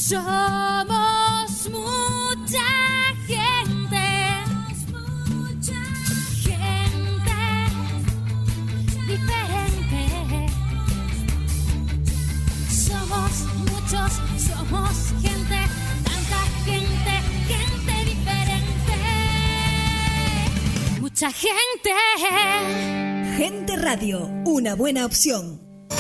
Somos mucha gente, gente diferente. Somos muchos, somos gente, tanta gente, gente diferente. Mucha gente. Gente Radio, una buena opción.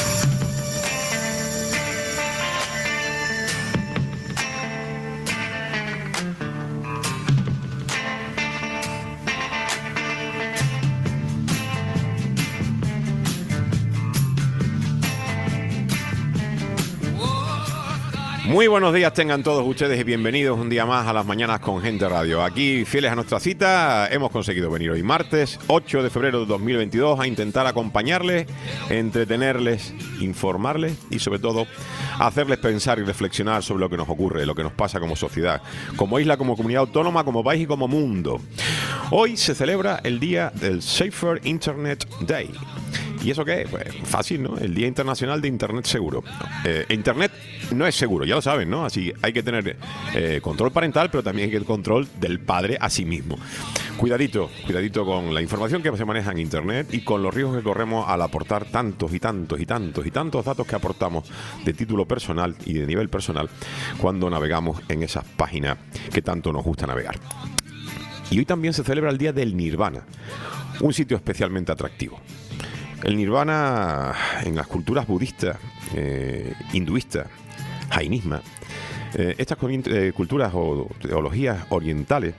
Muy buenos días tengan todos ustedes y bienvenidos un día más a las mañanas con Gente Radio. Aquí, fieles a nuestra cita, hemos conseguido venir hoy martes 8 de febrero de 2022 a intentar acompañarles, entretenerles, informarles y sobre todo hacerles pensar y reflexionar sobre lo que nos ocurre, lo que nos pasa como sociedad, como isla, como comunidad autónoma, como país y como mundo. Hoy se celebra el día del Safer Internet Day. ¿Y eso qué es? Pues fácil, ¿no? El Día Internacional de Internet Seguro. Internet no es seguro, ya lo saben, ¿no? Así hay que tener control parental, pero también hay que tener control del padre a sí mismo. Cuidadito con la información que se maneja en Internet y con los riesgos que corremos al aportar tantos datos que aportamos de título personal y de nivel personal cuando navegamos en esas páginas que tanto nos gusta navegar. Y hoy también se celebra el Día del Nirvana, un sitio especialmente atractivo. El nirvana en las culturas budistas, hinduistas, jainismo, estas culturas o teologías orientales,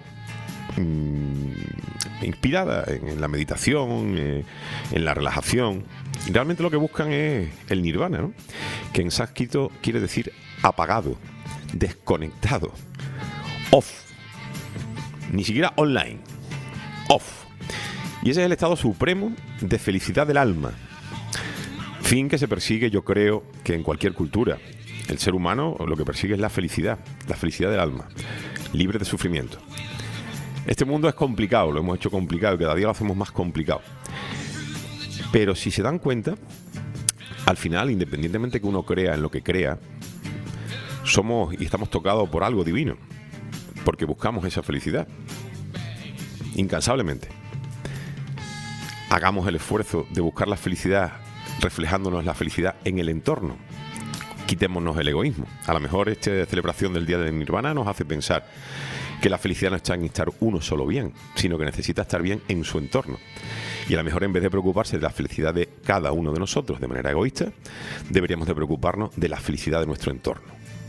inspiradas en la meditación, en la relajación, realmente lo que buscan es el nirvana, ¿no? Que en sánscrito quiere decir apagado, desconectado, off, ni siquiera online, off. Y ese es el estado supremo de felicidad del alma. Fin que se persigue, yo creo, que en cualquier cultura. El ser humano lo que persigue es la felicidad del alma, libre de sufrimiento. Este mundo es complicado, lo hemos hecho complicado y cada día lo hacemos más complicado. Pero si se dan cuenta, al final, independientemente que uno crea en lo que crea, somos y estamos tocados por algo divino, porque buscamos esa felicidad, incansablemente. Hagamos el esfuerzo de buscar la felicidad reflejándonos la felicidad en el entorno. Quitémonos el egoísmo. A lo mejor esta celebración del Día del Nirvana nos hace pensar que la felicidad no está en estar uno solo bien, sino que necesita estar bien en su entorno. Y a lo mejor en vez de preocuparse de la felicidad de cada uno de nosotros de manera egoísta, deberíamos de preocuparnos de la felicidad de nuestro entorno.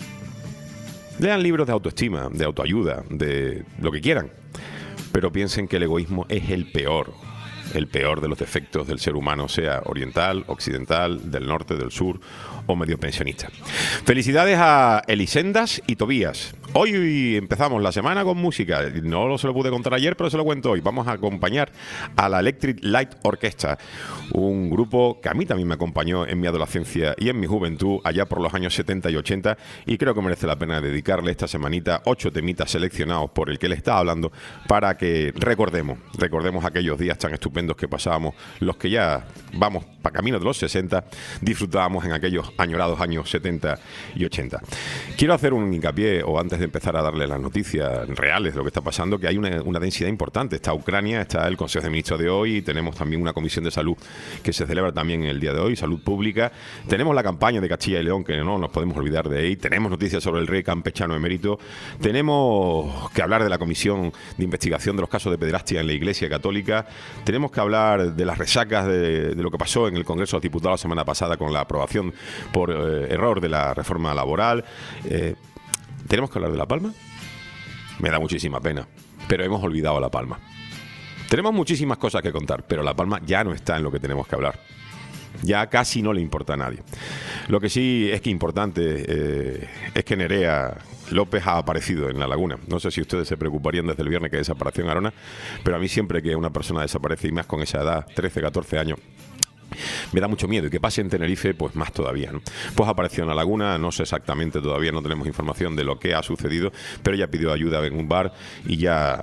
Lean libros de autoestima, de autoayuda, de lo que quieran, pero piensen que el egoísmo es el peor de los defectos del ser humano, sea oriental, occidental, del norte, del sur o medio pensionista. Felicidades a Elisendas y Tobías. Hoy empezamos la semana con música. No se lo pude contar ayer, pero se lo cuento hoy. Vamos a acompañar a la Electric Light Orchestra, un grupo que a mí también me acompañó en mi adolescencia y en mi juventud, allá por los años 70 y 80, y creo que merece la pena dedicarle esta semanita 8 temitas seleccionados por el que le estaba hablando para que recordemos aquellos días tan estupendos que pasábamos, los que ya vamos para camino de los 60, disfrutábamos en aquellos añorados años 70 y 80. Quiero hacer un hincapié, o antes de empezar a darle las noticias reales de lo que está pasando, que hay una densidad importante. Está Ucrania, está el Consejo de Ministros de hoy, tenemos también una comisión de salud que se celebra también el día de hoy, salud pública. Tenemos la campaña de Castilla y León, que no nos podemos olvidar de ahí. Tenemos noticias sobre el rey campechano emérito. Tenemos que hablar de la comisión de investigación de los casos de pederastia en la Iglesia Católica. Tenemos que hablar de las resacas de lo que pasó en el Congreso de los Diputados la semana pasada con la aprobación por error de la reforma laboral. ¿Tenemos que hablar de La Palma? Me da muchísima pena, pero hemos olvidado La Palma. Tenemos muchísimas cosas que contar, pero La Palma ya no está en lo que tenemos que hablar. Ya casi no le importa a nadie. Lo que sí es que importante es que Nerea López ha aparecido en La Laguna. No sé si ustedes se preocuparían desde el viernes que desapareció en Arona, pero a mí siempre que una persona desaparece, y más con esa edad, 13, 14 años, me da mucho miedo, y que pase en Tenerife, pues más todavía, ¿no? Pues apareció en La Laguna, no sé exactamente, todavía no tenemos información de lo que ha sucedido, pero ella pidió ayuda en un bar y ya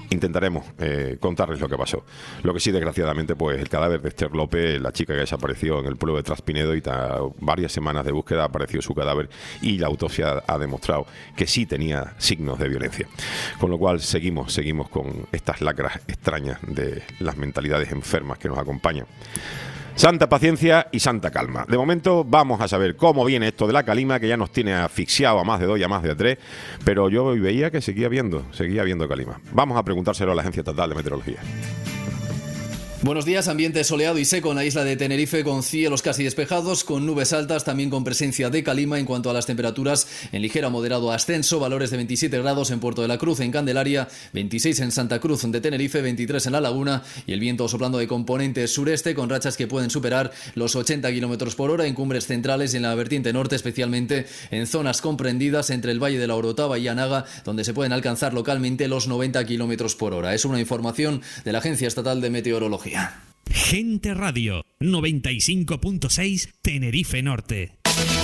intentaremos contarles lo que pasó. Lo que sí, desgraciadamente, pues el cadáver de Esther López, la chica que desapareció en el pueblo de Traspinedo, y varias semanas de búsqueda apareció su cadáver, y la autopsia ha demostrado que sí tenía signos de violencia. Con lo cual seguimos con estas lacras extrañas de las mentalidades enfermas que nos acompañan. Santa paciencia y santa calma. De momento vamos a saber cómo viene esto de la calima, que ya nos tiene asfixiado a más de 2 y a más de 3, pero yo veía que seguía habiendo calima. Vamos a preguntárselo a la Agencia Estatal de Meteorología. Buenos días, ambiente soleado y seco en la isla de Tenerife, con cielos casi despejados, con nubes altas, también con presencia de calima. En cuanto a las temperaturas, en ligero a moderado ascenso, valores de 27 grados en Puerto de la Cruz, en Candelaria, 26 en Santa Cruz de Tenerife, 23 en La Laguna, y el viento soplando de componente sureste, con rachas que pueden superar los 80 km por hora en cumbres centrales y en la vertiente norte, especialmente en zonas comprendidas entre el Valle de la Orotava y Anaga, donde se pueden alcanzar localmente los 90 km por hora. Es una información de la Agencia Estatal de Meteorología. Gente Radio 95.6 Tenerife Norte.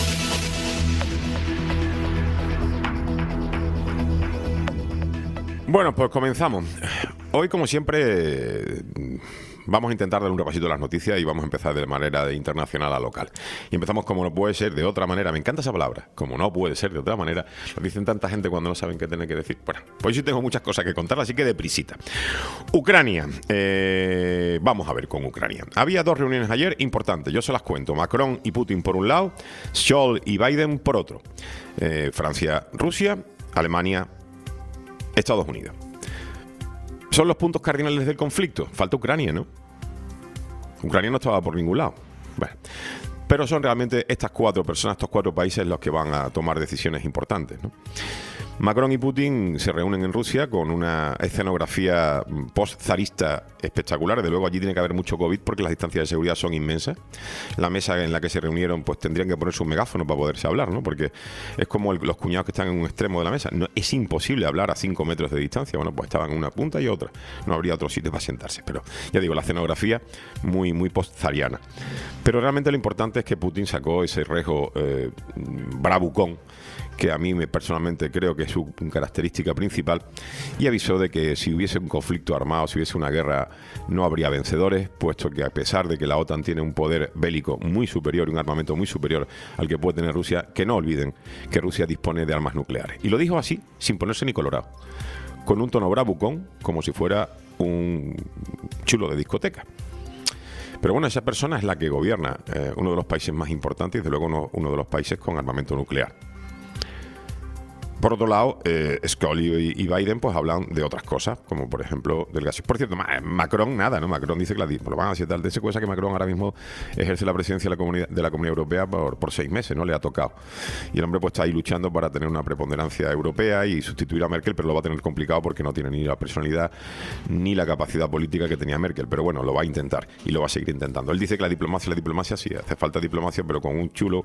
Bueno, pues comenzamos. Hoy, como siempre, vamos a intentar dar un repasito de las noticias y vamos a empezar de manera internacional a local. Y empezamos como no puede ser de otra manera. Me encanta esa palabra, como no puede ser de otra manera. Lo dicen tanta gente cuando no saben qué tienen que decir. Bueno, pues sí tengo muchas cosas que contar, así que deprisita. Ucrania. Vamos a ver con Ucrania. Había 2 reuniones ayer importantes, yo se las cuento. Macron y Putin por un lado, Scholz y Biden por otro. Francia, Rusia, Alemania, Estados Unidos. Son los puntos cardinales del conflicto. Falta Ucrania, ¿no? Ucrania no estaba por ningún lado. Bueno, pero son realmente estas 4 personas, estos 4 países los que van a tomar decisiones importantes, ¿no? Macron y Putin se reúnen en Rusia con una escenografía post-zarista espectacular. Desde luego allí tiene que haber mucho COVID porque las distancias de seguridad son inmensas. La mesa en la que se reunieron pues tendrían que ponerse un megáfono para poderse hablar, ¿no? Porque es como los cuñados que están en un extremo de la mesa. No, es imposible hablar a 5 metros de distancia. Bueno, pues estaban en una punta y otra. No habría otro sitio para sentarse. Pero ya digo, la escenografía muy post-zariana. Pero realmente lo importante es que Putin sacó ese rejo bravucón, que a mí personalmente creo que es su característica principal, y avisó de que si hubiese un conflicto armado, si hubiese una guerra, no habría vencedores, puesto que a pesar de que la OTAN tiene un poder bélico muy superior y un armamento muy superior al que puede tener Rusia, que no olviden que Rusia dispone de armas nucleares. Y lo dijo así, sin ponerse ni colorado, con un tono bravucón, como si fuera un chulo de discoteca. Pero bueno, esa persona es la que gobierna uno de los países más importantes y desde luego uno de los países con armamento nuclear. Por otro lado, Scholz y Biden pues hablan de otras cosas, como por ejemplo del gas. Por cierto, Macron nada, ¿no? Macron dice que lo van a hacer tal. De esa cosa que Macron ahora mismo ejerce la presidencia de la Comunidad Europea por 6 meses, ¿no? Le ha tocado. Y el hombre pues está ahí luchando para tener una preponderancia europea y sustituir a Merkel, pero lo va a tener complicado porque no tiene ni la personalidad ni la capacidad política que tenía Merkel. Pero bueno, lo va a intentar y lo va a seguir intentando. Él dice que la diplomacia sí, hace falta diplomacia, pero con un chulo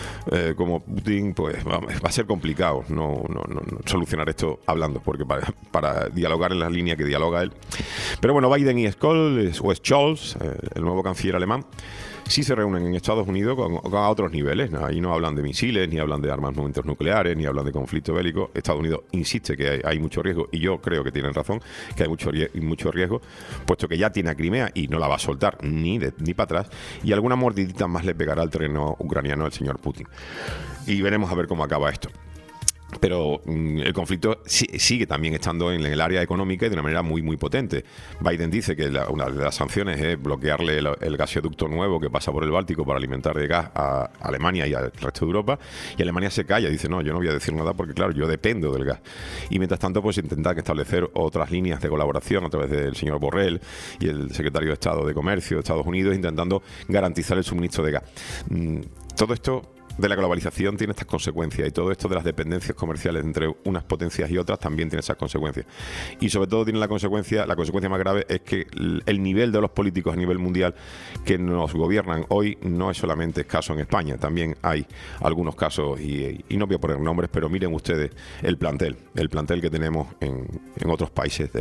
como Putin pues va a ser complicado, no solucionar esto hablando, porque para dialogar en la línea que dialoga él. Pero bueno, Biden y Scholz, el nuevo canciller alemán, sí se reúnen en Estados Unidos a otros niveles, ¿no? Ahí no hablan de misiles, ni hablan de armamentos nucleares, ni hablan de conflicto bélico. Estados Unidos insiste que hay mucho riesgo, y yo creo que tienen razón, que hay mucho riesgo, puesto que ya tiene a Crimea y no la va a soltar ni para atrás, y alguna mordidita más le pegará al terreno ucraniano al señor Putin. Y veremos a ver cómo acaba esto. Pero el conflicto sigue también estando en el área económica y de una manera muy potente. Biden dice que una de las sanciones es bloquearle el gasoducto nuevo que pasa por el Báltico para alimentar de gas a Alemania y al resto de Europa, y Alemania se calla, dice no, yo no voy a decir nada porque claro, yo dependo del gas. Y mientras tanto pues intentar establecer otras líneas de colaboración a través del señor Borrell y el secretario de Estado de Comercio de Estados Unidos, intentando garantizar el suministro de gas. Todo esto de la globalización tiene estas consecuencias, y todo esto de las dependencias comerciales entre unas potencias y otras también tiene esas consecuencias. Y sobre todo tiene la consecuencia más grave es que el nivel de los políticos a nivel mundial que nos gobiernan hoy no es solamente escaso en España, también hay algunos casos, y no voy a poner nombres, pero miren ustedes el plantel que tenemos en otros países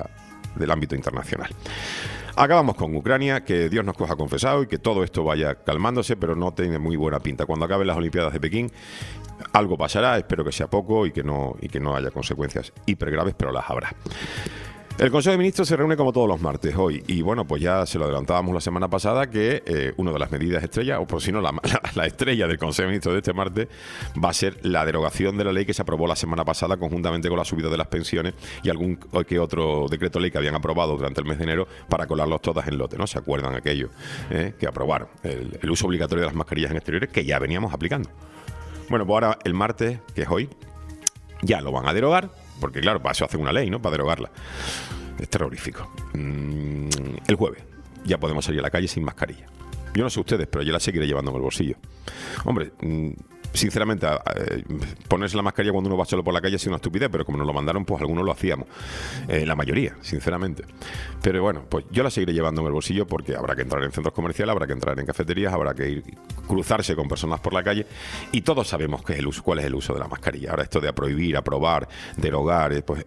del ámbito internacional. Acabamos con Ucrania, que Dios nos coja confesado y que todo esto vaya calmándose, pero no tiene muy buena pinta. Cuando acaben las Olimpiadas de Pekín, algo pasará, espero que sea poco y que no haya consecuencias hiper graves, pero las habrá. El Consejo de Ministros se reúne como todos los martes hoy y bueno, pues ya se lo adelantábamos la semana pasada que una de las medidas estrella, o por si no la estrella del Consejo de Ministros de este martes va a ser la derogación de la ley que se aprobó la semana pasada conjuntamente con la subida de las pensiones y algún que otro decreto ley que habían aprobado durante el mes de enero para colarlos todas en lote, ¿no? ¿Se acuerdan aquello que aprobaron? El uso obligatorio de las mascarillas en exteriores que ya veníamos aplicando. Bueno, pues ahora el martes, que es hoy, ya lo van a derogar. Porque claro, para eso hacen una ley, ¿no? Para derogarla. Es terrorífico. El jueves ya podemos salir a la calle sin mascarilla. Yo no sé ustedes, pero yo la seguiré llevando en el bolsillo. Hombre, sinceramente, ponerse la mascarilla cuando uno va solo por la calle es una estupidez, pero como nos lo mandaron, pues algunos lo hacíamos. La mayoría, sinceramente. Pero bueno, pues yo la seguiré llevando en el bolsillo porque habrá que entrar en centros comerciales, habrá que entrar en cafeterías, habrá que cruzarse con personas por la calle y todos sabemos cuál es el uso de la mascarilla. Ahora esto de prohibir, aprobar, derogar, pues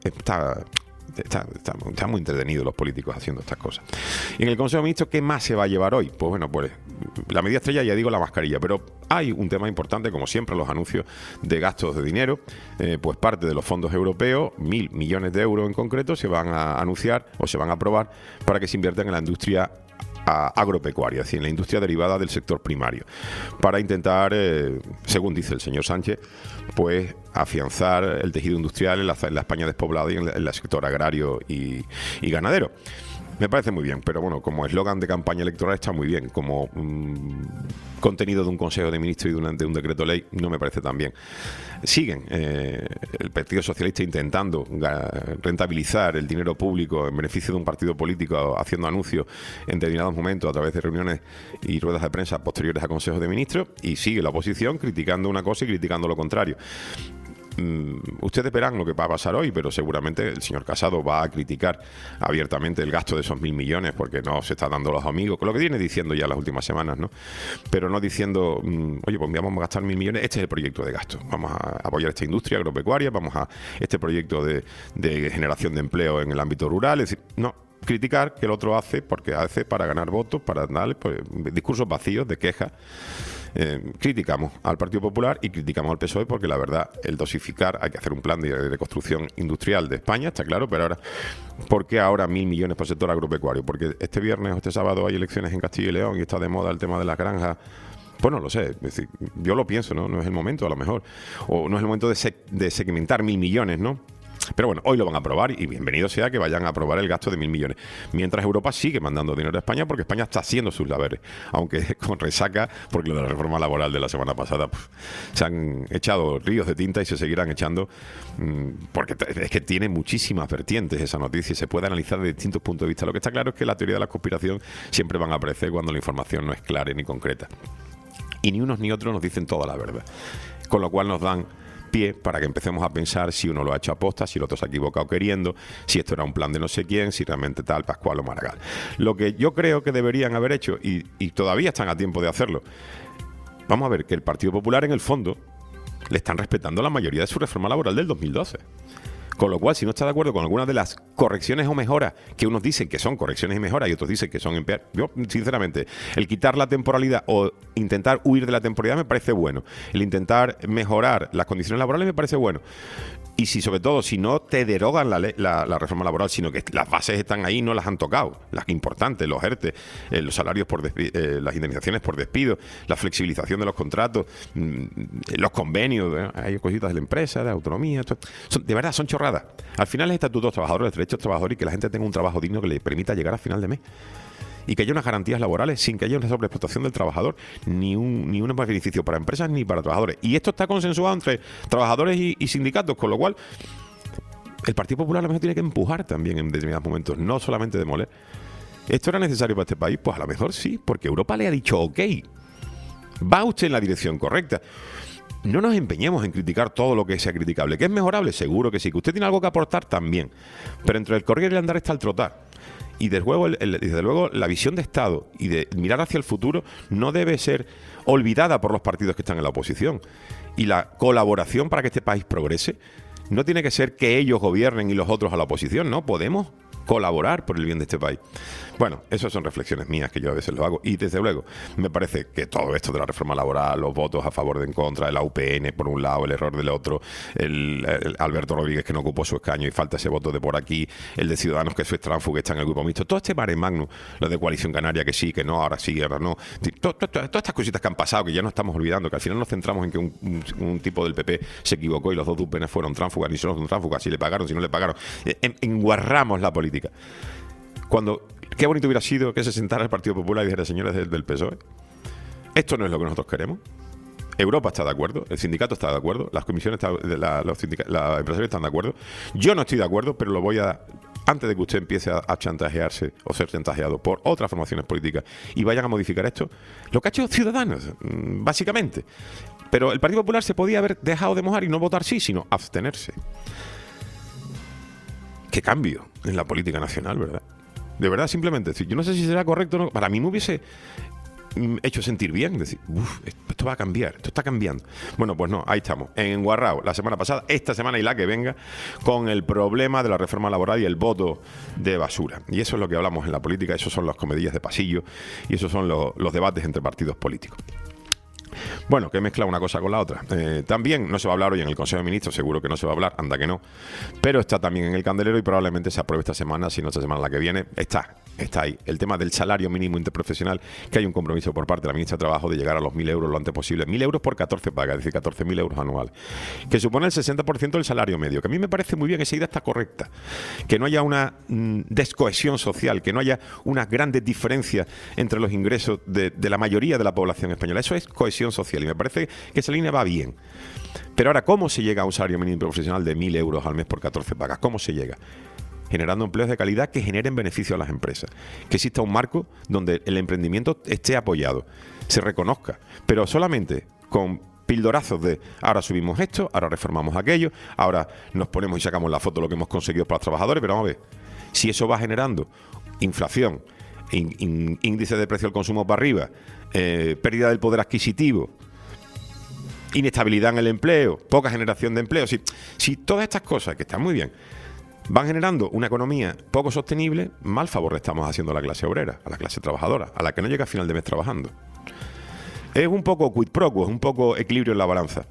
Están muy entretenidos los políticos haciendo estas cosas. Y en el Consejo de Ministros, ¿qué más se va a llevar hoy? Pues bueno, pues la medida estrella, ya digo, la mascarilla, pero hay un tema importante, como siempre, los anuncios de gastos de dinero. Pues parte de los fondos europeos, 1.000 millones de euros en concreto, se van a anunciar o se van a aprobar para que se inviertan en la industria agropecuaria, es decir, en la industria derivada del sector primario, para intentar, según dice el señor Sánchez, pues afianzar el tejido industrial en la España despoblada y en el sector agrario y ganadero. Me parece muy bien, pero bueno, como eslogan de campaña electoral está muy bien. Como contenido de un Consejo de Ministros y de un decreto ley no me parece tan bien. Siguen el Partido Socialista intentando rentabilizar el dinero público en beneficio de un partido político, haciendo anuncios en determinados momentos a través de reuniones y ruedas de prensa posteriores a Consejos de Ministros, y sigue la oposición criticando una cosa y criticando lo contrario. Ustedes verán lo que va a pasar hoy, pero seguramente el señor Casado va a criticar abiertamente el gasto de esos 1.000 millones porque no se está dando a los amigos, con lo que viene diciendo ya las últimas semanas, ¿no? Pero no diciendo, oye, pues vamos a gastar 1.000 millones, este es el proyecto de gasto, vamos a apoyar esta industria agropecuaria, vamos a este proyecto de generación de empleo en el ámbito rural, es decir, no. Criticar que el otro hace porque hace para ganar votos, para darle pues, discursos vacíos de queja. Criticamos al Partido Popular y criticamos al PSOE porque la verdad, el dosificar, hay que hacer un plan de reconstrucción industrial de España, está claro, pero ahora, ¿por qué ahora 1.000 millones para el sector agropecuario? Porque este viernes o este sábado hay elecciones en Castilla y León y está de moda el tema de las granjas. Pues no lo sé, es decir, yo lo pienso, no es el momento a lo mejor, o no es el momento de segmentar 1.000 millones, ¿no? Pero bueno, hoy lo van a aprobar y bienvenido sea que vayan a aprobar el gasto de 1.000 millones. Mientras Europa sigue mandando dinero a España porque España está haciendo sus deberes, aunque con resaca, porque lo de la reforma laboral de la semana pasada se han echado ríos de tinta y se seguirán echando, porque es que tiene muchísimas vertientes esa noticia y se puede analizar de distintos puntos de vista. Lo que está claro es que la teoría de la conspiración siempre van a aparecer cuando la información no es clara ni concreta. Y ni unos ni otros nos dicen toda la verdad. Con lo cual nos dan pie para que empecemos a pensar si uno lo ha hecho aposta, si el otro se ha equivocado queriendo, si esto era un plan de no sé quién, si realmente tal, Pascual o Maragall. Lo que yo creo que deberían haber hecho, y todavía están a tiempo de hacerlo, vamos a ver que el Partido Popular en el fondo le están respetando la mayoría de su reforma laboral del 2012. Con lo cual, si no está de acuerdo con algunas de las correcciones o mejoras que unos dicen que son correcciones y mejoras y otros dicen que son empeorar, yo, sinceramente, el quitar la temporalidad o intentar huir de la temporalidad me parece bueno. El intentar mejorar las condiciones laborales me parece bueno. Y si, sobre todo, si no te derogan la reforma laboral, sino que las bases están ahí, no las han tocado, las importantes, los ERTE, los salarios por las indemnizaciones por despido, la flexibilización de los contratos, los convenios, hay cositas de la empresa, de autonomía, de verdad son chorradas. Al final es estatuto de los trabajadores, los derechos de los trabajadores y que la gente tenga un trabajo digno que le permita llegar a final de mes. Y que haya unas garantías laborales sin que haya una sobreexplotación del trabajador, ni un beneficio para empresas ni para trabajadores. Y esto está consensuado entre trabajadores y sindicatos, con lo cual el Partido Popular a lo mejor tiene que empujar también en determinados momentos, no solamente demoler. ¿Esto era necesario para este país? Pues a lo mejor sí, porque Europa le ha dicho ok, va usted en la dirección correcta. No nos empeñemos en criticar todo lo que sea criticable. ¿Que es mejorable? Seguro que sí. ¿Que usted tiene algo que aportar? También. Pero entre el correr y el andar está el trotar. Y desde luego la visión de Estado y de mirar hacia el futuro no debe ser olvidada por los partidos que están en la oposición. Y la colaboración para que este país progrese no tiene que ser que ellos gobiernen y los otros a la oposición. No, podemos colaborar por el bien de este país. Bueno, esas son reflexiones mías que yo a veces lo hago, y desde luego me parece que todo esto de la reforma laboral, los votos a favor de en contra, la UPN por un lado, el error del otro, el Alberto Rodríguez que no ocupó su escaño y falta ese voto de por aquí, el de Ciudadanos que es tránfuga, que está en el grupo mixto, todo este mare magnum, lo de Coalición Canaria que sí, que no, ahora sí, ahora no, todas estas cositas que han pasado, que ya no estamos olvidando, que al final nos centramos en que un tipo del PP se equivocó y los dos de UPN fueron tránsfugas, ni son tránsfugas, si le pagaron, si no le pagaron, enguarramos la política. Qué bonito hubiera sido que se sentara el Partido Popular y dijera, señores del PSOE, esto no es lo que nosotros queremos. Europa está de acuerdo, el sindicato está de acuerdo, las comisiones, los empresarios están de acuerdo. Yo no estoy de acuerdo, pero lo voy a... Antes de que usted empiece a chantajearse o ser chantajeado por otras formaciones políticas y vayan a modificar esto, lo que ha hecho Ciudadanos, básicamente. Pero el Partido Popular se podía haber dejado de mojar y no votar sí, sino abstenerse. Qué cambio en la política nacional, ¿verdad? De verdad, simplemente, yo no sé si será correcto o no. Para mí me hubiese hecho sentir bien, decir, esto va a cambiar, esto está cambiando. Bueno, pues no, ahí estamos, en Guarrao, la semana pasada, esta semana y la que venga, con el problema de la reforma laboral y el voto de basura. Y eso es lo que hablamos en la política, esos son las comedillas de pasillo y esos son los debates entre partidos políticos. Bueno, que mezcla una cosa con la otra. También no se va a hablar hoy en el Consejo de Ministros, seguro que no se va a hablar, anda que no. Pero está también en el candelero y probablemente se apruebe esta semana, si no esta semana la que viene. Está ahí. El tema del salario mínimo interprofesional, que hay un compromiso por parte de la ministra de Trabajo de llegar a los 1.000 euros lo antes posible. 1.000 euros por 14 pagas, es decir, 14.000 euros anuales. Que supone el 60% del salario medio. Que a mí me parece muy bien, esa idea está correcta. Que no haya una descohesión social, que no haya unas grandes diferencias entre los ingresos de la mayoría de la población española. Eso es cohesión social y me parece que esa línea va bien. Pero ahora, ¿cómo se llega a un salario mínimo profesional de 1.000 euros al mes por 14 pagas? ¿Cómo se llega? Generando empleos de calidad que generen beneficio a las empresas. Que exista un marco donde el emprendimiento esté apoyado, se reconozca, pero solamente con pildorazos de ahora subimos esto, ahora reformamos aquello, ahora nos ponemos y sacamos la foto de lo que hemos conseguido para los trabajadores, pero vamos a ver, si eso va generando inflación, índice de precio del consumo para arriba, pérdida del poder adquisitivo, inestabilidad en el empleo, poca generación de empleo, si todas estas cosas, que están muy bien, van generando una economía poco sostenible, mal favor le estamos haciendo a la clase obrera, a la clase trabajadora, a la que no llega a final de mes trabajando. Es un poco quid pro quo, es un poco equilibrio en la balanza.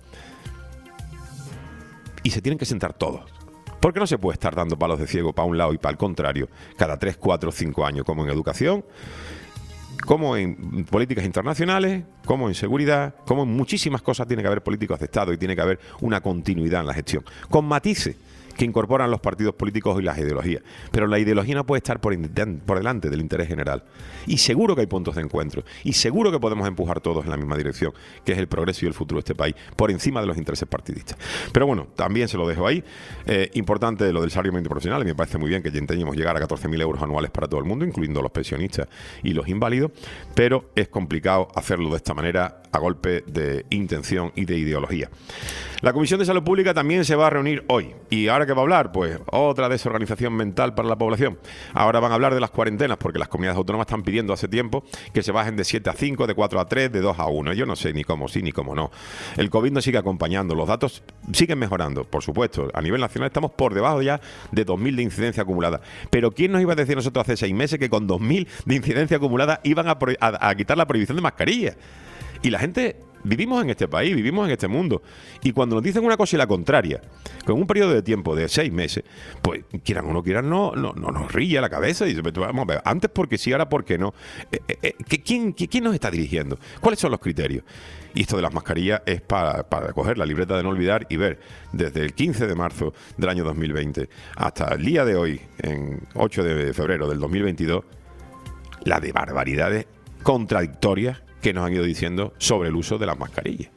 Y se tienen que sentar todos. Porque no se puede estar dando palos de ciego para un lado y para el contrario cada 3, 4, 5 años, como en educación, como en políticas internacionales, como en seguridad, como en muchísimas cosas tiene que haber políticos de Estado y tiene que haber una continuidad en la gestión, con matices que incorporan los partidos políticos y las ideologías. Pero la ideología no puede estar por delante del interés general. Y seguro que hay puntos de encuentro. Y seguro que podemos empujar todos en la misma dirección, que es el progreso y el futuro de este país, por encima de los intereses partidistas. Pero bueno, también se lo dejo ahí. Importante lo del salario mínimo profesional. Me parece muy bien que intentemos llegar a 14.000 euros anuales para todo el mundo, incluyendo los pensionistas y los inválidos. Pero es complicado hacerlo de esta manera a golpe de intención y de ideología. La Comisión de Salud Pública también se va a reunir hoy. ¿Y ahora qué va a hablar? Pues otra desorganización mental para la población. Ahora van a hablar de las cuarentenas, porque las comunidades autónomas están pidiendo hace tiempo que se bajen de 7 a 5, de 4 a 3, de 2 a 1. Yo no sé ni cómo sí ni cómo no. El COVID nos sigue acompañando, los datos siguen mejorando. Por supuesto, a nivel nacional estamos por debajo ya de 2.000 de incidencia acumulada. Pero ¿quién nos iba a decir nosotros hace 6 meses que con 2.000 de incidencia acumulada iban a quitar la prohibición de mascarillas? Y la gente... Vivimos en este país, vivimos en este mundo. Y cuando nos dicen una cosa y la contraria, con un periodo de tiempo de 6 meses, pues quieran o no quieran, no nos rilla la cabeza y dice, vamos a ver, antes porque sí, ahora porque no. ¿Quién nos está dirigiendo? ¿Cuáles son los criterios? Y esto de las mascarillas es para coger la libreta de no olvidar y ver desde el 15 de marzo del año 2020 hasta el día de hoy, en 8 de febrero del 2022, la de barbaridades contradictorias que nos han ido diciendo sobre el uso de las mascarillas.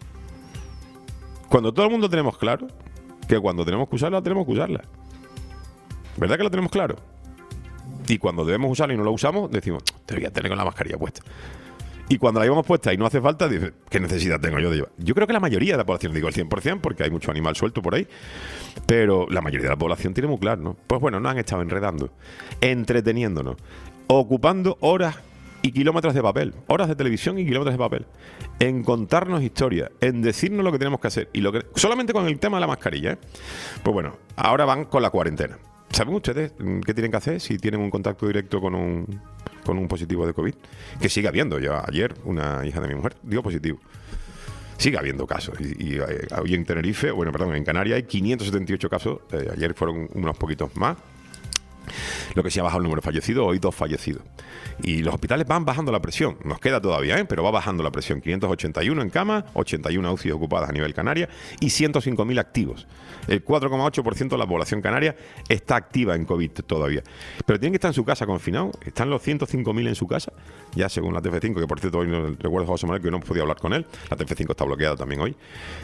Cuando todo el mundo tenemos claro que cuando tenemos que usarla, tenemos que usarla. ¿Verdad que lo tenemos claro? Y cuando debemos usarla y no la usamos, decimos, debería tener con la mascarilla puesta. Y cuando la llevamos puesta y no hace falta, dice, ¿qué necesidad tengo yo de llevar? Yo creo que la mayoría de la población, digo el 100%, porque hay mucho animal suelto por ahí, pero la mayoría de la población tiene muy claro, ¿no? Pues bueno, nos han estado enredando, entreteniéndonos, ocupando horas y kilómetros de papel, horas de televisión y kilómetros de papel, en contarnos historias, en decirnos lo que tenemos que hacer, y solamente con el tema de la mascarilla, Pues bueno, ahora van con la cuarentena. ¿Saben ustedes qué tienen que hacer si tienen un contacto directo con un positivo de COVID? Que sigue habiendo. Ya ayer una hija de mi mujer dio positivo. Sigue habiendo casos. Y hoy en Tenerife, en Canarias hay 578 casos. Ayer fueron unos poquitos más. Lo que sí ha bajado el número de fallecidos, hoy 2 fallecidos. Y los hospitales van bajando la presión. Nos queda todavía, pero va bajando la presión. 581 en cama, 81 UCI ocupadas a nivel Canarias y 105.000 activos. El 4,8% de la población canaria está activa en COVID todavía. Pero tienen que estar en su casa confinados. Están los 105.000 en su casa, ya según la TF5, que por cierto hoy no recuerdo a José Manuel que no podía hablar con él. La TF5 está bloqueada también hoy.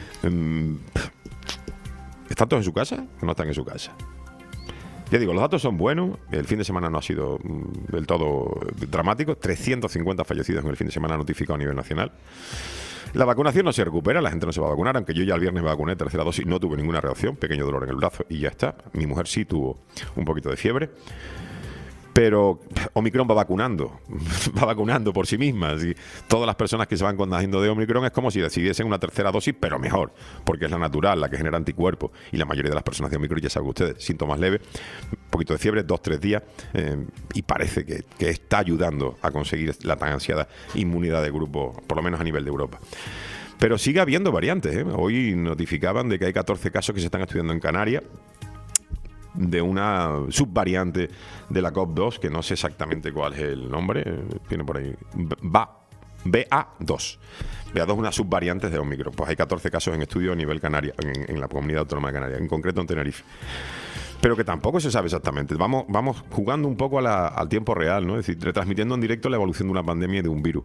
¿Están todos en su casa o no están en su casa? Ya digo, los datos son buenos. El fin de semana no ha sido del todo dramático. 350 fallecidos en el fin de semana notificado a nivel nacional. La vacunación no se recupera, la gente no se va a vacunar, aunque yo ya el viernes me vacuné, tercera dosis, no tuve ninguna reacción, pequeño dolor en el brazo y ya está. Mi mujer sí tuvo un poquito de fiebre. Pero Omicron va vacunando por sí misma. Y todas las personas que se van contagiando de Omicron es como si decidiesen una tercera dosis, pero mejor, porque es la natural, la que genera anticuerpos. Y la mayoría de las personas de Omicron, ya saben ustedes, síntomas leves, un poquito de fiebre, 2-3 días, y parece que está ayudando a conseguir la tan ansiada inmunidad de grupo, por lo menos a nivel de Europa. Pero sigue habiendo variantes, ¿eh? Hoy notificaban de que hay 14 casos que se están estudiando en Canarias, de una subvariante de la COP2, que no sé exactamente cuál es el nombre, tiene por ahí, BA2. BA2 es una subvariante de Omicron. Pues hay 14 casos en estudio a nivel Canaria, en la Comunidad Autónoma de Canarias, en concreto en Tenerife. Pero que tampoco se sabe exactamente. Vamos jugando un poco al tiempo real, ¿no? Es decir, retransmitiendo en directo la evolución de una pandemia y de un virus.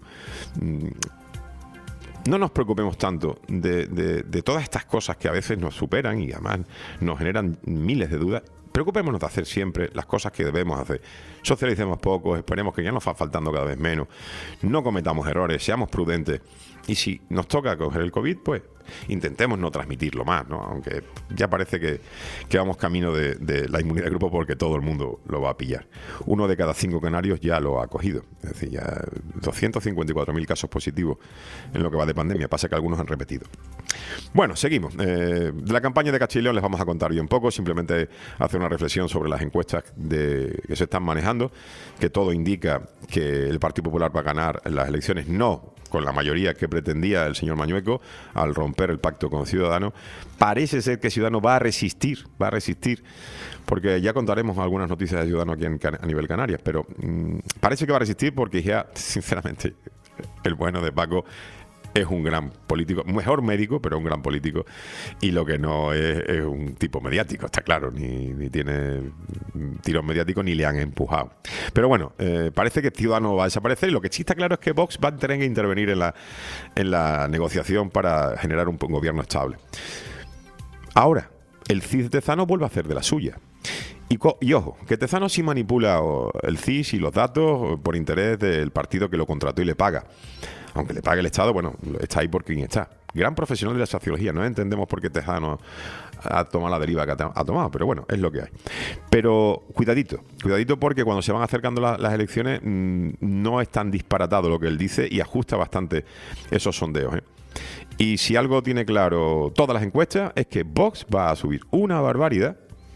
No nos preocupemos tanto de todas estas cosas que a veces nos superan y además nos generan miles de dudas. Preocupémonos de hacer siempre las cosas que debemos hacer. Socialicemos poco, esperemos que ya nos va faltando cada vez menos. No cometamos errores, seamos prudentes. Y si nos toca coger el COVID, pues intentemos no transmitirlo más, ¿no? Aunque ya parece que vamos camino de la inmunidad de grupo porque todo el mundo lo va a pillar. 1 de cada 5 canarios ya lo ha cogido. Es decir, ya 254.000 casos positivos en lo que va de pandemia. Pasa que algunos han repetido. Bueno, seguimos. De la campaña de Castilla y León les vamos a contar hoy un poco. Simplemente hacer una reflexión sobre las encuestas que se están manejando, que todo indica que el Partido Popular va a ganar las elecciones, no con la mayoría que pretendía el señor Mañueco al romper el pacto con Ciudadanos. Parece ser que Ciudadanos va a resistir, porque ya contaremos algunas noticias de Ciudadanos aquí a nivel Canarias, pero parece que va a resistir porque ya, sinceramente, el bueno de Paco es un gran político, mejor médico, pero un gran político, y lo que no es un tipo mediático, está claro, ni tiene tiros mediáticos ni le han empujado. Pero bueno, parece que Ciudadanos va a desaparecer y lo que sí está claro es que Vox va a tener que intervenir en la negociación para generar un gobierno estable. Ahora, el CIS de Tezanos vuelve a hacer de la suya. Y ojo, que Tezanos sí manipula el CIS y los datos por interés del partido que lo contrató y le paga. Aunque le pague el Estado, bueno, está ahí por quien está. Gran profesional de la sociología, no entendemos por qué Tezanos ha tomado la deriva que ha tomado, pero bueno, es lo que hay. Pero cuidadito porque cuando se van acercando las elecciones no es tan disparatado lo que él dice y ajusta bastante esos sondeos, ¿eh? Y si algo tiene claro todas las encuestas es que Vox va a subir una barbaridad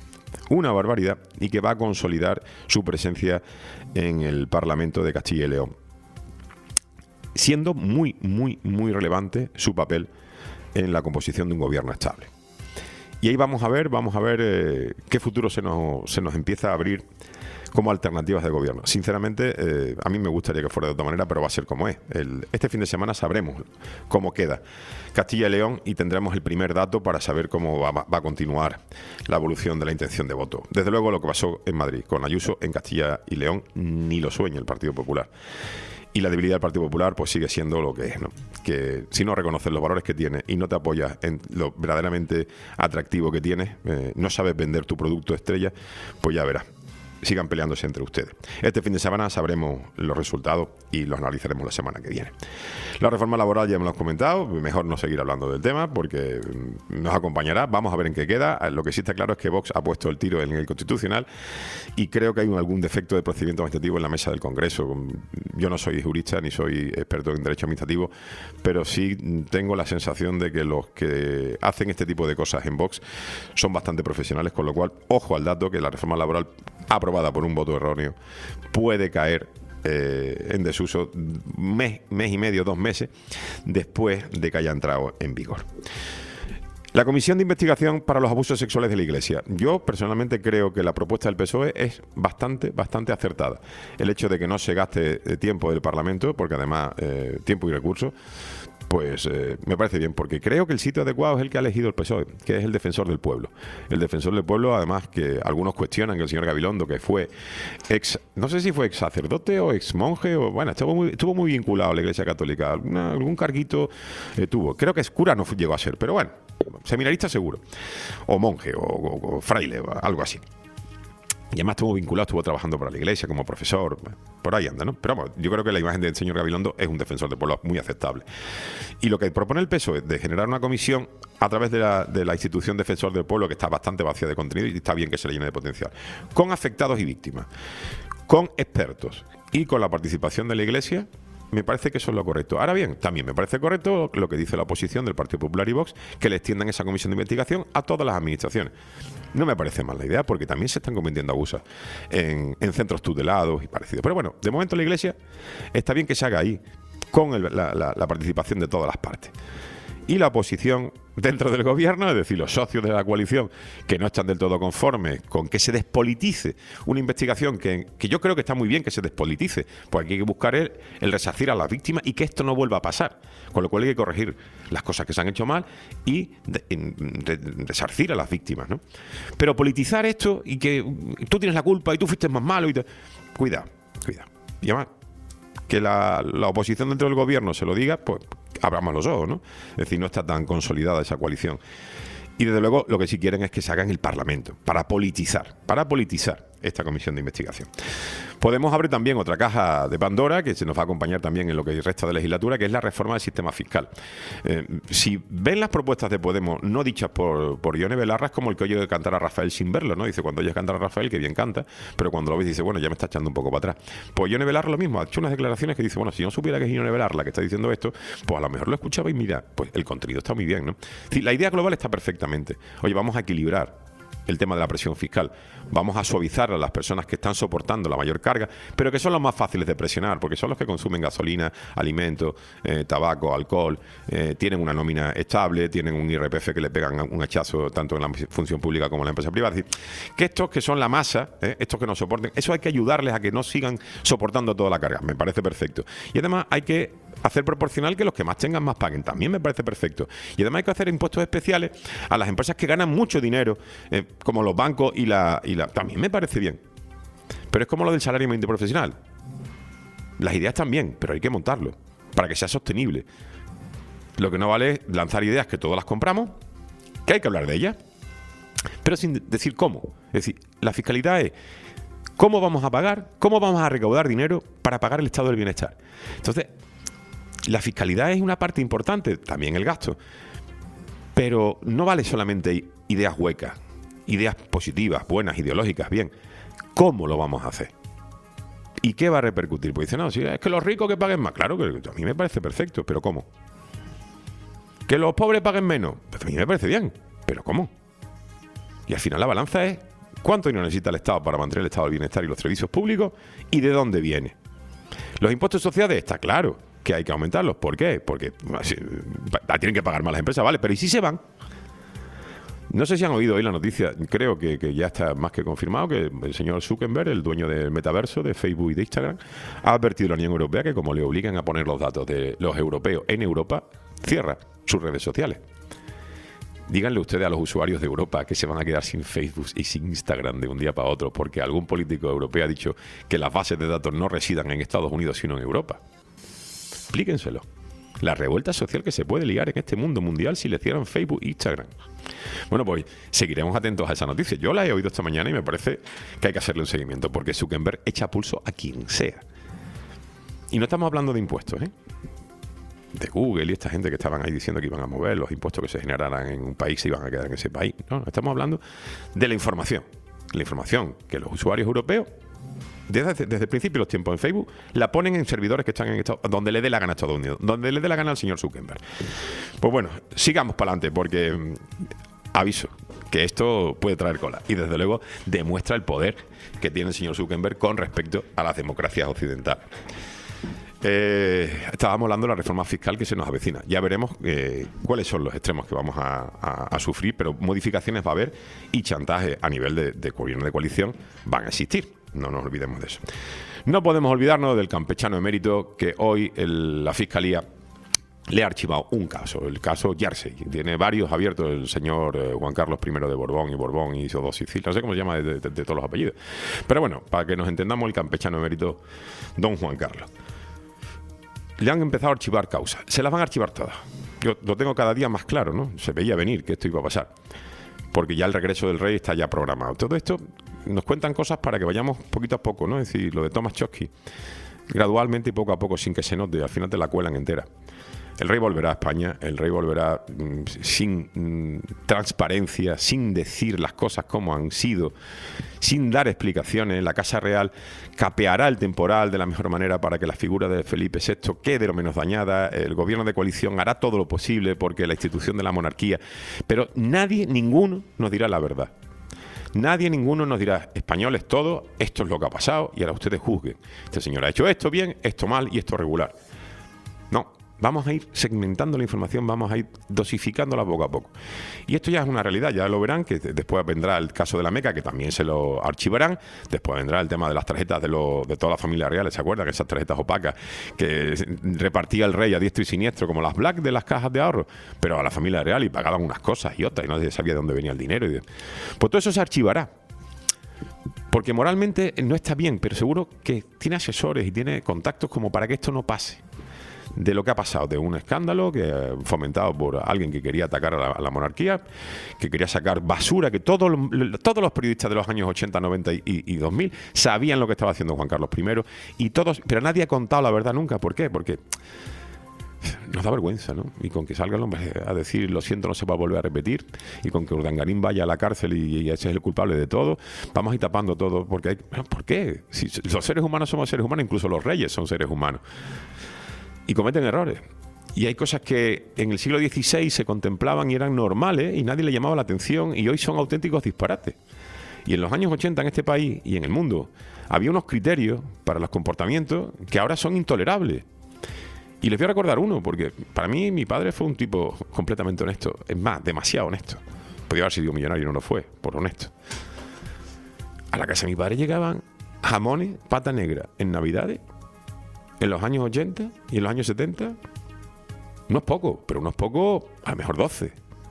y que va a consolidar su presencia en el Parlamento de Castilla y León, siendo muy, muy, muy relevante su papel en la composición de un gobierno estable. Y ahí vamos a ver qué futuro se nos empieza a abrir como alternativas de gobierno. Sinceramente, a mí me gustaría que fuera de otra manera, pero va a ser como es. Este fin de semana sabremos cómo queda Castilla y León y tendremos el primer dato para saber cómo va a continuar la evolución de la intención de voto. Desde luego, lo que pasó en Madrid con Ayuso en Castilla y León ni lo sueña el Partido Popular. Y la debilidad del Partido Popular pues sigue siendo lo que es, ¿no? Que si no reconoces los valores que tienes y no te apoyas en lo verdaderamente atractivo que tienes, no sabes vender tu producto estrella, pues ya verás. sigan peleándose entre ustedes. Este fin de semana sabremos los resultados y los analizaremos la semana que viene. La reforma laboral ya me lo has comentado, mejor no seguir hablando del tema porque nos acompañará, vamos a ver en qué queda. Lo que sí está claro es que Vox ha puesto el tiro en el Constitucional y creo que hay algún defecto de procedimiento administrativo en la mesa del Congreso. Yo no soy jurista ni soy experto en derecho administrativo, pero sí tengo la sensación de que los que hacen este tipo de cosas en Vox son bastante profesionales, con lo cual, ojo al dato que la reforma laboral aprobada por un voto erróneo puede caer en desuso mes y medio, 2 meses después de que haya entrado en vigor. La Comisión de Investigación para los Abusos Sexuales de la Iglesia. Yo personalmente creo que la propuesta del PSOE es bastante acertada. El hecho de que no se gaste tiempo del Parlamento, porque además tiempo y recursos, pues me parece bien, porque creo que el sitio adecuado es el que ha elegido el PSOE, que es el defensor del pueblo. El defensor del pueblo, además, que algunos cuestionan que el señor Gabilondo, que fue no sé si fue ex sacerdote o ex monje, o bueno, estuvo muy vinculado a la Iglesia Católica, algún carguito tuvo. Creo que es cura, no llegó a ser, pero bueno, seminarista seguro, o monje, o fraile, o algo así. Y además estuvo trabajando para la Iglesia como profesor, por ahí anda, ¿no? Pero vamos, yo creo que la imagen del señor Gabilondo es un defensor del pueblo muy aceptable. Y lo que propone el PSOE de generar una comisión a través de la institución defensor del pueblo, que está bastante vacía de contenido y está bien que se le llene de potencial, con afectados y víctimas, con expertos y con la participación de la Iglesia, me parece que eso es lo correcto. Ahora bien, también me parece correcto lo que dice la oposición del Partido Popular y Vox, que le extiendan esa comisión de investigación a todas las administraciones. No me parece mal la idea, porque también se están cometiendo abusos en centros tutelados y parecidos. Pero bueno, de momento la Iglesia está bien que se haga ahí, con la participación de todas las partes. Y la oposición dentro del gobierno, es decir, los socios de la coalición que no están del todo conformes con que se despolitice una investigación que yo creo que está muy bien que se despolitice, porque hay que buscar el resarcir a las víctimas y que esto no vuelva a pasar. Con lo cual hay que corregir las cosas que se han hecho mal y resarcir a las víctimas, ¿no? Pero politizar esto y que tú tienes la culpa y tú fuiste más malo y cuidado. Y además, que la oposición dentro del gobierno se lo diga, pues abramos los ojos, ¿no? Es decir, no está tan consolidada esa coalición. Y desde luego lo que sí quieren es que se haga en el Parlamento, para politizar esta comisión de investigación. Podemos abrir también otra caja de Pandora, que se nos va a acompañar también en lo que resta de legislatura, que es la reforma del sistema fiscal. Si ven las propuestas de Podemos no dichas por Ione Belarra, es como el que oye cantar a Rafael sin verlo, ¿no? Dice, cuando oyes cantar a Rafael, que bien canta, pero cuando lo ves dice, bueno, ya me está echando un poco para atrás. Pues Ione Belarra lo mismo, ha hecho unas declaraciones que dice, bueno, si yo no supiera que es Ione Belarra la que está diciendo esto, pues a lo mejor lo escuchaba y mira, pues el contenido está muy bien, ¿no? Es decir, la idea global está perfectamente. Oye, vamos a equilibrar el tema de la presión fiscal. Vamos a suavizar a las personas que están soportando la mayor carga, pero que son los más fáciles de presionar, porque son los que consumen gasolina, alimentos, tabaco, alcohol, tienen una nómina estable, tienen un IRPF que le pegan un hachazo tanto en la función pública como en la empresa privada. Es decir, que estos que son la masa, estos que no soporten, eso hay que ayudarles a que no sigan soportando toda la carga. Me parece perfecto. Y además hay que hacer proporcional que los que más tengan más paguen. También me parece perfecto. Y además hay que hacer impuestos especiales a las empresas que ganan mucho dinero, como los bancos y la también me parece bien. Pero es como lo del salario mínimo profesional. Las ideas están bien, pero hay que montarlo para que sea sostenible. Lo que no vale es lanzar ideas que todas las compramos, que hay que hablar de ellas, pero sin decir cómo. Es decir, la fiscalidad es cómo vamos a pagar, cómo vamos a recaudar dinero para pagar el estado del bienestar. Entonces, la fiscalidad es una parte importante, también el gasto, pero no vale solamente ideas huecas, ideas positivas, buenas, ideológicas, bien. ¿Cómo lo vamos a hacer? ¿Y qué va a repercutir? Pues dice, no, si es que los ricos que paguen más. Claro, que a mí me parece perfecto, pero ¿cómo? ¿Que los pobres paguen menos? Pues a mí me parece bien, pero ¿cómo? Y al final la balanza es cuánto dinero necesita el Estado para mantener el estado del bienestar y los servicios públicos y de dónde viene. Los impuestos sociales, está claro que hay que aumentarlos. ¿Por qué? Porque tienen que pagar más las empresas, ¿vale? Pero ¿y si se van? No sé si han oído hoy la noticia, creo que ya está más que confirmado, que el señor Zuckerberg, el dueño del metaverso de Facebook y de Instagram, ha advertido a la Unión Europea que como le obligan a poner los datos de los europeos en Europa, cierra sus redes sociales. Díganle ustedes a los usuarios de Europa que se van a quedar sin Facebook y sin Instagram de un día para otro porque algún político europeo ha dicho que las bases de datos no residan en Estados Unidos sino en Europa. Explíquenselo. La revuelta social que se puede liar en este mundo mundial si le cierran Facebook e Instagram. Bueno, pues seguiremos atentos a esa noticia. Yo la he oído esta mañana y me parece que hay que hacerle un seguimiento, porque Zuckerberg echa pulso a quien sea. Y no estamos hablando de impuestos, de Google y esta gente que estaban ahí diciendo que iban a mover los impuestos que se generaran en un país se iban a quedar en ese país. No, estamos hablando de la información. La información que los usuarios europeos, desde el principio de los tiempos en Facebook, la ponen en servidores que están en Estados Unidos, donde le dé la gana a Estados Unidos, donde le dé la gana al señor Zuckerberg. Pues bueno, sigamos para adelante, porque aviso que esto puede traer cola. Y desde luego demuestra el poder que tiene el señor Zuckerberg con respecto a las democracias occidentales. Estábamos hablando de la reforma fiscal que se nos avecina. Ya veremos cuáles son los extremos que vamos a sufrir, pero modificaciones va a haber y chantaje a nivel de gobierno de coalición van a existir. No nos olvidemos de eso. No podemos olvidarnos del campechano emérito que hoy la Fiscalía le ha archivado un caso, el caso Jersey. Tiene varios abiertos el señor Juan Carlos I de Borbón y hizo dos Sicilias, no sé cómo se llama de todos los apellidos. Pero bueno, para que nos entendamos, el campechano emérito don Juan Carlos. Le han empezado a archivar causas. Se las van a archivar todas. Yo lo tengo cada día más claro, ¿no? Se veía venir que esto iba a pasar. Porque ya el regreso del rey está ya programado. Todo esto nos cuentan cosas para que vayamos poquito a poco, ¿no? Es decir, lo de Thomas Chomsky, gradualmente y poco a poco, sin que se note, al final te la cuelan entera. El rey volverá a España, el rey volverá sin transparencia, sin decir las cosas como han sido, sin dar explicaciones. La Casa Real capeará el temporal de la mejor manera para que la figura de Felipe VI quede lo menos dañada. El gobierno de coalición hará todo lo posible porque la institución de la monarquía... Pero nadie, ninguno, nos dirá la verdad. Nadie, ninguno nos dirá, españoles todos, esto es lo que ha pasado y ahora ustedes juzguen. Este señor ha hecho esto bien, esto mal y esto regular. No. Vamos a ir segmentando la información, vamos a ir dosificándola poco a poco. Y esto ya es una realidad, ya lo verán, que después vendrá el caso de la Meca, que también se lo archivarán. Después vendrá el tema de las tarjetas de toda la familia real, ¿se acuerdan? Que esas tarjetas opacas que repartía el rey a diestro y siniestro, como las black de las cajas de ahorro, pero a la familia real, y pagaban unas cosas y otras, y no sabía de dónde venía el dinero. Pues todo eso se archivará. Porque moralmente no está bien, pero seguro que tiene asesores y tiene contactos como para que esto no pase. De lo que ha pasado, de un escándalo fomentado por alguien que quería atacar a la monarquía, que quería sacar basura, que todos los periodistas de los años 80, 90 y 2000 sabían lo que estaba haciendo Juan Carlos I, pero nadie ha contado la verdad nunca. ¿Por qué? Porque nos da vergüenza, ¿no? Y con que salga el hombre a decir lo siento, no se va a volver a repetir, y con que Urdangarín vaya a la cárcel y ese es el culpable de todo, vamos a ir tapando todo. ¿Por qué? Si los seres humanos somos seres humanos, incluso los reyes son seres humanos. Y cometen errores. Y hay cosas que en el siglo XVI se contemplaban y eran normales y nadie le llamaba la atención y hoy son auténticos disparates. Y en los años 80 en este país y en el mundo había unos criterios para los comportamientos que ahora son intolerables. Y les voy a recordar uno, porque para mí mi padre fue un tipo completamente honesto. Es más, demasiado honesto. Podría haber sido millonario y no lo fue, por honesto. A la casa de mi padre llegaban jamones, pata negra, en Navidades, en los años 80 y en los años 70, unos pocos, pero unos pocos, a lo mejor 12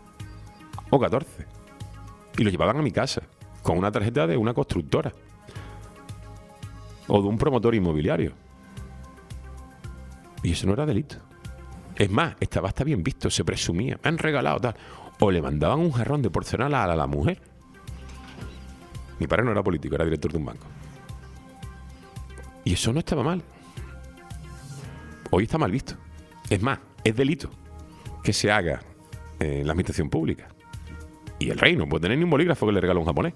o 14. Y los llevaban a mi casa con una tarjeta de una constructora o de un promotor inmobiliario. Y eso no era delito. Es más, estaba hasta bien visto, se presumía, me han regalado tal. O le mandaban un jarrón de porcelana a la mujer. Mi padre no era político, era director de un banco. Y eso no estaba mal. Hoy está mal visto. Es más, es delito que se haga en la administración pública. Y el rey no puede tener ni un bolígrafo que le regala un japonés.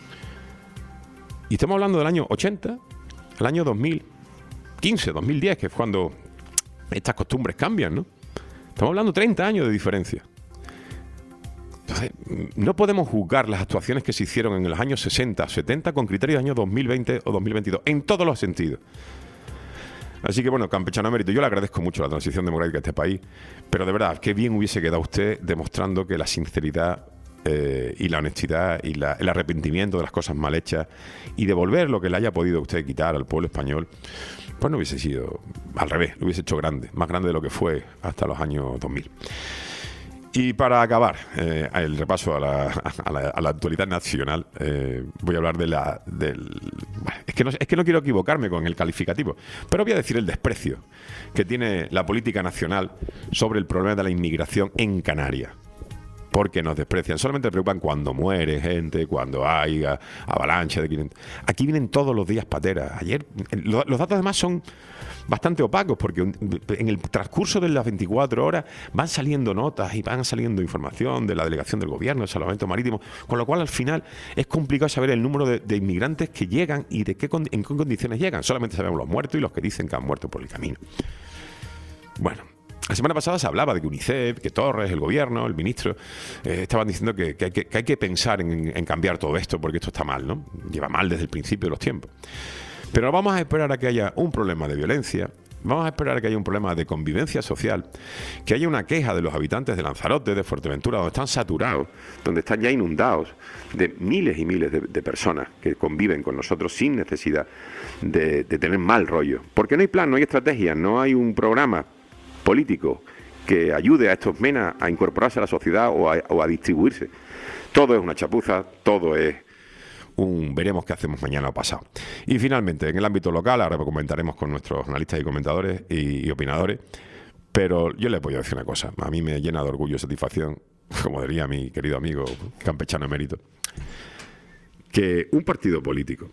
Y estamos hablando del año 80, al año 2015, 2010, que es cuando estas costumbres cambian, ¿no? Estamos hablando de 30 años de diferencia. Entonces, no podemos juzgar las actuaciones que se hicieron en los años 60, 70 con criterios de año 2020 o 2022, en todos los sentidos. Así que bueno, campechano emérito, yo le agradezco mucho la transición democrática de este país, pero de verdad, qué bien hubiese quedado usted demostrando que la sinceridad y la honestidad y el arrepentimiento de las cosas mal hechas y devolver lo que le haya podido usted quitar al pueblo español, pues no hubiese sido al revés, lo hubiese hecho grande, más grande de lo que fue hasta los años 2000. Y para acabar el repaso a la actualidad nacional, voy a hablar es que no quiero equivocarme con el calificativo, pero voy a decir el desprecio que tiene la política nacional sobre el problema de la inmigración en Canarias. Porque nos desprecian, solamente preocupan cuando muere gente, cuando hay avalancha de 500. Aquí vienen todos los días pateras. Ayer, los datos además son bastante opacos, porque en el transcurso de las 24 horas van saliendo notas y van saliendo información de la delegación del gobierno, el salvamento marítimo, con lo cual al final es complicado saber el número de inmigrantes que llegan y en qué condiciones llegan. Solamente sabemos los muertos y los que dicen que han muerto por el camino. Bueno, la semana pasada se hablaba de que UNICEF, que Torres, el gobierno, el ministro, estaban diciendo que hay que pensar en cambiar todo esto, porque esto está mal, ¿no? Lleva mal desde el principio de los tiempos. Pero vamos a esperar a que haya un problema de violencia, vamos a esperar a que haya un problema de convivencia social, que haya una queja de los habitantes de Lanzarote, de Fuerteventura, donde están saturados, donde están ya inundados de miles y miles de personas que conviven con nosotros sin necesidad de tener mal rollo. Porque no hay plan, no hay estrategia, no hay un programa político que ayude a estos menas a incorporarse a la sociedad o a distribuirse. Todo es una chapuza, todo es veremos qué hacemos mañana o pasado. Y finalmente, en el ámbito local, ahora comentaremos con nuestros analistas y comentadores y opinadores, pero yo les voy a decir una cosa, a mí me llena de orgullo y satisfacción, como diría mi querido amigo campechano emérito, que un partido político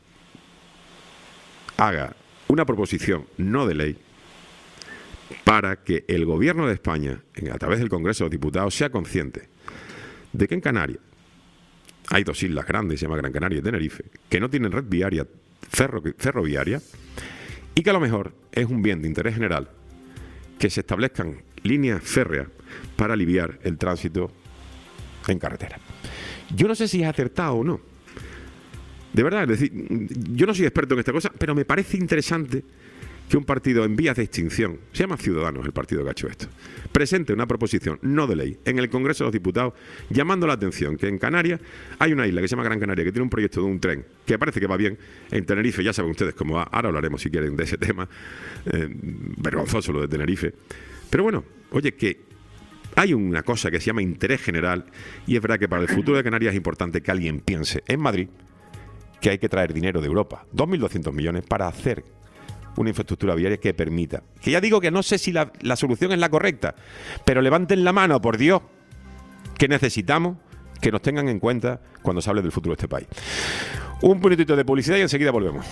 haga una proposición no de ley para que el gobierno de España, a través del Congreso de los Diputados, sea consciente de que en Canarias hay dos islas grandes, se llama Gran Canaria y Tenerife, que no tienen red viaria ferroviaria, y que a lo mejor es un bien de interés general que se establezcan líneas férreas para aliviar el tránsito en carretera. Yo no sé si es acertado o no. De verdad, es decir, yo no soy experto en esta cosa, pero me parece interesante que un partido en vías de extinción, se llama Ciudadanos el partido que ha hecho esto, presente una proposición no de ley en el Congreso de los Diputados llamando la atención que en Canarias hay una isla que se llama Gran Canaria que tiene un proyecto de un tren que parece que va bien. En Tenerife ya saben ustedes cómo va, ahora hablaremos si quieren de ese tema, vergonzoso lo de Tenerife, pero bueno, oye, que hay una cosa que se llama interés general, y es verdad que para el futuro de Canarias es importante que alguien piense en Madrid que hay que traer dinero de Europa, 2.200 millones para hacer una infraestructura viaria que permita. Que ya digo que no sé si la solución es la correcta, pero levanten la mano, por Dios, que necesitamos que nos tengan en cuenta cuando se hable del futuro de este país. Un minutito de publicidad y enseguida volvemos.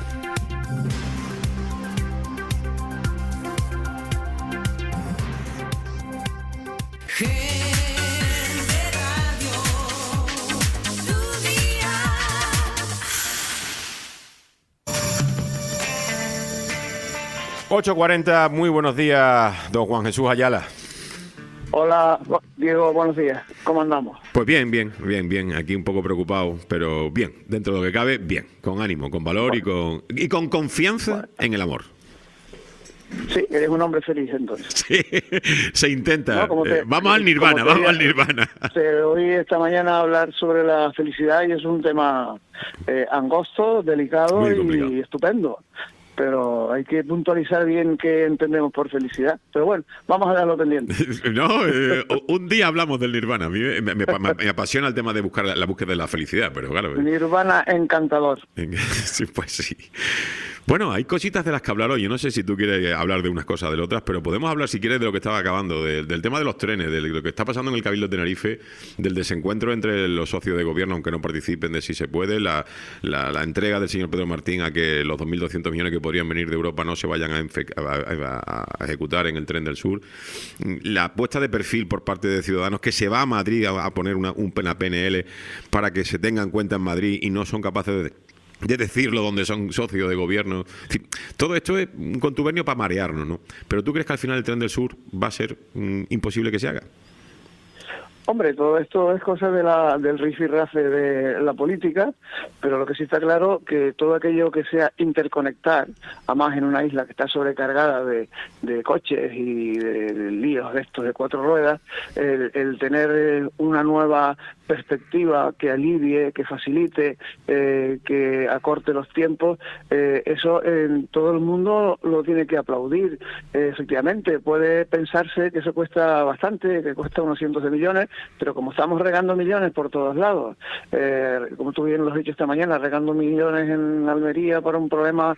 Gente Radio, tu día. 8:40, muy buenos días, don Juan Jesús Ayala. Hola, Diego, buenos días. ¿Cómo andamos? Pues bien. Aquí un poco preocupado, pero bien, dentro de lo que cabe, bien, con ánimo, con valor y con confianza en el amor. Sí, eres un hombre feliz entonces. Sí, se intenta. No, vamos al nirvana. Te oí esta mañana hablar sobre la felicidad y es un tema angosto, delicado y estupendo. Pero hay que puntualizar bien qué entendemos por felicidad. Pero bueno, vamos a darlo pendiente. No, un día hablamos del nirvana. A mí me apasiona el tema de buscar la búsqueda de la felicidad, pero claro. Nirvana encantador. Sí, pues sí. Bueno, hay cositas de las que hablar hoy. Yo no sé si tú quieres hablar de unas cosas o de otras, pero podemos hablar, si quieres, de lo que estaba acabando, del tema de los trenes, de lo que está pasando en el Cabildo de Tenerife, del desencuentro entre los socios de gobierno, aunque no participen, de si se puede, la entrega del señor Pedro Martín a que los 2.200 millones que podrían venir de Europa no se vayan a ejecutar en el Tren del Sur, la puesta de perfil por parte de Ciudadanos, que se va a Madrid a poner una PNL para que se tenga en cuenta en Madrid y no son capaces de decirlo donde son socios de gobierno. Es decir, todo esto es un contubernio para marearnos, ¿no? Pero ¿tú crees que al final el Tren del Sur va a ser imposible que se haga? Hombre, todo esto es cosa del rifirrafe de la política, pero lo que sí está claro que todo aquello que sea interconectar, además en una isla que está sobrecargada de coches y de líos de estos de 4 ruedas, el tener una nueva perspectiva que alivie, que facilite, que acorte los tiempos, eso en todo el mundo lo tiene que aplaudir. Efectivamente, puede pensarse que eso cuesta bastante, que cuesta unos cientos de millones, pero como estamos regando millones por todos lados, como tú bien lo has dicho esta mañana, regando millones en Almería para un problema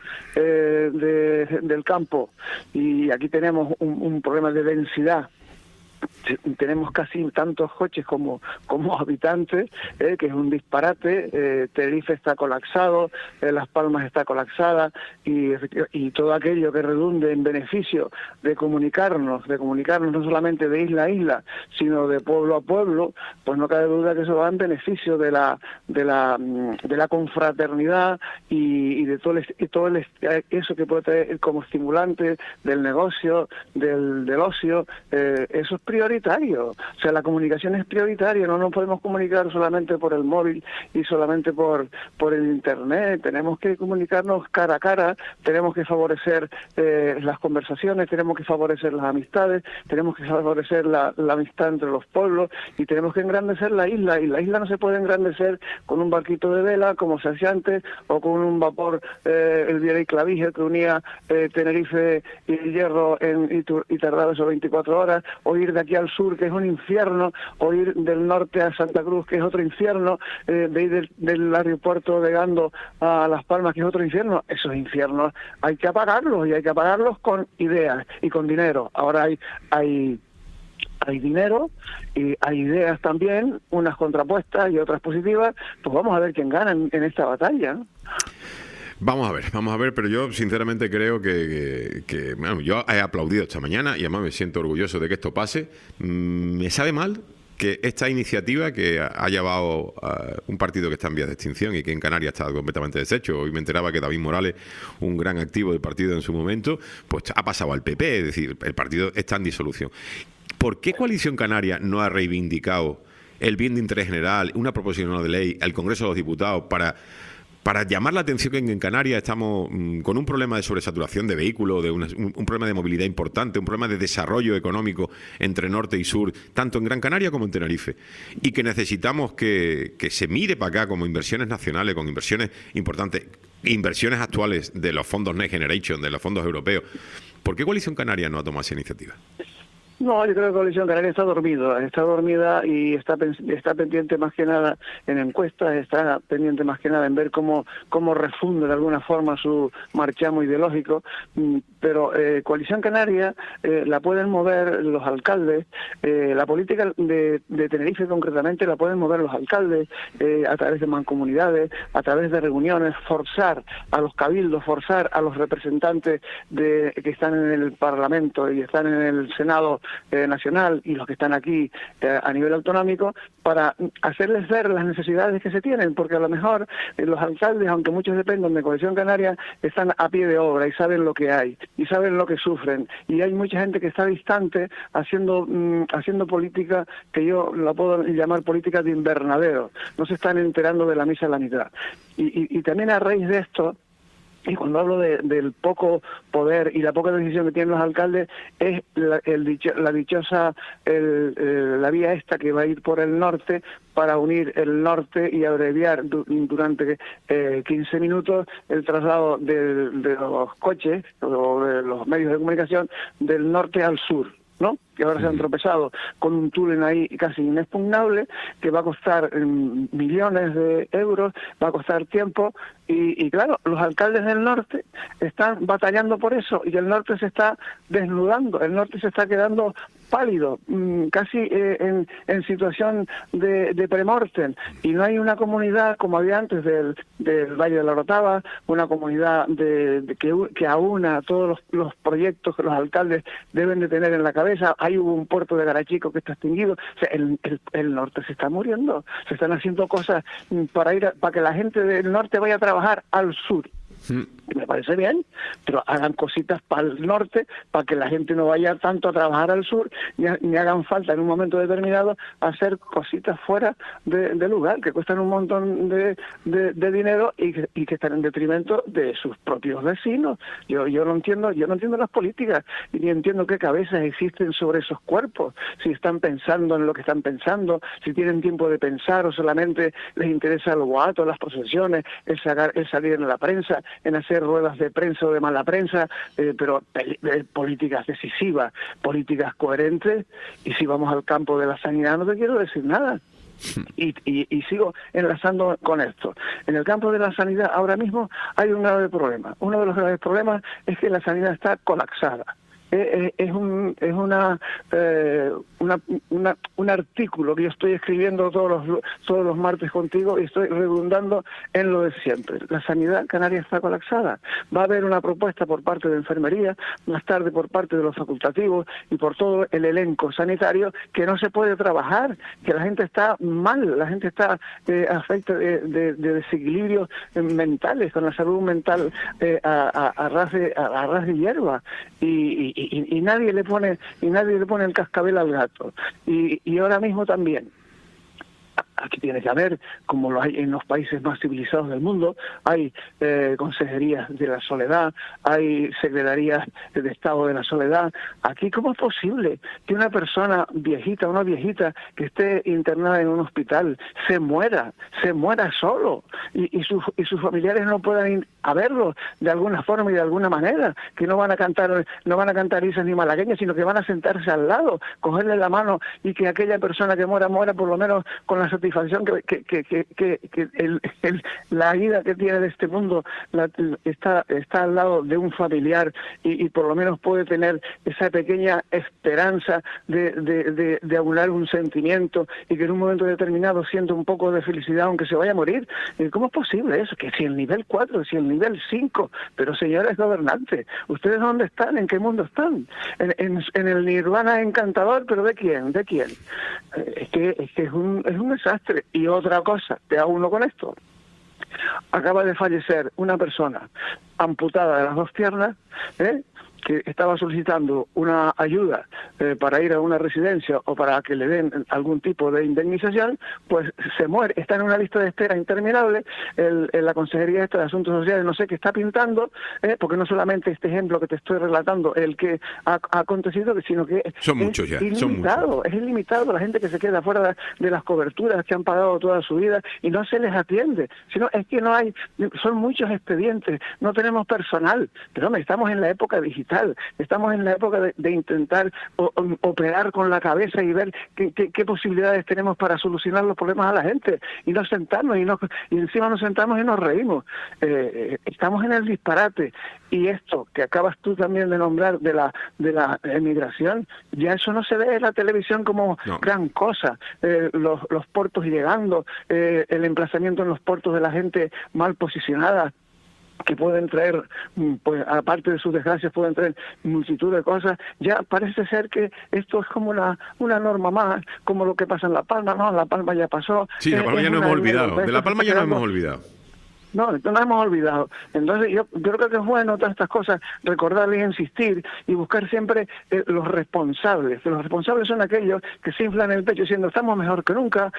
del campo, y aquí tenemos un problema de densidad. Tenemos casi tantos coches como habitantes, que es un disparate. Tenerife está colapsado, Las Palmas está colapsada, y todo aquello que redunde en beneficio de comunicarnos no solamente de isla a isla, sino de pueblo a pueblo, pues no cabe duda que eso va en beneficio de la confraternidad y de todo eso que puede traer como estimulante del negocio, del ocio. Eso es prioritario, o sea, la comunicación es prioritaria, no nos podemos comunicar solamente por el móvil y solamente por el internet, tenemos que comunicarnos cara a cara, tenemos que favorecer las conversaciones, tenemos que favorecer las amistades, tenemos que favorecer la amistad entre los pueblos, y tenemos que engrandecer la isla, y la isla no se puede engrandecer con un barquito de vela como se hacía antes, o con un vapor, el Viera y Clavija, que unía Tenerife y el Hierro y tardaba esos 24 horas, o ir de aquí al sur, que es un infierno, o ir del norte a Santa Cruz, que es otro infierno, de ir del aeropuerto de Gando a Las Palmas, que es otro infierno. Esos infiernos hay que apagarlos, y hay que apagarlos con ideas y con dinero. Ahora hay dinero y hay ideas también, unas contrapuestas y otras positivas. Pues vamos a ver quién gana en esta batalla, ¿no? Vamos a ver, pero yo sinceramente creo que bueno, yo he aplaudido esta mañana y además me siento orgulloso de que esto pase. Me sabe mal que esta iniciativa que ha llevado un partido que está en vías de extinción y que en Canarias está completamente deshecho. Hoy me enteraba que David Morales, un gran activo del partido en su momento, pues ha pasado al PP, es decir, el partido está en disolución. ¿Por qué Coalición Canaria no ha reivindicado el bien de interés general, una proposición no de ley, al Congreso de los Diputados para llamar la atención que en Canarias estamos con un problema de sobresaturación de vehículos, de un problema de movilidad importante, un problema de desarrollo económico entre norte y sur, tanto en Gran Canaria como en Tenerife, y que necesitamos que se mire para acá como inversiones nacionales, con inversiones importantes, inversiones actuales de los fondos Next Generation, de los fondos europeos? ¿Por qué Coalición Canaria no ha tomado esa iniciativa? No, yo creo que Coalición Canaria está dormida y está pendiente más que nada en encuestas, está pendiente más que nada en ver cómo refunde de alguna forma su marchamo ideológico, pero Coalición Canaria la pueden mover los alcaldes, la política de Tenerife concretamente la pueden mover los alcaldes a través de mancomunidades, a través de reuniones, forzar a los cabildos, forzar a los representantes que están en el Parlamento y están en el Senado nacional y los que están aquí a nivel autonómico, para hacerles ver las necesidades que se tienen, porque a lo mejor los alcaldes, aunque muchos dependan de Coalición Canaria, están a pie de obra y saben lo que hay y saben lo que sufren, y hay mucha gente que está distante haciendo política que yo la puedo llamar política de invernadero, no se están enterando de la misa a la mitad, y también a raíz de esto. Y cuando hablo del poco poder y la poca decisión que tienen los alcaldes, es la vía esta que va a ir por el norte para unir el norte y abreviar durante 15 minutos el traslado de los coches o de los medios de comunicación del norte al sur, ¿no? Que ahora se han tropezado con un túnel ahí casi inexpugnable, que va a costar millones de euros, va a costar tiempo, y claro, los alcaldes del norte están batallando por eso, y el norte se está desnudando, el norte se está quedando pálido, casi en situación de premortem, y no hay una comunidad como había antes del Valle de la Orotava, una comunidad que aúna todos los proyectos que los alcaldes deben de tener en la cabeza. Hay un puerto de Garachico que está extinguido, o sea, el norte se está muriendo, se están haciendo cosas para que la gente del norte vaya a trabajar al sur. Me parece bien, pero hagan cositas para el norte, para que la gente no vaya tanto a trabajar al sur, ni hagan falta en un momento determinado hacer cositas fuera de lugar, que cuestan un montón de dinero y que están en detrimento de sus propios vecinos. Yo no entiendo las políticas, y ni entiendo qué cabezas existen sobre esos cuerpos, si están pensando en lo que están pensando, si tienen tiempo de pensar o solamente les interesa el boato, las posesiones, el salir en la prensa, en hacer ruedas de prensa o de mala prensa, pero políticas decisivas, políticas coherentes. Y si vamos al campo de la sanidad, no te quiero decir nada. Y sigo enlazando con esto. En el campo de la sanidad ahora mismo hay un grave problema. Uno de los graves problemas es que la sanidad está colapsada. Es un artículo que yo estoy escribiendo todos los martes contigo, y estoy redundando en lo de siempre. La sanidad canaria está colapsada. Va a haber una propuesta por parte de enfermería, más tarde por parte de los facultativos y por todo el elenco sanitario, que no se puede trabajar, que la gente está mal, la gente está afecta de desequilibrios mentales, con la salud mental a ras de hierba, y nadie le pone el cascabel al gato. Y ahora mismo también aquí tiene que haber, como lo hay en los países más civilizados del mundo, hay consejerías de la soledad, hay secretarías de Estado de la soledad. Aquí, ¿cómo es posible que una persona viejita, una viejita que esté internada en un hospital se muera solo, y sus familiares no puedan ir a verlo de alguna forma y de alguna manera, que no van a cantar risas ni malagueñas, sino que van a sentarse al lado, cogerle la mano, y que aquella persona que muera por lo menos con la satisfacción que la vida que tiene de este mundo está al lado de un familiar, y por lo menos puede tener esa pequeña esperanza de aunar un sentimiento, y que en un momento determinado sienta un poco de felicidad aunque se vaya a morir. ¿Cómo es posible eso? Que si el nivel 4, si el nivel 5, pero señores gobernantes, ¿ustedes dónde están? ¿En qué mundo están? En el nirvana encantador, pero ¿de quién? Es que es un desastre. Y otra cosa, te hago uno con esto. Acaba de fallecer una persona amputada de las dos piernas, que estaba solicitando una ayuda para ir a una residencia o para que le den algún tipo de indemnización, pues se muere, está en una lista de espera interminable. La Consejería de Asuntos Sociales no sé qué está pintando, porque no solamente este ejemplo que te estoy relatando el que ha acontecido, sino que son muchos ya, es ilimitado la gente que se queda fuera de las coberturas que han pagado toda su vida y no se les atiende. Sino es que no hay, son muchos expedientes, no tenemos personal. Pero estamos en la época digital. Estamos en la época de intentar operar con la cabeza y ver qué posibilidades tenemos para solucionar los problemas a la gente, y no sentarnos y encima nos sentamos y nos reímos. Estamos en el disparate, y esto que acabas tú también de nombrar de la emigración, ya eso no se ve en la televisión como gran cosa. Los puertos llegando, el emplazamiento en los puertos de la gente mal posicionada, que pueden traer, pues aparte de sus desgracias, pueden traer multitud de cosas. Ya parece ser que esto es como una norma más, como lo que pasa en La Palma. No, La Palma ya pasó. Sí, La Palma ya no hemos olvidado. De La Palma ya no hemos olvidado. No hemos olvidado. Entonces yo creo que es bueno todas estas cosas, recordarles, insistir y buscar siempre los responsables. Los responsables son aquellos que se inflan el pecho diciendo estamos mejor que nunca,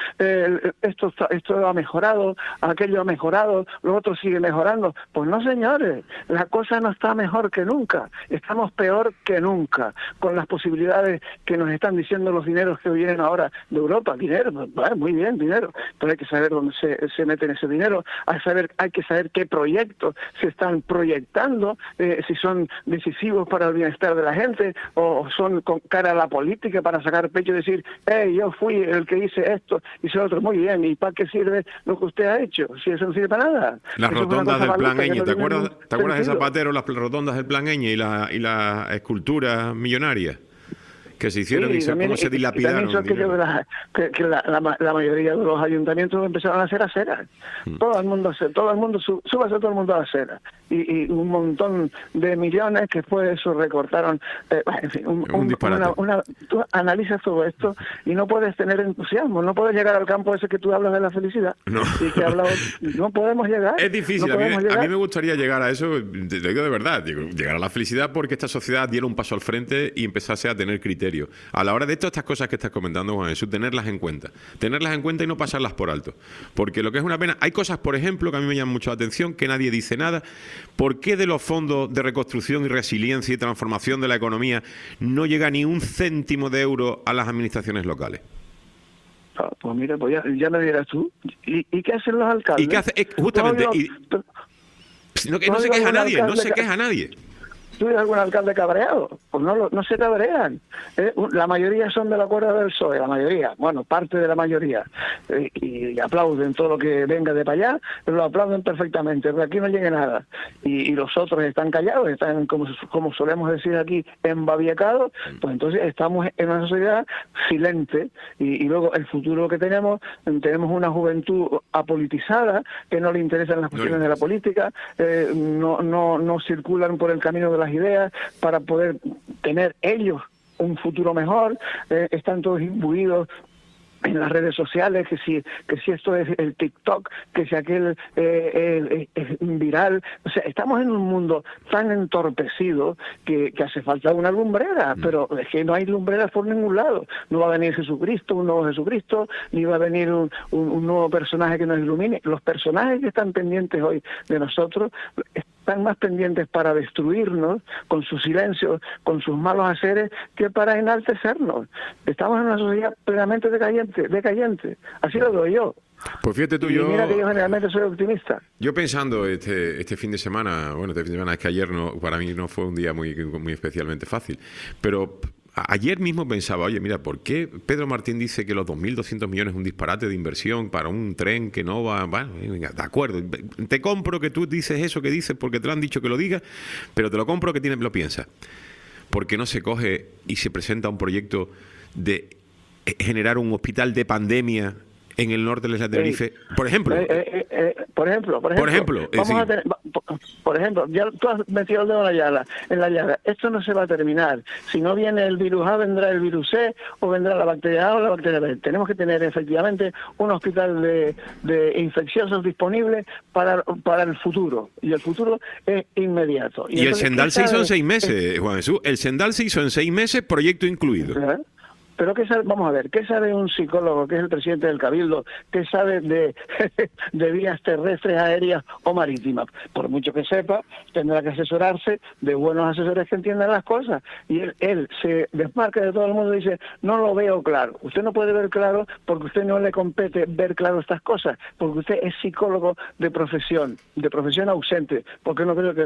esto ha mejorado, aquello ha mejorado, lo otro sigue mejorando. Pues no, señores, la cosa no está mejor que nunca, estamos peor que nunca, con las posibilidades que nos están diciendo los dineros que vienen ahora de Europa. Dinero, pues, muy bien, dinero, pero hay que saber dónde se mete ese dinero, hay que saber qué proyectos se están proyectando, si son decisivos para el bienestar de la gente o son con cara a la política para sacar pecho y decir, yo fui el que hice esto, hice otro. Muy bien, ¿y para qué sirve lo que usted ha hecho? Si eso no sirve para nada. Las rotondas del Plan Eñe, ¿te acuerdas de Zapatero, las rotondas del Plan Eñe y la escultura millonaria? que se hicieron y también- cómo se y dilapidaron. también son dinero. que la mayoría de los ayuntamientos empezaron a hacer aceras. Todo el mundo, súbase todo el mundo a aceras. Y un montón de millones que después de eso recortaron. En fin, Un disparate. tú analizas todo esto y no puedes tener entusiasmo, no puedes llegar al campo ese que tú hablas de la felicidad. No. Y que no podemos llegar. Es difícil, no a mí podemos llegar. me gustaría llegar a eso, te lo digo de verdad, llegar a la felicidad porque esta sociedad diera un paso al frente y empezase a tener criterio. A la hora de todas estas cosas que estás comentando, Juan Jesús, tenerlas en cuenta y no pasarlas por alto. Porque lo que es una pena, hay cosas, por ejemplo, que a mí me llaman mucho la atención, que nadie dice nada. ¿Por qué de los fondos de reconstrucción y resiliencia y transformación de la economía no llega ni un céntimo de euro a las administraciones locales? Pues mira, pues ya me dirás tú. ¿Y qué hacen los alcaldes? ¿Y qué hace? Justamente, No, que no se queja nadie, no se queja nadie. ¿Tú ves algún alcalde cabreado? Pues no se cabrean. La mayoría son de la cuerda del PSOE, la mayoría, bueno, parte de la mayoría. Y aplauden todo lo que venga de para allá, lo aplauden perfectamente, pero aquí no llega nada. Y los otros están callados, están, como solemos decir aquí, embabiecados. Pues entonces estamos en una sociedad silente. Y luego el futuro que tenemos una juventud apolitizada, que no le interesan las cuestiones de la política, no circulan por el camino de las ideas para poder tener ellos un futuro mejor, están todos imbuidos en las redes sociales, que si esto es el TikTok, que si aquel es viral. O sea, estamos en un mundo tan entorpecido que hace falta una lumbrera, pero es que no hay lumbreras por ningún lado. No va a venir Jesucristo, un nuevo Jesucristo, ni va a venir un nuevo personaje que nos ilumine. Los personajes que están pendientes hoy de nosotros están más pendientes para destruirnos con su silencio, con sus malos haceres, que para enaltecernos. Estamos en una sociedad plenamente decayente. Así lo veo yo. Pues fíjate tú, Y mira que yo generalmente soy optimista. Yo pensando este fin de semana, es que ayer para mí no fue un día muy especialmente fácil, pero ayer mismo pensaba, oye, mira, ¿por qué Pedro Martín dice que los 2.200 millones es un disparate de inversión para un tren que no va? Bueno, venga, de acuerdo, te compro que tú dices eso que dices porque te lo han dicho que lo digas, pero te lo compro que lo piensas. ¿Por qué no se coge y se presenta un proyecto de generar un hospital de pandemia en el norte de la Tenerife? Por ejemplo. Por ejemplo, ya tú has metido el dedo en la llaga. Esto no se va a terminar. Si no viene el virus A, vendrá el virus C, o vendrá la bacteria A o la bacteria B. Tenemos que tener efectivamente un hospital de infecciosos disponible para el futuro. Y el futuro es inmediato. Y el Sendal se hizo en 6 meses, Juan Jesús. El Sendal se hizo en 6 meses, proyecto incluido. Pero vamos a ver, ¿qué sabe un psicólogo que es el presidente del Cabildo? ¿Qué sabe de vías terrestres, aéreas o marítimas? Por mucho que sepa, tendrá que asesorarse de buenos asesores que entiendan las cosas. Y él se desmarca de todo el mundo y dice, no lo veo claro. Usted no puede ver claro porque usted no le compete ver claro estas cosas, porque usted es psicólogo de profesión ausente, porque no creo que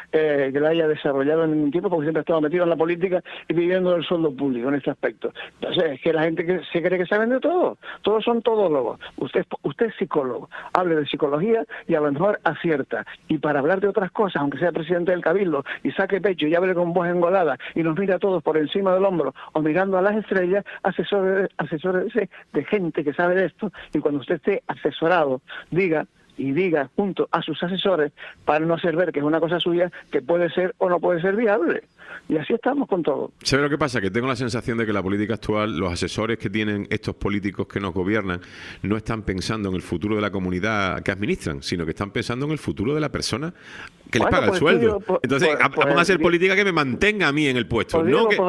la haya desarrollado en ningún tiempo, porque siempre ha estado metido en la política y viviendo del sueldo público en este aspecto. Entonces, es que la gente que se cree que saben de todo. Todos son todólogos. Usted es psicólogo. Hable de psicología y a lo mejor acierta. Y para hablar de otras cosas, aunque sea presidente del Cabildo, y saque pecho y hable con voz engolada y nos mira a todos por encima del hombro o mirando a las estrellas, asesórese de gente que sabe de esto. Y cuando usted esté asesorado, diga junto a sus asesores, para no hacer ver que es una cosa suya que puede ser o no puede ser viable. Y así estamos con todo. ¿Sabe lo que pasa? Que tengo la sensación de que la política actual, los asesores que tienen estos políticos que nos gobiernan, no están pensando en el futuro de la comunidad que administran, sino que están pensando en el futuro de la persona que les paga el sueldo. Entonces, vamos a hacer política que me mantenga a mí en el puesto.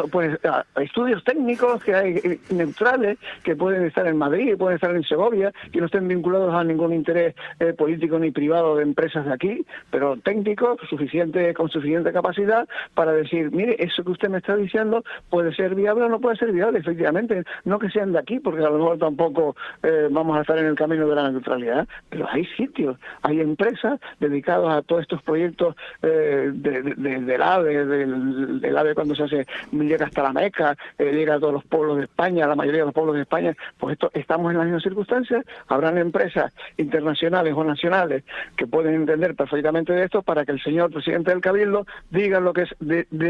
Estudios técnicos que hay neutrales, que pueden estar en Madrid, pueden estar en Segovia, que no estén vinculados a ningún interés político ni privado de empresas de aquí, pero técnicos con suficiente capacidad para decir, mire, eso que usted me está diciendo puede ser viable o no puede ser viable, efectivamente, no que sean de aquí, porque a lo mejor tampoco vamos a estar en el camino de la neutralidad, pero hay sitios, hay empresas dedicadas a todos estos proyectos del AVE cuando se hace, llega hasta la Meca, llega a todos los pueblos de España, la mayoría de los pueblos de España, pues estamos en las mismas circunstancias. Habrán empresas internacionales o nacionales que pueden entender perfectamente de esto para que el señor presidente del Cabildo diga lo que es de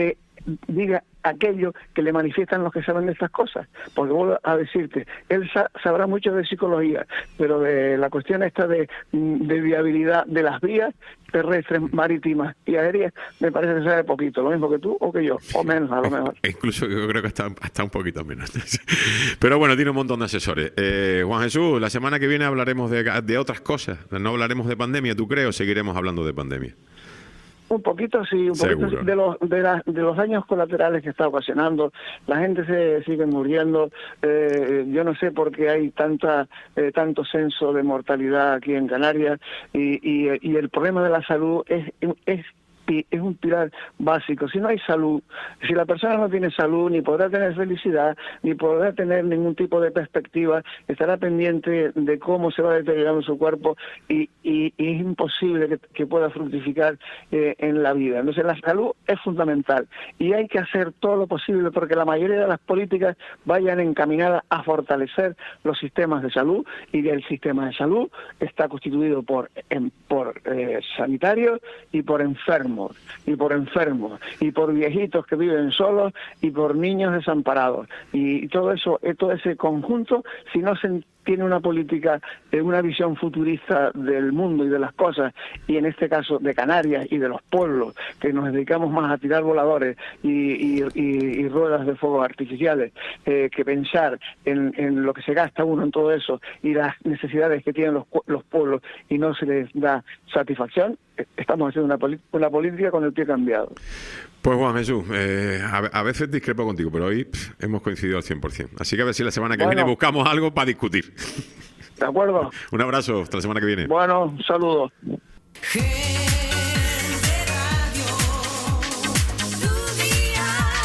que diga aquello que le manifiestan los que saben de estas cosas, porque vuelvo a decirte, él sabrá mucho de psicología, pero de la cuestión esta de viabilidad de las vías terrestres, marítimas y aéreas, me parece que sabe poquito, lo mismo que tú o que yo, o menos a lo mejor. Incluso yo creo que hasta un poquito menos. Pero bueno, tiene un montón de asesores. Juan Jesús, la semana que viene hablaremos de otras cosas, no hablaremos de pandemia, ¿tú crees, o seguiremos hablando de pandemia? Un poquito sí, Seguro. Sí, de los daños colaterales que está ocasionando. La gente se sigue muriendo. Yo no sé por qué hay tanto censo de mortalidad aquí en Canarias y el problema de la salud es un pilar básico. Si no hay salud, si la persona no tiene salud, ni podrá tener felicidad, ni podrá tener ningún tipo de perspectiva, estará pendiente de cómo se va deteriorando su cuerpo y es imposible que pueda fructificar en la vida. Entonces la salud es fundamental y hay que hacer todo lo posible porque la mayoría de las políticas vayan encaminadas a fortalecer los sistemas de salud, y el sistema de salud está constituido por sanitarios y por enfermos, y por viejitos que viven solos y por niños desamparados, y todo ese conjunto, si no se tiene una política, una visión futurista del mundo y de las cosas, y en este caso de Canarias y de los pueblos, que nos dedicamos más a tirar voladores y ruedas de fuego artificiales, que pensar en lo que se gasta uno en todo eso y las necesidades que tienen los pueblos y no se les da satisfacción, estamos haciendo una política con el pie cambiado. Pues Juan Jesús, a veces discrepo contigo, pero hoy hemos coincidido al 100%. Así que a ver si la semana que viene buscamos algo para discutir. ¿De acuerdo? Un abrazo, hasta la semana que viene. Bueno, un saludo. Gente Radio, tu día.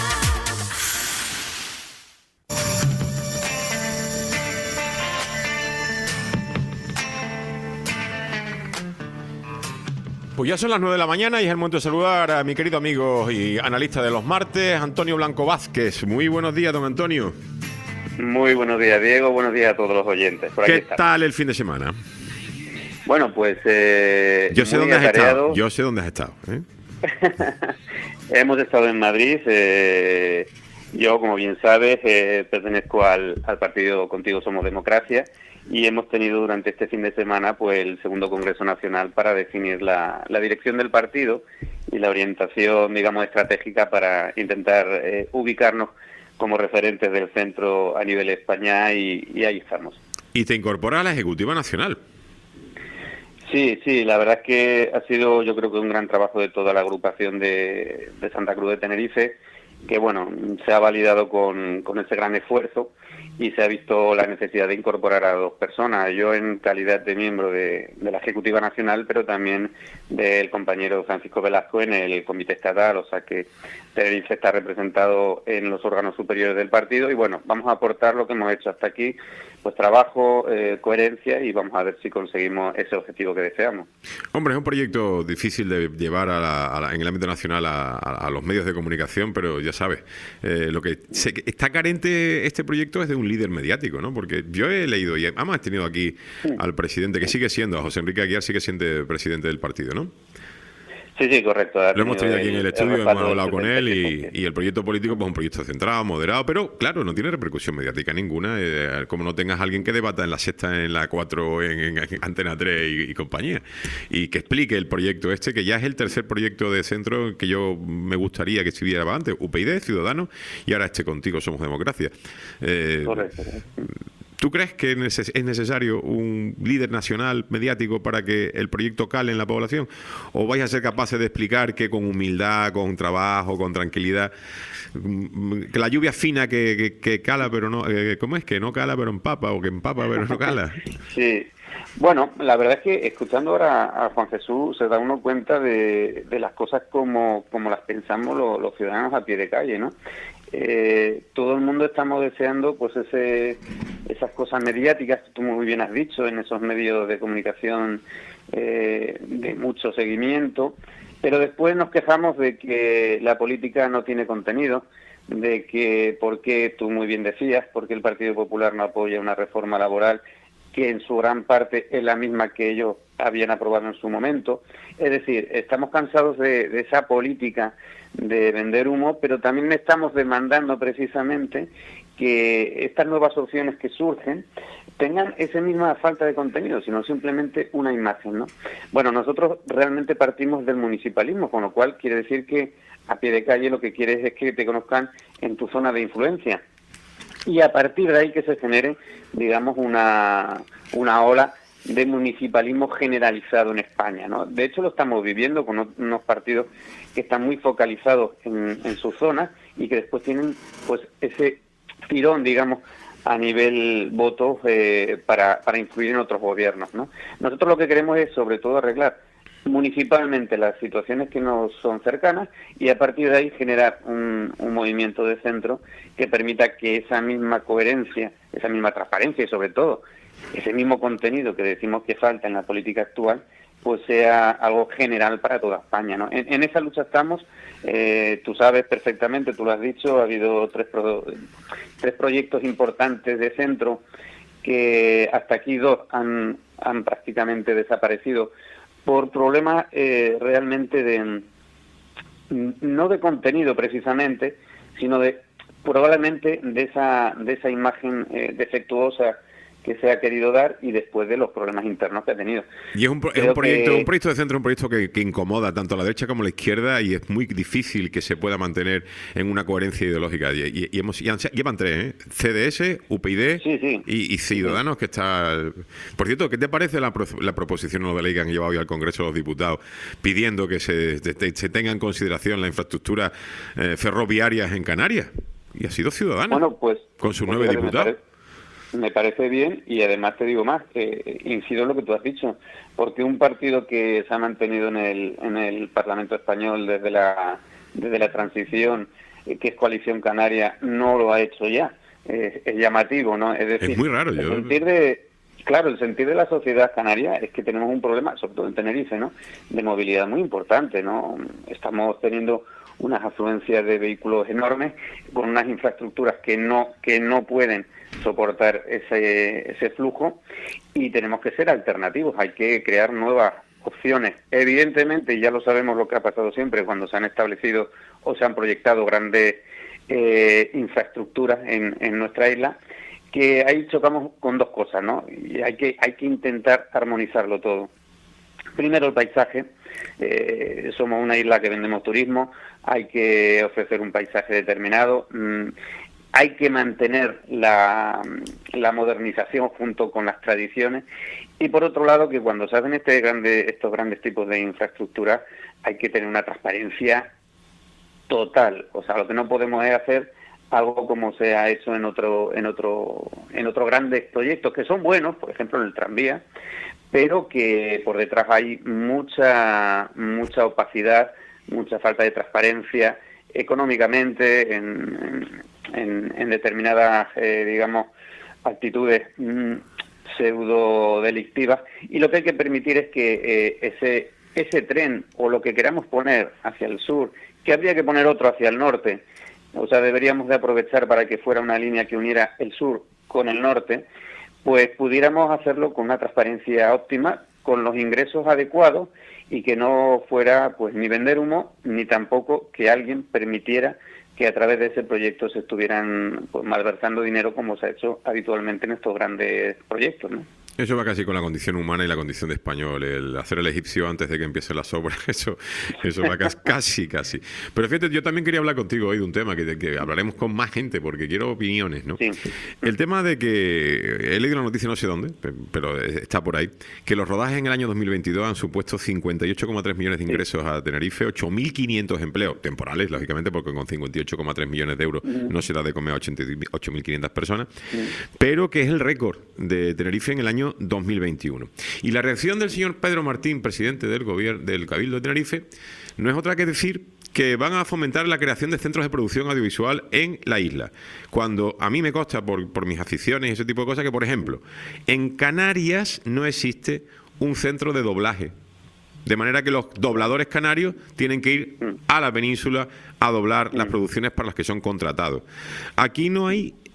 Pues ya son las 9 de la mañana y es el momento de saludar a mi querido amigo y analista de los martes, Antonio Blanco Vázquez. Muy buenos días, don Antonio. Muy buenos días, Diego. Buenos días a todos los oyentes. Por aquí ¿Qué estamos. tal el fin de semana? Bueno, pues Yo sé muy dónde has estado. atareado. Yo sé dónde has estado. Hemos estado en Madrid. Yo, como bien sabes, pertenezco al partido Contigo Somos Democracia, y hemos tenido durante este fin de semana pues el segundo Congreso Nacional para definir la dirección del partido y la orientación, digamos, estratégica para intentar ubicarnos como referentes del centro a nivel España, y ahí estamos. Y te incorporas a la Ejecutiva Nacional. Sí, la verdad es que ha sido, yo creo que un gran trabajo de toda la agrupación de Santa Cruz de Tenerife, que bueno, se ha validado con ese gran esfuerzo y se ha visto la necesidad de incorporar a 2 personas, yo en calidad de miembro de la Ejecutiva Nacional, pero también del compañero Francisco Velasco en el Comité Estatal, o sea que Tenerife está representado en los órganos superiores del partido, y bueno, vamos a aportar lo que hemos hecho hasta aquí, pues trabajo, coherencia, y vamos a ver si conseguimos ese objetivo que deseamos. Hombre, es un proyecto difícil de llevar en el ámbito nacional a los medios de comunicación, pero ya sabes, lo que está carente este proyecto es de un líder mediático, ¿no? Porque yo he leído, y además he tenido aquí al presidente, que sigue siendo, a José Enrique Aguiar, sigue siendo presidente del partido, ¿no? Sí, correcto. Lo hemos tenido aquí en el estudio, hemos hablado con él, y y el proyecto político pues es un proyecto centrado, moderado, pero claro, no tiene repercusión mediática ninguna, como no tengas a alguien que debata en la Sexta, en la 4, en Antena 3 y compañía, y que explique el proyecto este, que ya es el tercer proyecto de centro que yo me gustaría que estuviera antes, UPyD, Ciudadanos, y ahora Contigo Somos Democracia. Correcto. ¿Tú crees que es necesario un líder nacional mediático para que el proyecto cale en la población? ¿O vais a ser capaces de explicar que con humildad, con trabajo, con tranquilidad, que la lluvia fina que cala pero no... ¿Cómo es? Que no cala pero empapa, o que empapa pero no cala. Sí. Bueno, la verdad es que escuchando ahora a Juan Jesús se da uno cuenta de las cosas como las pensamos los ciudadanos a pie de calle, ¿no? Todo el mundo estamos deseando pues esas cosas mediáticas que tú muy bien has dicho, en esos medios de comunicación de mucho seguimiento, pero después nos quejamos de que la política no tiene contenido, de que, porque tú muy bien decías, porque el Partido Popular no apoya una reforma laboral que en su gran parte es la misma que ellos habían aprobado en su momento. Es decir, estamos cansados de esa política de vender humo, pero también estamos demandando precisamente que estas nuevas opciones que surgen tengan esa misma falta de contenido, sino simplemente una imagen, ¿no? Bueno, nosotros realmente partimos del municipalismo, con lo cual quiere decir que a pie de calle lo que quieres es que te conozcan en tu zona de influencia. Y a partir de ahí que se genere, digamos, una ola de municipalismo generalizado en España, ¿no? De hecho, lo estamos viviendo con unos partidos que están muy focalizados en sus zonas y que después tienen, pues, ese tirón, digamos, a nivel votos para influir en otros gobiernos, ¿no? Nosotros lo que queremos es, sobre todo, arreglar municipalmente las situaciones que nos son cercanas y a partir de ahí generar un movimiento de centro que permita que esa misma coherencia, esa misma transparencia y sobre todo ese mismo contenido que decimos que falta en la política actual, pues sea algo general para toda España, ¿no? En esa lucha estamos, tú sabes perfectamente, tú lo has dicho, ha habido tres proyectos importantes de centro que hasta aquí 2 han prácticamente desaparecido por problemas realmente no de contenido precisamente, sino probablemente de esa imagen defectuosa que se ha querido dar y después de los problemas internos que ha tenido. Y es un proyecto de centro, un proyecto que incomoda tanto a la derecha como a la izquierda y es muy difícil que se pueda mantener en una coherencia ideológica. Llevan 3, CDS, UPyD y Ciudadanos, que está... Por cierto, ¿qué te parece la proposición no de ley que han llevado hoy al Congreso los diputados pidiendo que se tenga en consideración la infraestructura ferroviarias en Canarias? Y ha sido Ciudadanos, bueno, pues, con sus 9 diputados. Me parece bien y además te digo más, incido en lo que tú has dicho, porque un partido que se ha mantenido en el Parlamento español desde la transición, que es Coalición Canaria, no lo ha hecho ya. Es llamativo, ¿no? Es decir, es muy raro. El sentir de la sociedad canaria es que tenemos un problema, sobre todo en Tenerife, ¿no?, de movilidad muy importante, ¿no? Estamos teniendo unas afluencias de vehículos enormes con unas infraestructuras que no pueden soportar ese flujo y tenemos que ser alternativos, hay que crear nuevas opciones. Evidentemente, ya lo sabemos lo que ha pasado siempre cuando se han establecido o se han proyectado grandes infraestructuras en nuestra isla, que ahí chocamos con 2 cosas, ¿no? Y hay que intentar armonizarlo todo. Primero, el paisaje. Somos una isla que vendemos turismo, hay que ofrecer un paisaje determinado. Hay que mantener la modernización junto con las tradiciones y por otro lado que cuando se hacen estos grandes tipos de infraestructura hay que tener una transparencia total. O sea, lo que no podemos es hacer algo como se ha hecho en otros grandes proyectos que son buenos, por ejemplo en el tranvía, pero que por detrás hay mucha opacidad, mucha falta de transparencia económicamente en determinadas, digamos, actitudes pseudo delictivas, y lo que hay que permitir es que ese tren o lo que queramos poner hacia el sur, que habría que poner otro hacia el norte, o sea, deberíamos de aprovechar para que fuera una línea que uniera el sur con el norte, pues pudiéramos hacerlo con una transparencia óptima, con los ingresos adecuados y que no fuera pues ni vender humo ni tampoco que alguien permitiera que a través de ese proyecto se estuvieran pues malversando dinero como se ha hecho habitualmente en estos grandes proyectos, ¿no? Eso va casi con la condición humana y la condición de español, el hacer el egipcio antes de que empiecen las obras, eso va casi. Pero fíjate, yo también quería hablar contigo hoy de un tema que hablaremos con más gente porque quiero opiniones, ¿no? Sí. El tema de que, he leído la noticia no sé dónde, pero está por ahí, que los rodajes en el año 2022 han supuesto 58,3 millones de ingresos a Tenerife, 8.500 empleos, temporales, lógicamente, porque con 58,3 millones de euros no se da de comer a 8.500 personas, pero que es el récord de Tenerife en el año 2021. Y la reacción del señor Pedro Martín, presidente del Cabildo de Tenerife, no es otra que decir que van a fomentar la creación de centros de producción audiovisual en la isla. Cuando a mí me consta, por mis aficiones y ese tipo de cosas, que, por ejemplo, en Canarias no existe un centro de doblaje. De manera que los dobladores canarios tienen que ir a la península a doblar las producciones para las que son contratados. Aquí no hay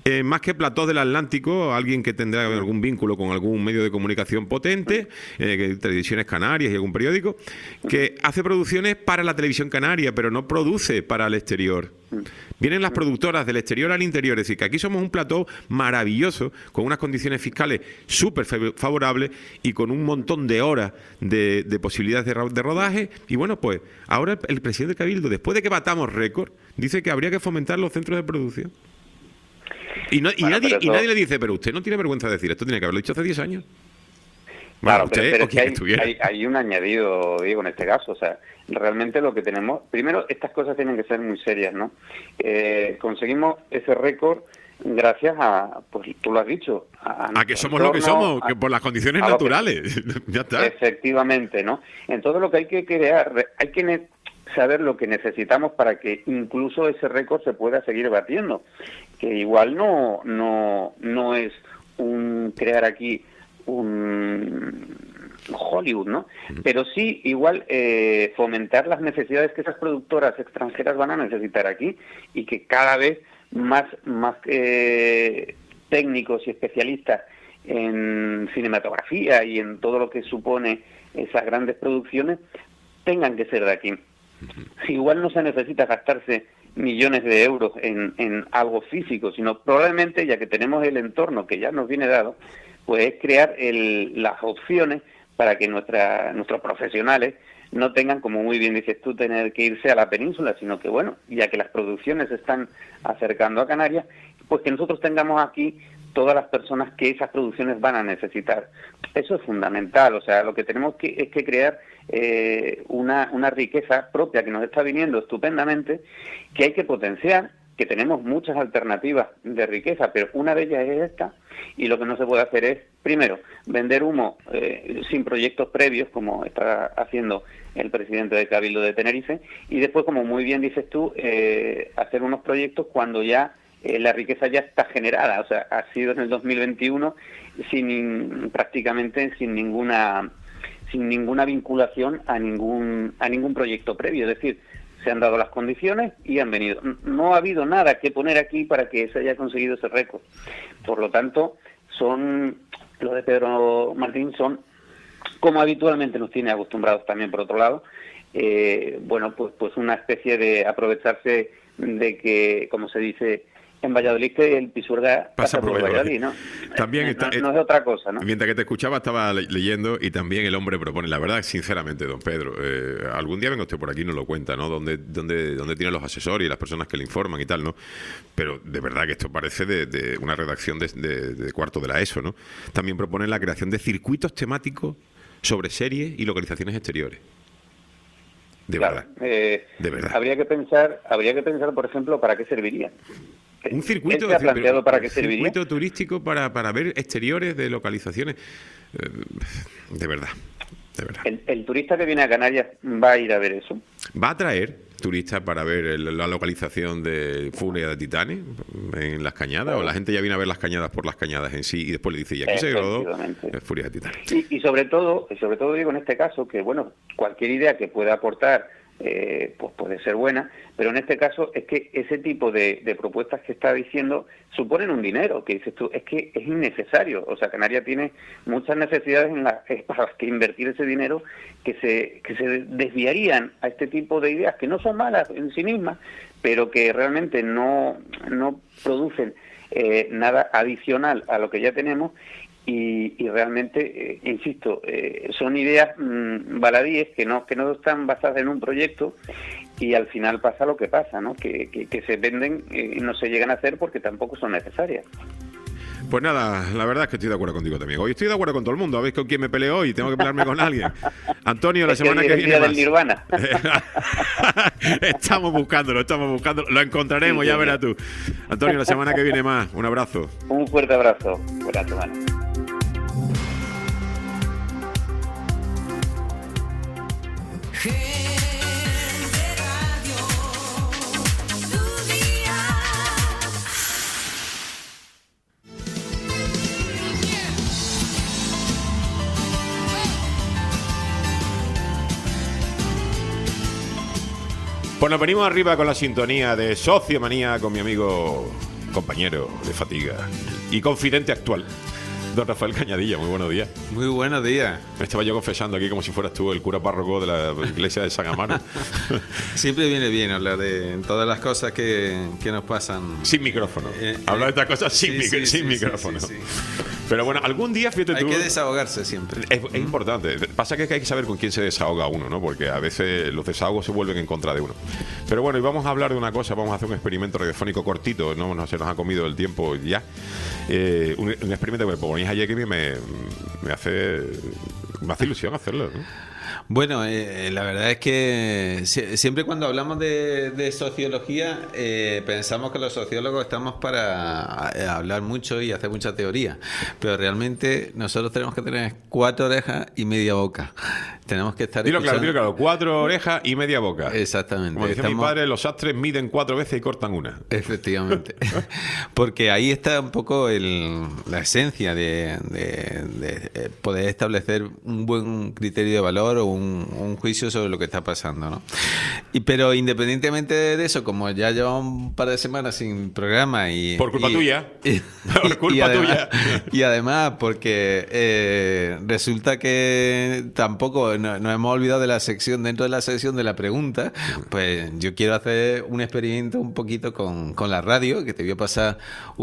más que platós del Atlántico, alguien que tendrá algún vínculo con algún medio de comunicación potente, Televisiones Canarias y algún periódico, que hace producciones para la televisión canaria, pero no produce para el exterior. Vienen las productoras del exterior al interior, es decir, que aquí somos un plató maravilloso, con unas condiciones fiscales súper favorables y con un montón de horas de posibilidades de rodaje. Y bueno, pues ahora el presidente del Cabildo, después de que batamos récord, dice que habría que fomentar los centros de producción. Y nadie le dice, pero usted no tiene vergüenza de decir esto, tiene que haberlo dicho hace 10 años. Claro, Bueno, pero usted, es que hay un añadido, Diego, en este caso. O sea, realmente lo que tenemos... Primero, estas cosas tienen que ser muy serias, ¿no? Conseguimos ese récord gracias a, pues tú lo has dicho... A que somos lo que somos, que por las condiciones naturales. Ya está. Efectivamente, ¿no? Entonces lo que hay que crear, hay que saber lo que necesitamos para que incluso ese récord se pueda seguir batiendo. Que igual no es crear aquí un Hollywood, ¿no? Pero sí, igual, fomentar las necesidades que esas productoras extranjeras van a necesitar aquí y que cada vez más técnicos y especialistas en cinematografía y en todo lo que supone esas grandes producciones tengan que ser de aquí. Si igual no se necesita gastarse millones de euros en algo físico, sino probablemente, ya que tenemos el entorno que ya nos viene dado, pues es crear las opciones para que nuestros profesionales no tengan, como muy bien dices tú, tener que irse a la península, sino que, bueno, ya que las producciones se están acercando a Canarias, pues que nosotros tengamos aquí todas las personas que esas producciones van a necesitar. Eso es fundamental, o sea, lo que tenemos es que crear una riqueza propia que nos está viniendo estupendamente, que hay que potenciar, que tenemos muchas alternativas de riqueza, pero una de ellas es esta, y lo que no se puede hacer es, primero, vender humo sin proyectos previos, como está haciendo el presidente del Cabildo de Tenerife, y después, como muy bien dices tú, hacer unos proyectos cuando ya la riqueza ya está generada, o sea, ha sido en el 2021 prácticamente sin ninguna vinculación a ningún proyecto previo, es decir, se han dado las condiciones y han venido. No ha habido nada que poner aquí para que se haya conseguido ese récord. Por lo tanto, lo de Pedro Martín son, como habitualmente nos tiene acostumbrados también por otro lado, bueno, pues una especie de aprovecharse de que, como se dice en Valladolid, que el Pisuerga pasa por Valladolid, ¿no? También no es otra cosa, ¿no? Mientras que te escuchaba estaba leyendo y también el hombre propone, la verdad, sinceramente, don Pedro, algún día venga usted por aquí y nos lo cuenta, ¿no? Donde tiene los asesores y las personas que le informan y tal, ¿no? Pero de verdad que esto parece de una redacción de cuarto de la ESO, ¿no? También propone la creación de circuitos temáticos sobre series y localizaciones exteriores. De verdad. De verdad. Habría que pensar, por ejemplo, para qué serviría. Un circuito, ha planteado para qué serviría. Circuito turístico para ver exteriores de localizaciones. De verdad. ¿El turista que viene a Canarias va a ir a ver eso? Va a traer turistas para ver la localización de Furia de Titanes en Las Cañadas, o la gente ya viene a ver Las Cañadas por Las Cañadas en sí y después le dice, y aquí se rodó Furia de Titanes. Y sobre todo digo en este caso que, bueno, cualquier idea que pueda aportar pues puede ser buena, pero en este caso es que ese tipo de propuestas que está diciendo suponen un dinero, que dices tú, es que es innecesario. O sea, Canarias tiene muchas necesidades para las que invertir ese dinero que se desviarían a este tipo de ideas que no son malas en sí mismas, pero que realmente no producen nada adicional a lo que ya tenemos. Y realmente, insisto, son ideas baladíes que no están basadas en un proyecto, y al final pasa lo que pasa, ¿no? Que se venden y no se llegan a hacer porque tampoco son necesarias. Pues nada, la verdad es que estoy de acuerdo contigo también. Hoy estoy de acuerdo con todo el mundo. ¿Habéis con quién me peleo hoy? Tengo que pelearme con alguien. Antonio, la semana que viene del Nirvana. Estamos buscándolo. Lo encontraremos, ya verás tú. Antonio, la semana que viene más. Un abrazo. Un fuerte abrazo. Buena semana. Pues nos venimos arriba con la sintonía de Sociomanía con mi amigo compañero de fatiga y confidente actual, don Rafael Cañadilla. Muy buenos días. Muy buenos días. Me estaba yo confesando aquí como si fueras tú el cura párroco de la iglesia de San Amaro. Siempre viene bien hablar de todas las cosas que nos pasan. Sin micrófono. Hablar de estas cosas sin micrófono. Sí. Pero bueno, algún día, fíjate Hay tú... que desahogarse siempre. Es importante. Pasa que hay que saber con quién se desahoga uno, ¿no? Porque a veces los desahogos se vuelven en contra de uno. Pero bueno, y vamos a hablar de una cosa. Vamos a hacer un experimento radiofónico cortito. No se nos ha comido el tiempo ya. Un experimento que me ponéis ayer que me hace ilusión hacerlo, ¿no? Bueno, la verdad es que siempre cuando hablamos de sociología pensamos que los sociólogos estamos para hablar mucho y hacer mucha teoría, pero realmente nosotros tenemos que tener 4 orejas y media boca. Tenemos que estar Dilo claro, 4 orejas y media boca. Exactamente. Como decía mi padre, los sastres miden 4 veces y cortan una. Efectivamente. Porque ahí está un poco la esencia de poder establecer un buen criterio de valor o un juicio sobre lo que está pasando, ¿no? Pero independientemente de eso, como ya llevamos un par de semanas sin programa y... Por culpa tuya. Por culpa además, tuya. Y además porque resulta que tampoco nos hemos olvidado de la sección, dentro de la sección de la pregunta, pues yo quiero hacer un experimento un poquito con la radio, que te voy a pasar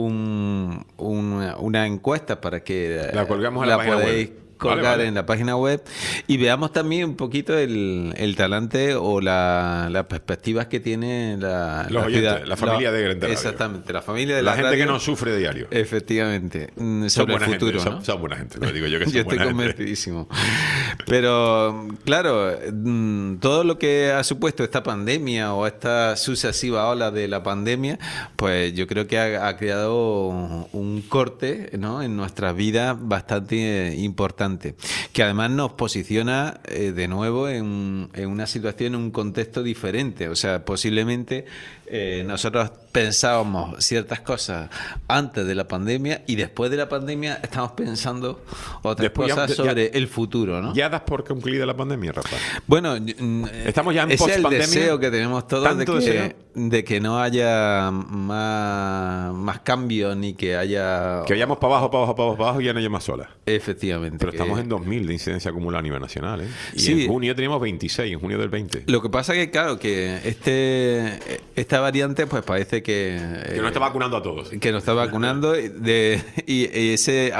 una encuesta para que la colgamos en la página podéis web. colgar Vale. en la página web y veamos también un poquito el talante o las perspectivas que tiene la Oyentes, ciudad, la familia de Grande Radio. Exactamente, la familia de La la gente radio, que no sufre diario. efectivamente, Son sobre el buena futuro, gente, ¿no? son buena gente, lo digo yo que son Yo estoy buena gente. convencidísimo. Pero, claro, todo lo que ha supuesto esta pandemia o esta sucesiva ola de la pandemia, pues yo creo que ha creado un corte, ¿no?, en nuestras vidas bastante importante, que además nos posiciona de nuevo en una situación, en un contexto diferente. O sea, posiblemente nosotros pensábamos ciertas cosas antes de la pandemia y después de la pandemia estamos pensando otras cosas sobre el futuro, ¿no? ¿Ya das por concluida la pandemia, Rafa? Bueno, Estamos ya en ese es el post-pandemia. deseo que tenemos todos ¿Tanto deseo? de que no haya más cambios ni que haya... Que vayamos para abajo y ya no haya más solas. Efectivamente. Pero que- estamos en 2000 de incidencia acumulada a nivel nacional, ¿eh? Y Sí. en junio teníamos 26, en junio del 20. Lo que pasa que, claro, que esta variante pues parece que Que no está vacunando a todos. que nos está vacunando y esa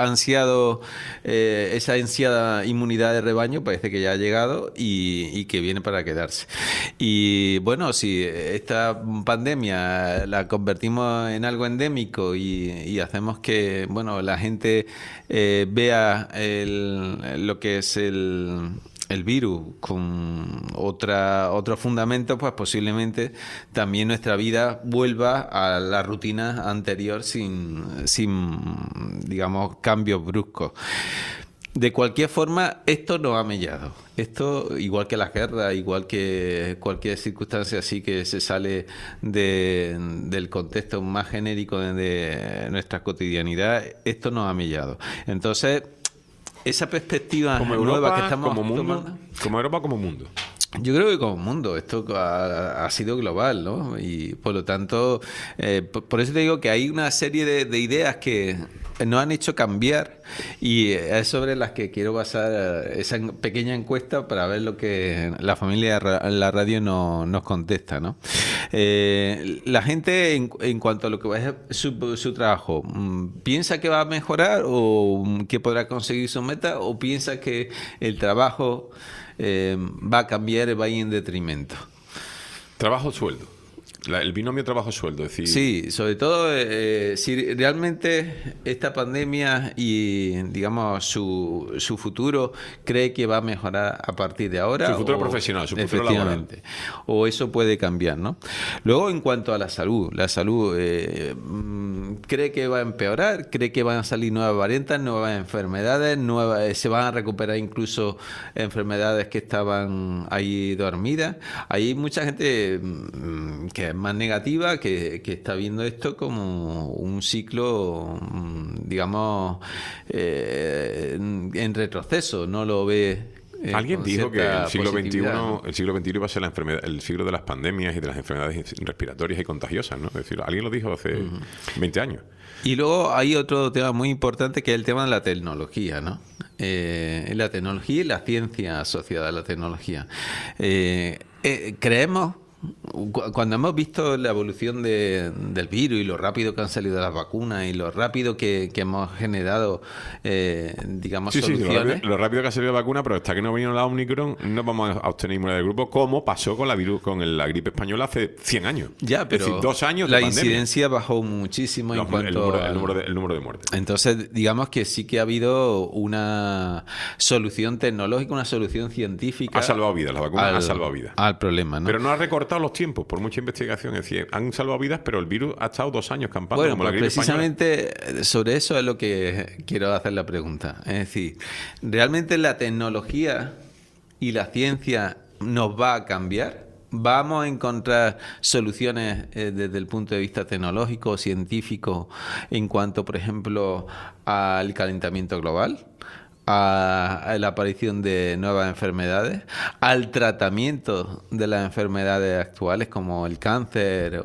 ansiada inmunidad de rebaño parece que ya ha llegado y que viene para quedarse. Y bueno, si esta pandemia la convertimos en algo endémico y hacemos que, bueno, la gente vea lo que es el virus con otro fundamento, pues posiblemente también nuestra vida vuelva a la rutina anterior sin digamos, cambios bruscos. De cualquier forma, esto nos ha mellado. Esto, igual que las guerras, igual que cualquier circunstancia así que se sale del contexto más genérico de nuestra cotidianidad, esto nos ha mellado. Entonces, esa perspectiva Como nueva Europa, que estamos como mundo. tomando, Como Europa, como mundo. yo creo que como mundo, esto ha sido global, ¿no? Y por lo tanto, por eso te digo que hay una serie de ideas que nos han hecho cambiar y es sobre las que quiero basar esa pequeña encuesta para ver lo que la familia de la radio nos contesta, ¿no? La gente, en cuanto a lo que va a ser su trabajo, ¿piensa que va a mejorar o que podrá conseguir su meta o piensa que el trabajo va a cambiar, va a ir en detrimento? Trabajo-sueldo. El binomio trabajo-sueldo. Es decir, Sí, sobre todo si realmente esta pandemia y, digamos, su futuro cree que va a mejorar a partir de ahora. Su futuro profesional, su futuro efectivamente, o eso puede cambiar, ¿no? Luego, en cuanto a la salud cree que va a empeorar, cree que van a salir nuevas variantes, nuevas enfermedades, se van a recuperar incluso enfermedades que estaban ahí dormidas. Hay mucha gente que es más negativa, que está viendo esto como un ciclo, digamos, en retroceso, no lo ve Alguien con dijo que cierta el siglo XXI, positividad, ¿no? el siglo XXI iba a ser el siglo de las pandemias y de las enfermedades respiratorias y contagiosas, ¿no? Es decir, alguien lo dijo hace 20 años. Y luego hay otro tema muy importante que es el tema de la tecnología, ¿no? La tecnología y la ciencia asociada a la tecnología. Creemos, cuando hemos visto la evolución del virus y lo rápido que han salido las vacunas y lo rápido que hemos generado, digamos, Sí, soluciones. lo rápido que ha salido la vacuna, pero hasta que no vino la Omicron no vamos a obtener inmunidad del grupo, como pasó con la gripe española hace 100 años. Ya, pero es decir, 2 años de la pandemia. incidencia bajó muchísimo en cuanto el número de muertes. Entonces, digamos que sí que ha habido una solución tecnológica, una solución científica. Ha salvado vidas, la vacuna ha salvado vidas. Al problema, ¿no? Pero no ha recortado los tiempos, por mucha investigación. Es decir, han salvado vidas, pero el virus ha estado 2 años campando Bueno, como la pues gripe española. precisamente sobre eso es lo que quiero hacer la pregunta. Es decir, ¿realmente la tecnología y la ciencia nos va a cambiar? ¿Vamos a encontrar soluciones desde el punto de vista tecnológico o científico en cuanto, por ejemplo, al calentamiento global? A la aparición de nuevas enfermedades, al tratamiento de las enfermedades actuales como el cáncer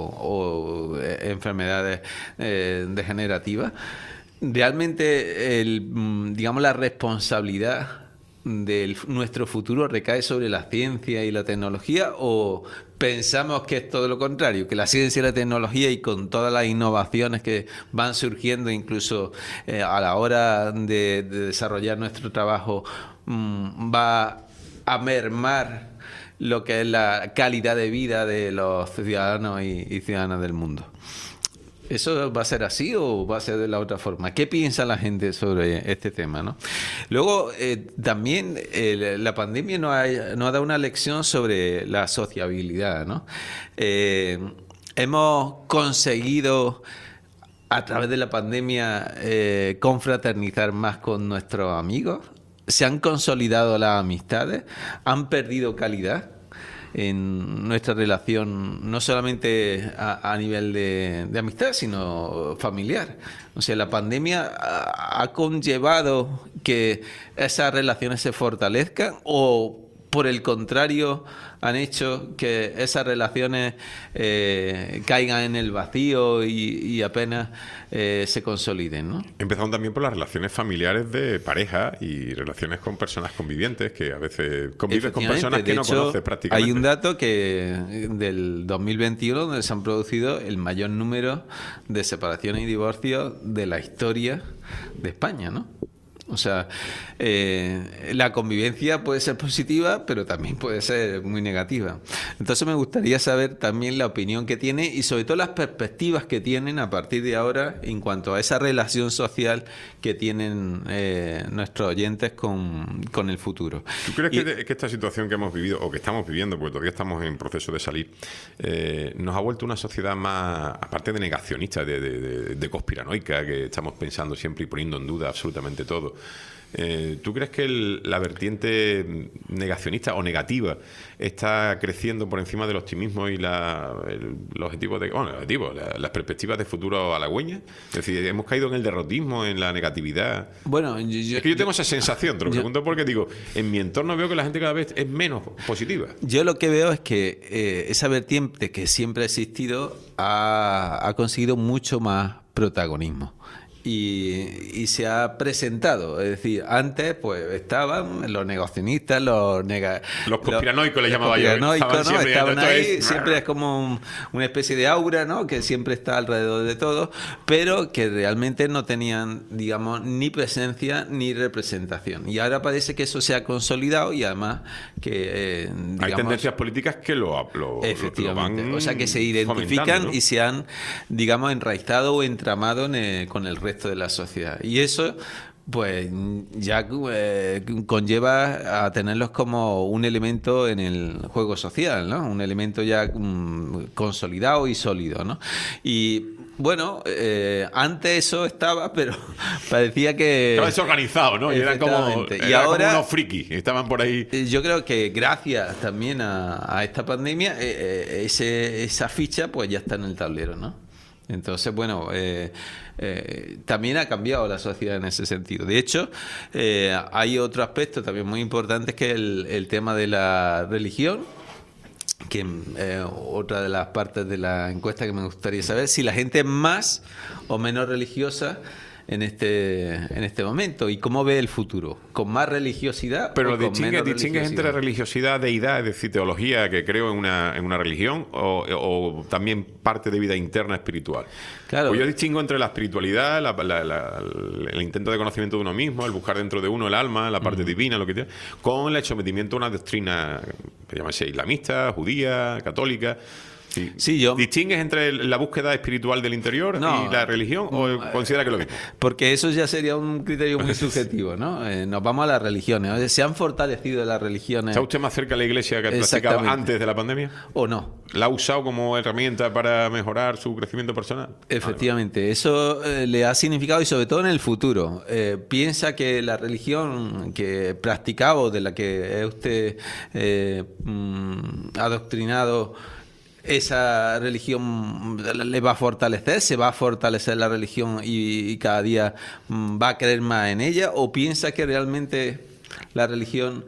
o enfermedades degenerativas. Realmente, digamos, la responsabilidad de nuestro futuro recae sobre la ciencia y la tecnología, o pensamos que es todo lo contrario, que la ciencia y la tecnología, y con todas las innovaciones que van surgiendo incluso a la hora de desarrollar nuestro trabajo, va a mermar lo que es la calidad de vida de los ciudadanos y ciudadanas del mundo? ¿Eso va a ser así o va a ser de la otra forma? ¿Qué piensa la gente sobre este tema, ¿no? Luego, también la pandemia nos ha dado una lección sobre la sociabilidad, ¿no? Hemos conseguido, a través de la pandemia, confraternizar más con nuestros amigos. Se han consolidado las amistades, han perdido calidad en nuestra relación, no solamente a nivel de amistad, sino familiar. O sea, la pandemia ha conllevado que esas relaciones se fortalezcan, o por el contrario, han hecho que esas relaciones caigan en el vacío y apenas se consoliden, ¿no? Empezaron también por las relaciones familiares de pareja y relaciones con personas convivientes, que a veces convives con personas que no conoces prácticamente. Hay un dato que del 2021 donde se han producido el mayor número de separaciones y divorcios de la historia de España, ¿no? O sea, la convivencia puede ser positiva, pero también puede ser muy negativa. Entonces me gustaría saber también la opinión que tiene y sobre todo las perspectivas que tienen a partir de ahora en cuanto a esa relación social que tienen nuestros oyentes con el futuro. ¿Tú crees que esta situación que hemos vivido, o que estamos viviendo, porque todavía estamos en proceso de salir, nos ha vuelto una sociedad más, aparte de negacionista, de conspiranoica, que estamos pensando siempre y poniendo en duda absolutamente todo? ¿Tú crees que la vertiente negacionista o negativa está creciendo por encima del optimismo y los objetivos las perspectivas de futuro halagüeñas? Es decir, hemos caído en el derrotismo, en la negatividad. Bueno, es que yo tengo esa sensación, te lo pregunto porque digo, en mi entorno veo que la gente cada vez es menos positiva. Yo lo que veo es que esa vertiente que siempre ha existido ha conseguido mucho más protagonismo. Y se ha presentado, es decir, antes pues estaban los negacionistas, los conspiranoicos, le llamaba yo. Estaban ahí, siempre es como una especie de aura, ¿no? Que siempre está alrededor de todo, pero que realmente no tenían, digamos, ni presencia ni representación. Y ahora parece que eso se ha consolidado y además que digamos, hay tendencias políticas que lo efectivamente, van, o sea, que se identifican, ¿no? Y se han, digamos, enraizado o entramado con el resto de la sociedad. Y eso pues ya conlleva a tenerlos como un elemento en el juego social, ¿no? Un elemento ya consolidado y sólido, ¿no? Y bueno, antes eso estaba, pero parecía que... Estaba desorganizado, ¿no? Y eran como unos frikis, estaban por ahí. Yo creo que gracias también a esta pandemia, esa ficha pues ya está en el tablero, ¿no? Entonces, bueno, también ha cambiado la sociedad en ese sentido. De hecho, hay otro aspecto también muy importante, que es el tema de la religión, que otra de las partes de la encuesta que me gustaría saber, si la gente es más o menos religiosa en este momento, y cómo ve el futuro, con más religiosidad. Pero o con menos distingues entre religiosidad, deidad, es decir, teología, que creo en una religión, o también parte de vida interna espiritual. Claro. Pues yo distingo entre la espiritualidad, el intento de conocimiento de uno mismo, el buscar dentro de uno el alma, la parte divina, lo que sea, con el sometimiento a una doctrina, que llámase islamista, judía, católica. Sí, yo... ¿Distingues entre la búsqueda espiritual del interior y la religión, o considera que lo mismo? Porque eso ya sería un criterio muy subjetivo, ¿no? Nos vamos a las religiones. Oye, ¿se han fortalecido las religiones? ¿Está usted más cerca de la iglesia que practicaba antes de la pandemia? ¿O no? ¿La ha usado como herramienta para mejorar su crecimiento personal? Efectivamente, eso le ha significado, y sobre todo en el futuro. Piensa que la religión que practicaba, o de la que usted adoctrinado, esa religión le va a fortalecer, se va a fortalecer la religión y cada día va a creer más en ella, o piensa que realmente la religión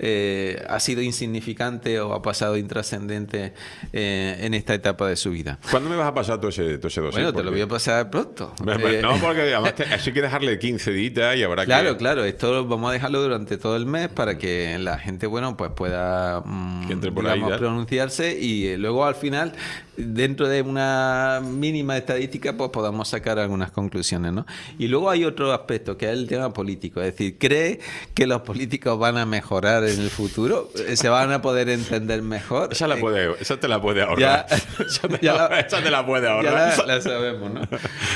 ha sido insignificante o ha pasado intrascendente en esta etapa de su vida. ¿Cuándo me vas a pasar todo ese dossier? Bueno, te lo voy a pasar pronto. No, porque además hay que dejarle 15 días y habrá Claro, esto vamos a dejarlo durante todo el mes para que la gente, bueno, pues pueda pronunciarse, y luego al final, dentro de una mínima estadística, pues podamos sacar algunas conclusiones, ¿no? Y luego hay otro aspecto, que es el tema político. Es decir, ¿cree que los políticos van a mejorar en el futuro? ¿Se van a poder entender mejor? Esa te la puede ahorrar. Esa te la puede ahorrar. Ya la sabemos, ¿no?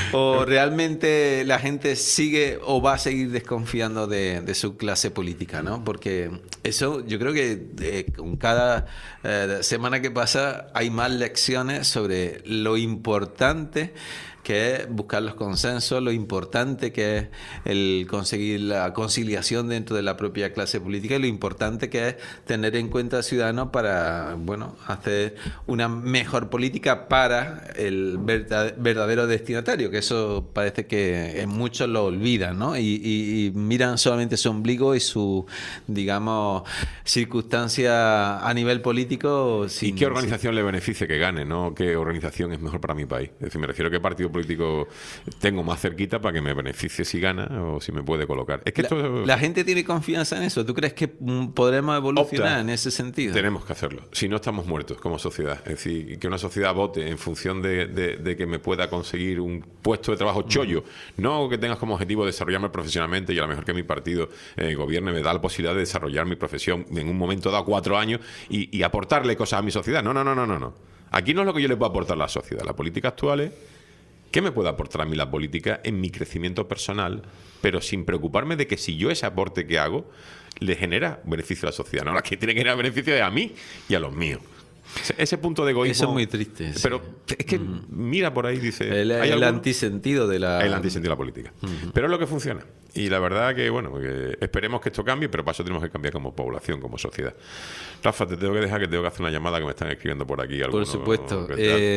O realmente la gente sigue o va a seguir desconfiando de su clase política, ¿no? Porque eso, yo creo que con cada semana que pasa hay más lecciones sobre lo importante que es buscar los consensos, lo importante que es el conseguir la conciliación dentro de la propia clase política, y lo importante que es tener en cuenta al ciudadano para, bueno, hacer una mejor política para el verdadero destinatario, que eso parece que en muchos lo olvidan, ¿no? Y miran solamente su ombligo y su, digamos, circunstancia a nivel político. ¿Y qué organización le beneficia que gane, no? ¿Qué organización es mejor para mi país? Es decir, me refiero a qué partido político tengo más cerquita para que me beneficie si gana o si me puede colocar. Es que la gente tiene confianza en eso. ¿Tú crees que podremos evolucionar en ese sentido? Tenemos que hacerlo. Si no, estamos muertos como sociedad. Es decir, que una sociedad vote en función de que me pueda conseguir un puesto de trabajo chollo, no que tengas como objetivo desarrollarme profesionalmente, y a lo mejor que mi partido gobierne me da la posibilidad de desarrollar mi profesión en un momento dado 4 años y aportarle cosas a mi sociedad. No. Aquí no es lo que yo le puedo aportar a la sociedad. La política actual es ¿qué me puede aportar a mí la política en mi crecimiento personal, pero sin preocuparme de que si yo ese aporte que hago le genera beneficio a la sociedad? No, la que tiene que generar beneficio es a mí y a los míos. Ese punto de egoísmo... Eso es muy triste. Pero es que mira por ahí, dice... El antisentido de la... El antisentido de la política. Pero es lo que funciona. Y la verdad que, bueno, que esperemos que esto cambie, pero para eso tenemos que cambiar como población, como sociedad. Rafa, te tengo que dejar, que tengo que hacer una llamada, que me están escribiendo por aquí. Por supuesto.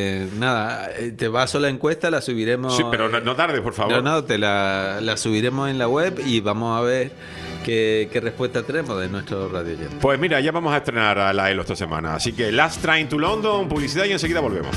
Nada, te paso la encuesta, la subiremos... Sí, pero no tardes, por favor. No, te la subiremos en la web y vamos a ver qué respuesta tenemos de nuestros radioyentes. Pues mira, ya vamos a estrenar a la ELO esta semana. Así que Last Train to London, publicidad, y enseguida volvemos.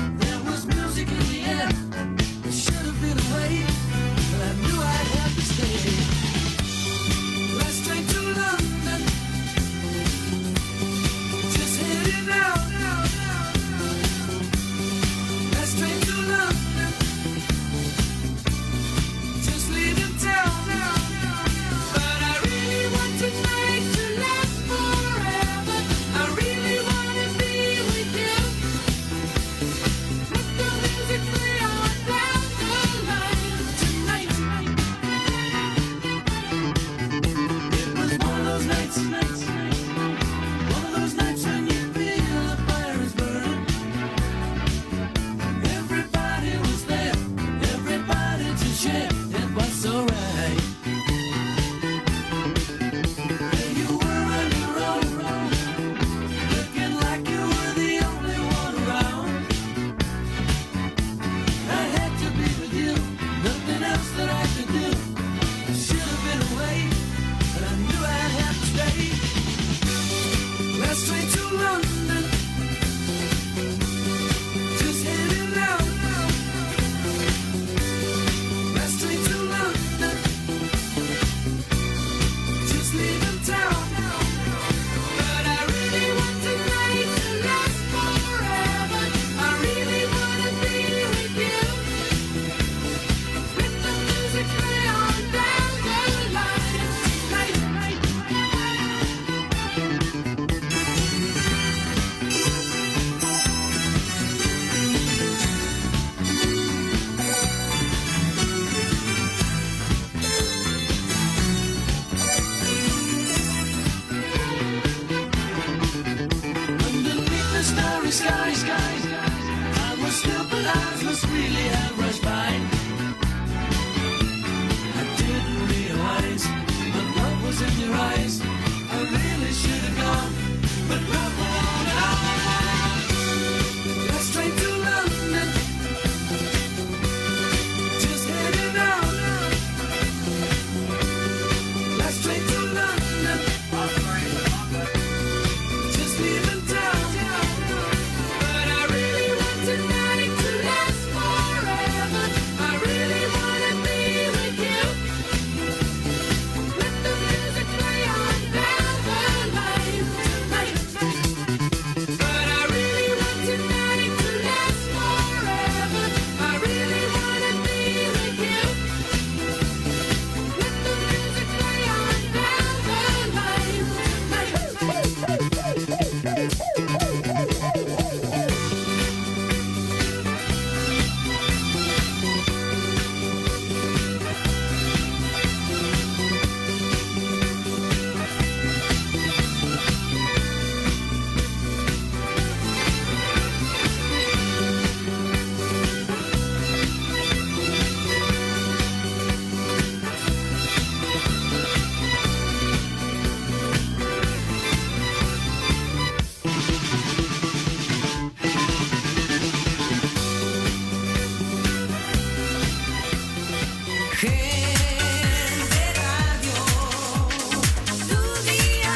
Should have been away, but I knew I'd have to stay. must really have rushed by. I didn't realize what love was in your eyes. I really should have gone, but love won't out. Let's straight to London, just heading out. Let's straight to London, just leaving town. But I really want tonight to last forever. I really wanna be with you. Let the music play on Velvet Line tonight. But I really want tonight to last forever. I really wanna be with you. Let the music play on Velvet Line Gente Radio, tu día.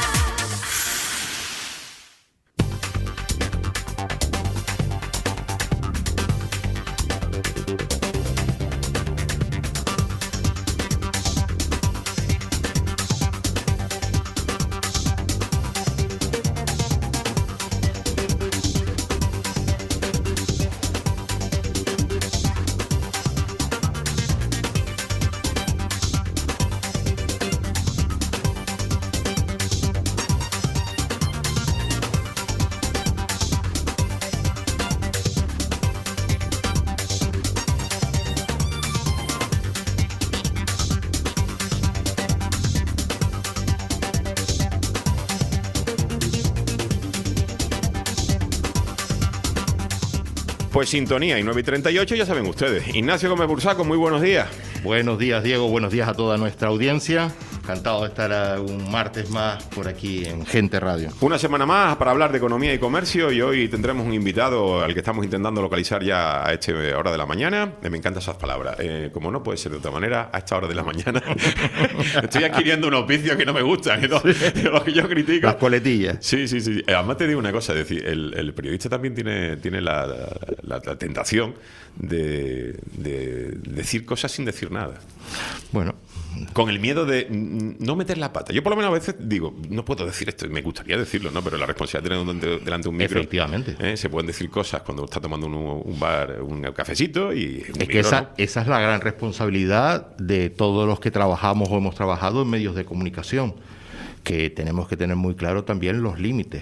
Pues sintonía y 9:38, ya saben ustedes. Ignacio Gómez Bursaco, muy buenos días. Buenos días, Diego. Buenos días a toda nuestra audiencia. Encantado de estar un martes más por aquí en Gente Radio. Una semana más para hablar de economía y comercio, y hoy tendremos un invitado al que estamos intentando localizar ya a esta hora de la mañana. Me encantan esas palabras. Como no puede ser de otra manera, a esta hora de la mañana estoy adquiriendo unos vicios que no me gustan, de los que yo critico. Las coletillas. Sí. Además te digo una cosa, es decir, el periodista también tiene la tentación de decir cosas sin decir nada. Bueno, con el miedo de no meter la pata. Yo por lo menos a veces digo, no puedo decir esto, me gustaría decirlo, ¿no? Pero la responsabilidad de tener delante un micro. Efectivamente. Se pueden decir cosas cuando está tomando un bar, un cafecito y... Es que esa es la gran responsabilidad de todos los que trabajamos o hemos trabajado en medios de comunicación, que tenemos que tener muy claro también los límites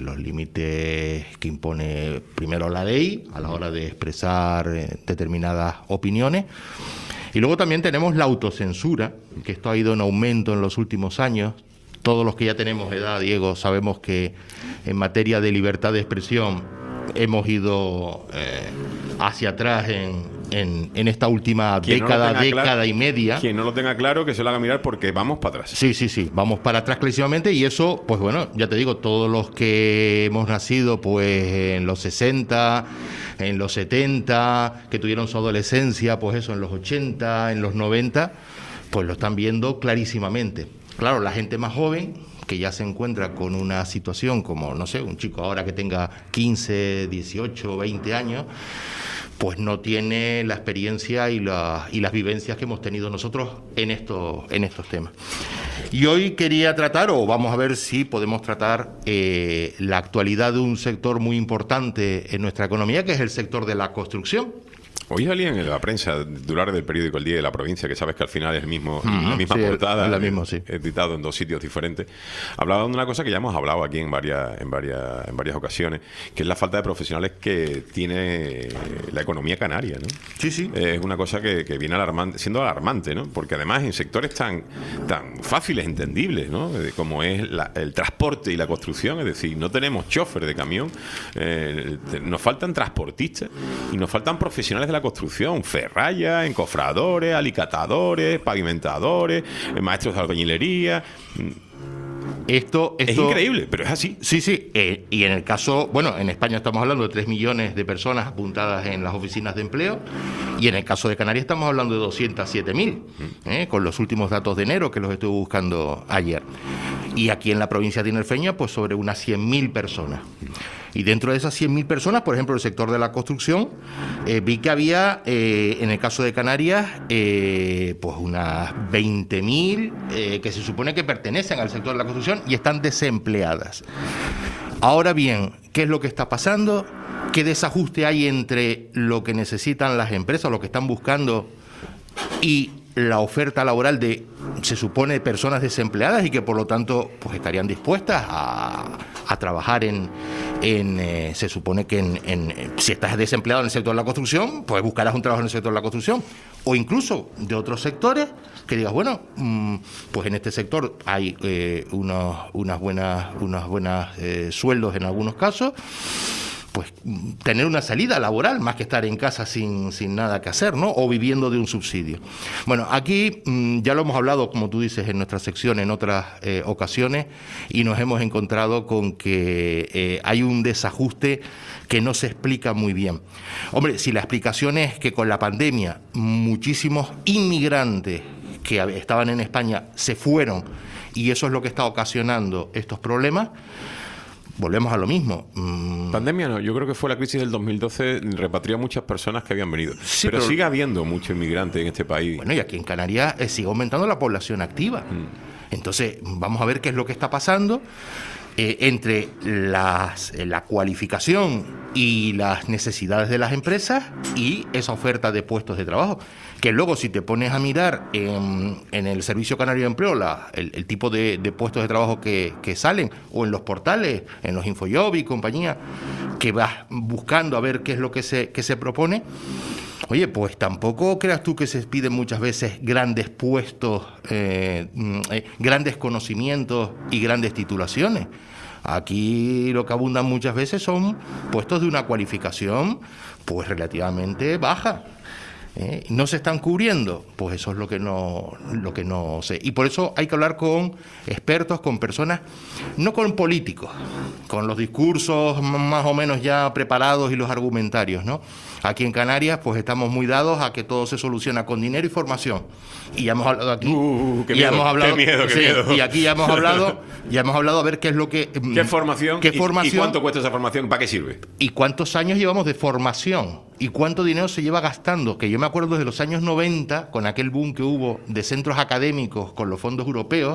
que impone primero la ley a la hora de expresar determinadas opiniones. Y luego también tenemos la autocensura, que esto ha ido en aumento en los últimos años. Todos los que ya tenemos edad, Diego, sabemos que en materia de libertad de expresión hemos ido hacia atrás en esta última década y media. Quien no lo tenga claro, que se lo haga mirar, porque vamos para atrás. Sí, vamos para atrás clarísimamente, y eso, pues bueno, ya te digo, todos los que hemos nacido pues en los 60, en los 70, que tuvieron su adolescencia, pues eso, en los 80, en los 90, pues lo están viendo clarísimamente. Claro, la gente más joven, que ya se encuentra con una situación como, no sé, un chico ahora que tenga 15, 18, 20 años, pues no tiene la experiencia y las vivencias que hemos tenido nosotros en estos temas. Y hoy quería tratar, o vamos a ver si podemos tratar, la actualidad de un sector muy importante en nuestra economía, que es el sector de la construcción. Hoy salía en la prensa titulares del periódico El Día de la Provincia, que sabes que al final es el mismo, la misma sí, portada, la misma, sí. editado en dos sitios diferentes. Hablaba de una cosa que ya hemos hablado aquí en varias ocasiones, que es la falta de profesionales que tiene la economía canaria, ¿no? Sí, sí. Es una cosa que viene siendo alarmante, ¿no? Porque además en sectores tan fáciles, entendibles, ¿no? Como es el transporte y la construcción, es decir, no tenemos chofer de camión, nos faltan transportistas y nos faltan profesionales de la construcción, ferrayas, encofradores, alicatadores, pavimentadores, maestros de albañilería. Esto Es increíble, pero es así. Sí, sí. Y en el caso, bueno, en España estamos hablando de 3 millones de personas apuntadas en las oficinas de empleo, y en el caso de Canarias estamos hablando de 207.000, con los últimos datos de enero que los estuve buscando ayer. Y aquí en la provincia de Tinerfeña, pues sobre unas 100.000 personas. Y dentro de esas 100.000 personas, por ejemplo, el sector de la construcción, vi que había, en el caso de Canarias, pues unas 20.000 que se supone que pertenecen al sector de la construcción y están desempleadas. Ahora bien, ¿qué es lo que está pasando? ¿Qué desajuste hay entre lo que necesitan las empresas, lo que están buscando, y la oferta laboral de, se supone, personas desempleadas y que por lo tanto pues estarían dispuestas a trabajar se supone que si estás desempleado en el sector de la construcción, pues buscarás un trabajo en el sector de la construcción, o incluso de otros sectores que digas, bueno, pues en este sector hay unas buenas sueldos en algunos casos, pues tener una salida laboral más que estar en casa sin nada que hacer, ¿no? O viviendo de un subsidio. Bueno, aquí ya lo hemos hablado, como tú dices, en nuestra sección en otras ocasiones, y nos hemos encontrado con que hay un desajuste que no se explica muy bien. Hombre, si la explicación es que con la pandemia muchísimos inmigrantes que estaban en España se fueron y eso es lo que está ocasionando estos problemas, volvemos a lo mismo. Pandemia no, yo creo que fue la crisis del 2012, repatrió a muchas personas que habían venido. Sí, pero sigue habiendo mucho inmigrante en este país. Bueno, y aquí en Canarias sigue aumentando la población activa. Entonces, vamos a ver qué es lo que está pasando entre la cualificación y las necesidades de las empresas y esa oferta de puestos de trabajo. Que luego, si te pones a mirar en el Servicio Canario de Empleo el tipo de puestos de trabajo que salen, o en los portales, en los Infojob y compañía, que vas buscando a ver qué es lo que se propone, oye, pues tampoco creas tú que se piden muchas veces grandes puestos, grandes conocimientos y grandes titulaciones. Aquí lo que abundan muchas veces son puestos de una cualificación pues relativamente baja. ¿No se están cubriendo? Pues eso es lo que no sé. Y por eso hay que hablar con expertos, con personas, no con políticos, con los discursos más o menos ya preparados y los argumentarios, ¿no? Aquí en Canarias pues estamos muy dados a que todo se soluciona con dinero y formación. Y ya hemos hablado aquí. Qué miedo. Y aquí ya hemos hablado a ver qué es lo que... ¿Qué formación? ¿Qué formación? ¿Y cuánto cuesta esa formación? ¿Para qué sirve? ¿Y cuántos años llevamos de formación? ¿Y cuánto dinero se lleva gastando? Que yo me acuerdo desde los años 90, con aquel boom que hubo de centros académicos con los fondos europeos,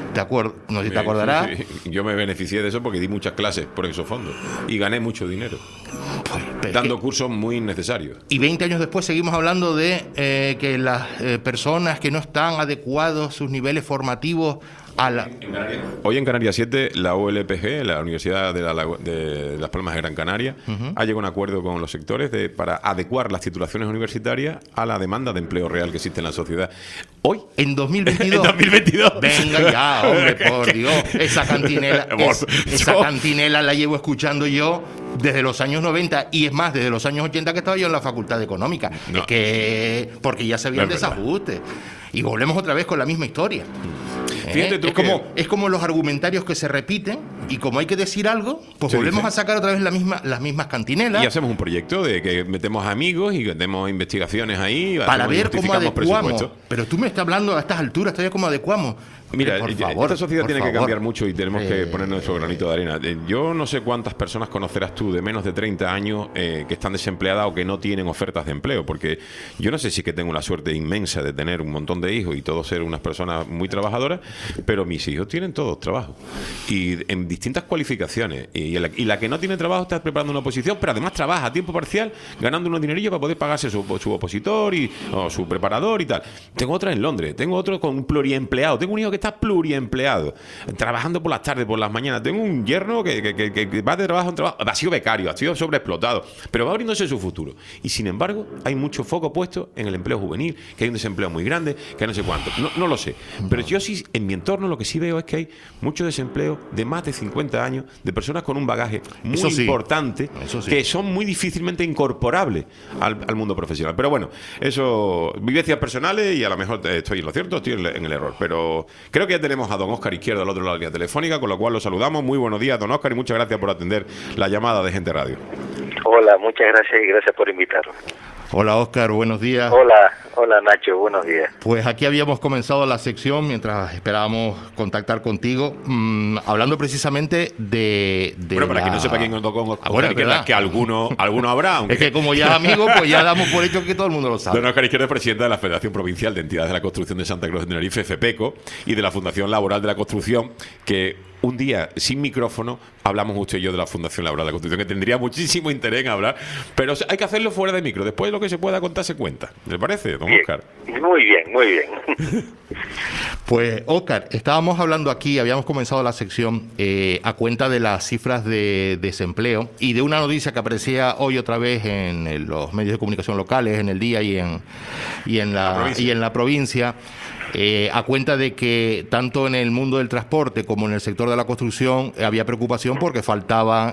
no sé si te acordarás. Sí. Yo me beneficié de eso porque di muchas clases por esos fondos y gané mucho dinero, dando cursos muy necesarios. Y 20 años después seguimos hablando de que las personas que no están adecuados sus niveles formativos Hoy en Canarias 7, la ULPG, la Universidad de Las Palmas de Gran Canaria, ha llegado a un acuerdo con los sectores para adecuar las titulaciones universitarias a la demanda de empleo real que existe en la sociedad. Hoy, en 2022. En 2022. Venga ya, hombre, por Dios. Esa cantinela la llevo escuchando yo desde los años 90 y es más, desde los años 80 que estaba yo en la Facultad de Económica. No. Es que porque ya se habían desajustes. Y volvemos otra vez con la misma historia. Fíjate tú es como los argumentarios que se repiten y como hay que decir algo, pues volvemos a sacar otra vez las mismas cantinelas. Y hacemos un proyecto de que metemos amigos y metemos investigaciones ahí para ver cómo adecuamos. Pero tú me estás hablando a estas alturas, todavía cómo adecuamos. Mira, por favor, esta sociedad tiene que cambiar mucho y tenemos que poner nuestro granito de arena. Yo no sé cuántas personas conocerás tú de menos de 30 años que están desempleadas o que no tienen ofertas de empleo, porque yo no sé si es que tengo la suerte inmensa de tener un montón de hijos y todos ser unas personas muy trabajadoras, pero mis hijos tienen todos trabajo y en distintas cualificaciones. Y la que no tiene trabajo está preparando una oposición, pero además trabaja a tiempo parcial, ganando unos dinerillos para poder pagarse su opositor o su preparador y tal. Tengo otra en Londres, tengo otro con un pluriempleado, tengo un hijo que está pluriempleado, trabajando por las tardes, por las mañanas. Tengo un yerno que va de trabajo en trabajo, ha sido becario, ha sido sobreexplotado, pero va abriéndose su futuro. Y sin embargo, hay mucho foco puesto en el empleo juvenil, que hay un desempleo muy grande, que no sé cuánto. No lo sé. Pero yo sí, en mi entorno, lo que sí veo es que hay mucho desempleo de más de 50 años, de personas con un bagaje muy importante, que son muy difícilmente incorporables al mundo profesional. Pero bueno, eso, vivencias personales, y a lo mejor estoy en lo cierto, estoy en el error. Pero creo que ya tenemos a don Óscar Izquierdo al otro lado de la línea telefónica, con lo cual lo saludamos. Muy buenos días, don Óscar, y muchas gracias por atender la llamada de Gente Radio. Hola, muchas gracias y gracias por invitarme. Hola Óscar, buenos días. Hola Nacho, buenos días. Pues aquí habíamos comenzado la sección mientras esperábamos contactar contigo, hablando precisamente de bueno, para que no sepa quién contó con Óscar Izquierdo, es que alguno habrá. Aunque... Es que como ya es amigo, pues ya damos por hecho que todo el mundo lo sabe. Don Óscar Izquierdo es presidente de la Federación Provincial de Entidades de la Construcción de Santa Cruz de Tenerife, FEPECO, y de la Fundación Laboral de la Construcción, que un día, sin micrófono, hablamos usted y yo de la Fundación Laboral de la Construcción, que tendría muchísimo interés en hablar, pero hay que hacerlo fuera de micro. Después lo que se pueda contar se cuenta. ¿Le parece, don Óscar? Muy bien. Pues, Óscar, estábamos hablando aquí, habíamos comenzado la sección a cuenta de las cifras de desempleo y de una noticia que aparecía hoy otra vez en los medios de comunicación locales, en El Día y en la provincia. A cuenta de que tanto en el mundo del transporte como en el sector de la construcción había preocupación porque faltaban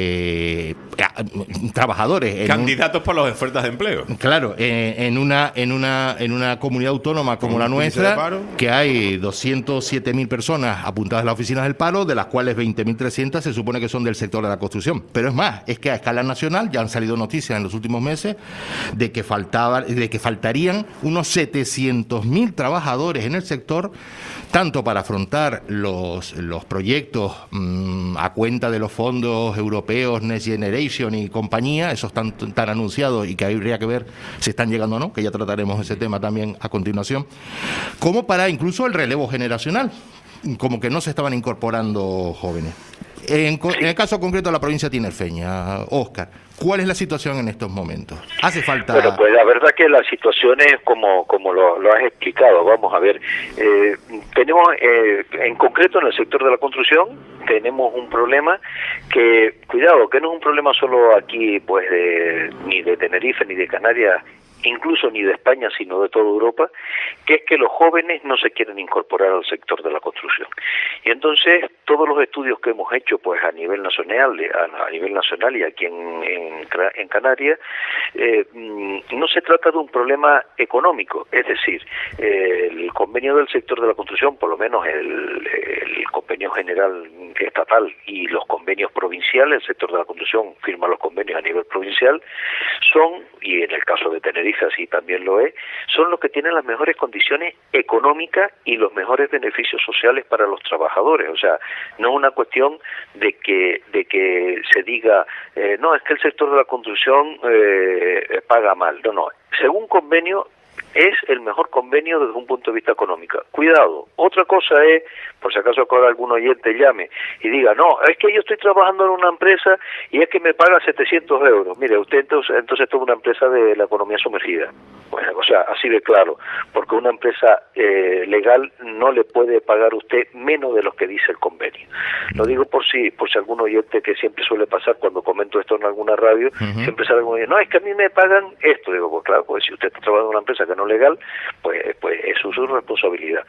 trabajadores. Candidatos por las ofertas de empleo. Claro, en una comunidad autónoma como la nuestra, que hay 207.000 personas apuntadas a las oficinas del paro, de las cuales 20.300 se supone que son del sector de la construcción. Pero es más, es que a escala nacional ya han salido noticias en los últimos meses de que faltarían unos 700.000 trabajadores en el sector, tanto para afrontar los proyectos a cuenta de los fondos europeos Next Generation y compañía, esos tan anunciados y que habría que ver si están llegando o no, que ya trataremos ese tema también a continuación, como para incluso el relevo generacional, como que no se estaban incorporando jóvenes. En el caso concreto de la provincia tinerfeña, Óscar, ¿cuál es la situación en estos momentos? ¿Hace falta...? Bueno, pues la verdad que la situación es como lo has explicado. Vamos a ver, tenemos en concreto en el sector de la construcción tenemos un problema que, cuidado, que no es un problema solo aquí, pues ni de Tenerife ni de Canarias, incluso ni de España, sino de toda Europa, que es que los jóvenes no se quieren incorporar al sector de la construcción. Y entonces, todos los estudios que hemos hecho, pues a nivel nacional y aquí en Canarias, no se trata de un problema económico, es decir, el convenio del sector de la construcción, por lo menos el convenio general estatal y los convenios provinciales, el sector de la construcción firma los convenios a nivel provincial, son, y en el caso de Tenerife así también lo es, son los que tienen las mejores condiciones económicas y los mejores beneficios sociales para los trabajadores. O sea, no es una cuestión de que se diga, no, es que el sector de la construcción paga mal. No. Según convenio, es el mejor convenio desde un punto de vista económico. Cuidado, otra cosa es, por si acaso ahora algún oyente llame y diga, no, es que yo estoy trabajando en una empresa y es que me paga 700 euros. Mire, usted entonces esto es una empresa de la economía sumergida. Bueno, o sea, así de claro, porque una empresa legal no le puede pagar a usted menos de lo que dice el convenio. Lo digo por si algún oyente, que siempre suele pasar cuando comento esto en alguna radio, siempre sale como, no, es que a mí me pagan esto. Digo, pues claro, pues si usted está trabajando en una empresa que no es legal, pues es su responsabilidad.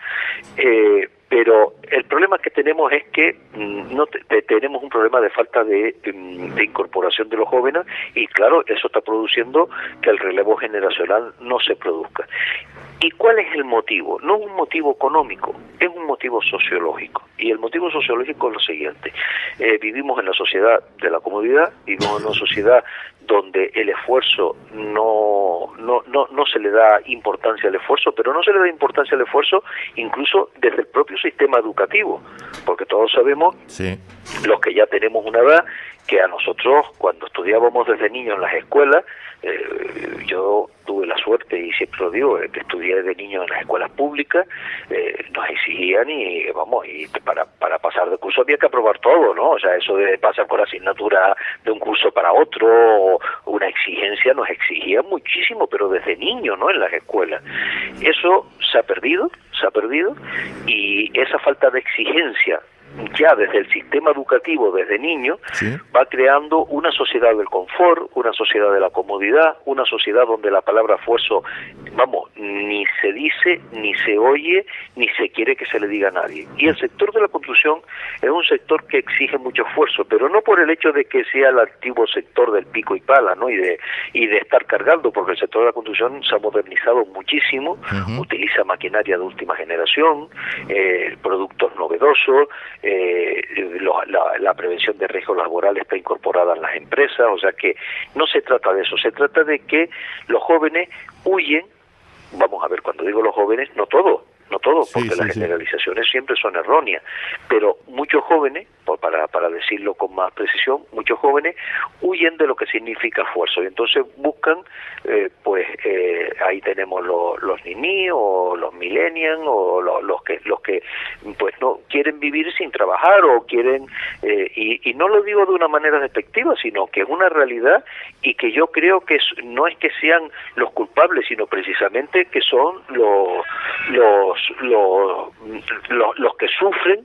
Pero el problema que tenemos es que tenemos un problema de falta de incorporación de los jóvenes y claro, eso está produciendo que el relevo generacional no se produzca. ¿Y cuál es el motivo? No es un motivo económico, es un motivo sociológico. Y el motivo sociológico es lo siguiente. Vivimos en la sociedad de la comodidad, vivimos en una sociedad donde el esfuerzo no se le da importancia al esfuerzo, pero no se le da importancia al esfuerzo incluso desde el propio sistema educativo, porque todos sabemos los que ya tenemos una edad, que a nosotros cuando estudiábamos desde niños en las escuelas, yo tuve la suerte, y siempre lo digo, que estudié de niño en las escuelas públicas, nos exigían y para pasar de curso había que aprobar todo, ¿no? O sea, eso de pasar por asignatura de un curso para otro, o una exigencia, nos exigían muchísimo, pero desde niño, ¿no? En las escuelas. Eso se ha perdido, y esa falta de exigencia ya desde el sistema educativo, desde niño, va creando una sociedad del confort, una sociedad de la comodidad, una sociedad donde la palabra esfuerzo, ni se dice, ni se oye, ni se quiere que se le diga a nadie. Y el sector de la construcción es un sector que exige mucho esfuerzo, pero no por el hecho de que sea el antiguo sector del pico y pala, ¿no? Y de estar cargando, porque el sector de la construcción se ha modernizado muchísimo, utiliza maquinaria de última generación, productos novedosos, la prevención de riesgos laborales está incorporada en las empresas, o sea que no se trata de eso, se trata de que los jóvenes huyen. Vamos a ver, cuando digo los jóvenes, no todos, porque las generalizaciones siempre son erróneas, pero muchos jóvenes, para decirlo con más precisión, muchos jóvenes huyen de lo que significa esfuerzo, y entonces buscan, ahí tenemos los niní, o los millennials, o los que pues no quieren vivir sin trabajar, o quieren, y no lo digo de una manera despectiva, sino que es una realidad, y que yo creo que no es que sean los culpables, sino precisamente que son los que sufren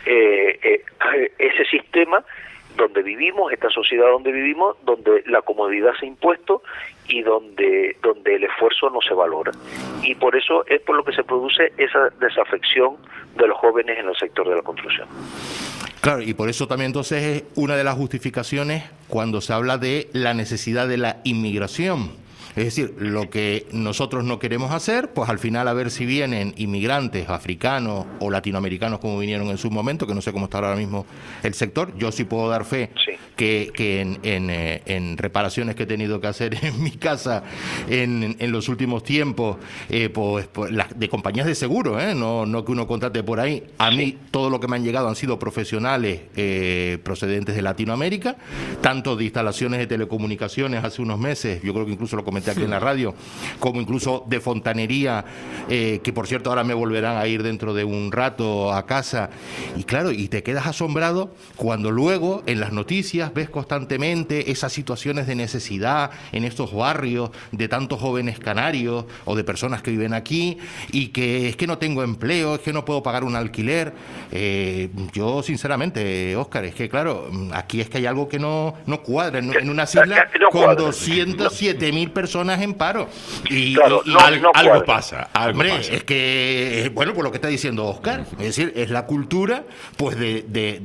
ese sistema donde vivimos, esta sociedad donde vivimos, donde la comodidad se ha impuesto y donde el esfuerzo no se valora. Y por eso es por lo que se produce esa desafección de los jóvenes en el sector de la construcción. Claro, y por eso también entonces es una de las justificaciones cuando se habla de la necesidad de la inmigración. Es decir, lo que nosotros no queremos hacer, pues al final a ver si vienen inmigrantes africanos o latinoamericanos como vinieron en su momento, que no sé cómo está ahora mismo el sector. Yo sí puedo dar fe que en reparaciones que he tenido que hacer en mi casa en los últimos tiempos, pues de compañías de seguro, no que uno contrate por ahí. A mí todo lo que me han llegado han sido profesionales procedentes de Latinoamérica, tanto de instalaciones de telecomunicaciones hace unos meses, yo creo que incluso lo comenté aquí en la radio, como incluso de fontanería, que por cierto ahora me volverán a ir dentro de un rato a casa. Y claro, y te quedas asombrado cuando luego en las noticias ves constantemente esas situaciones de necesidad en estos barrios de tantos jóvenes canarios o de personas que viven aquí, y que es que no tengo empleo, es que no puedo pagar un alquiler. Yo sinceramente, Óscar, es que claro, aquí es que hay algo que no cuadra en unas islas con 207.000 personas en paro. Y, claro, algo pasa. Hombre, es que, bueno, por lo que está diciendo Óscar, es decir, es la cultura pues de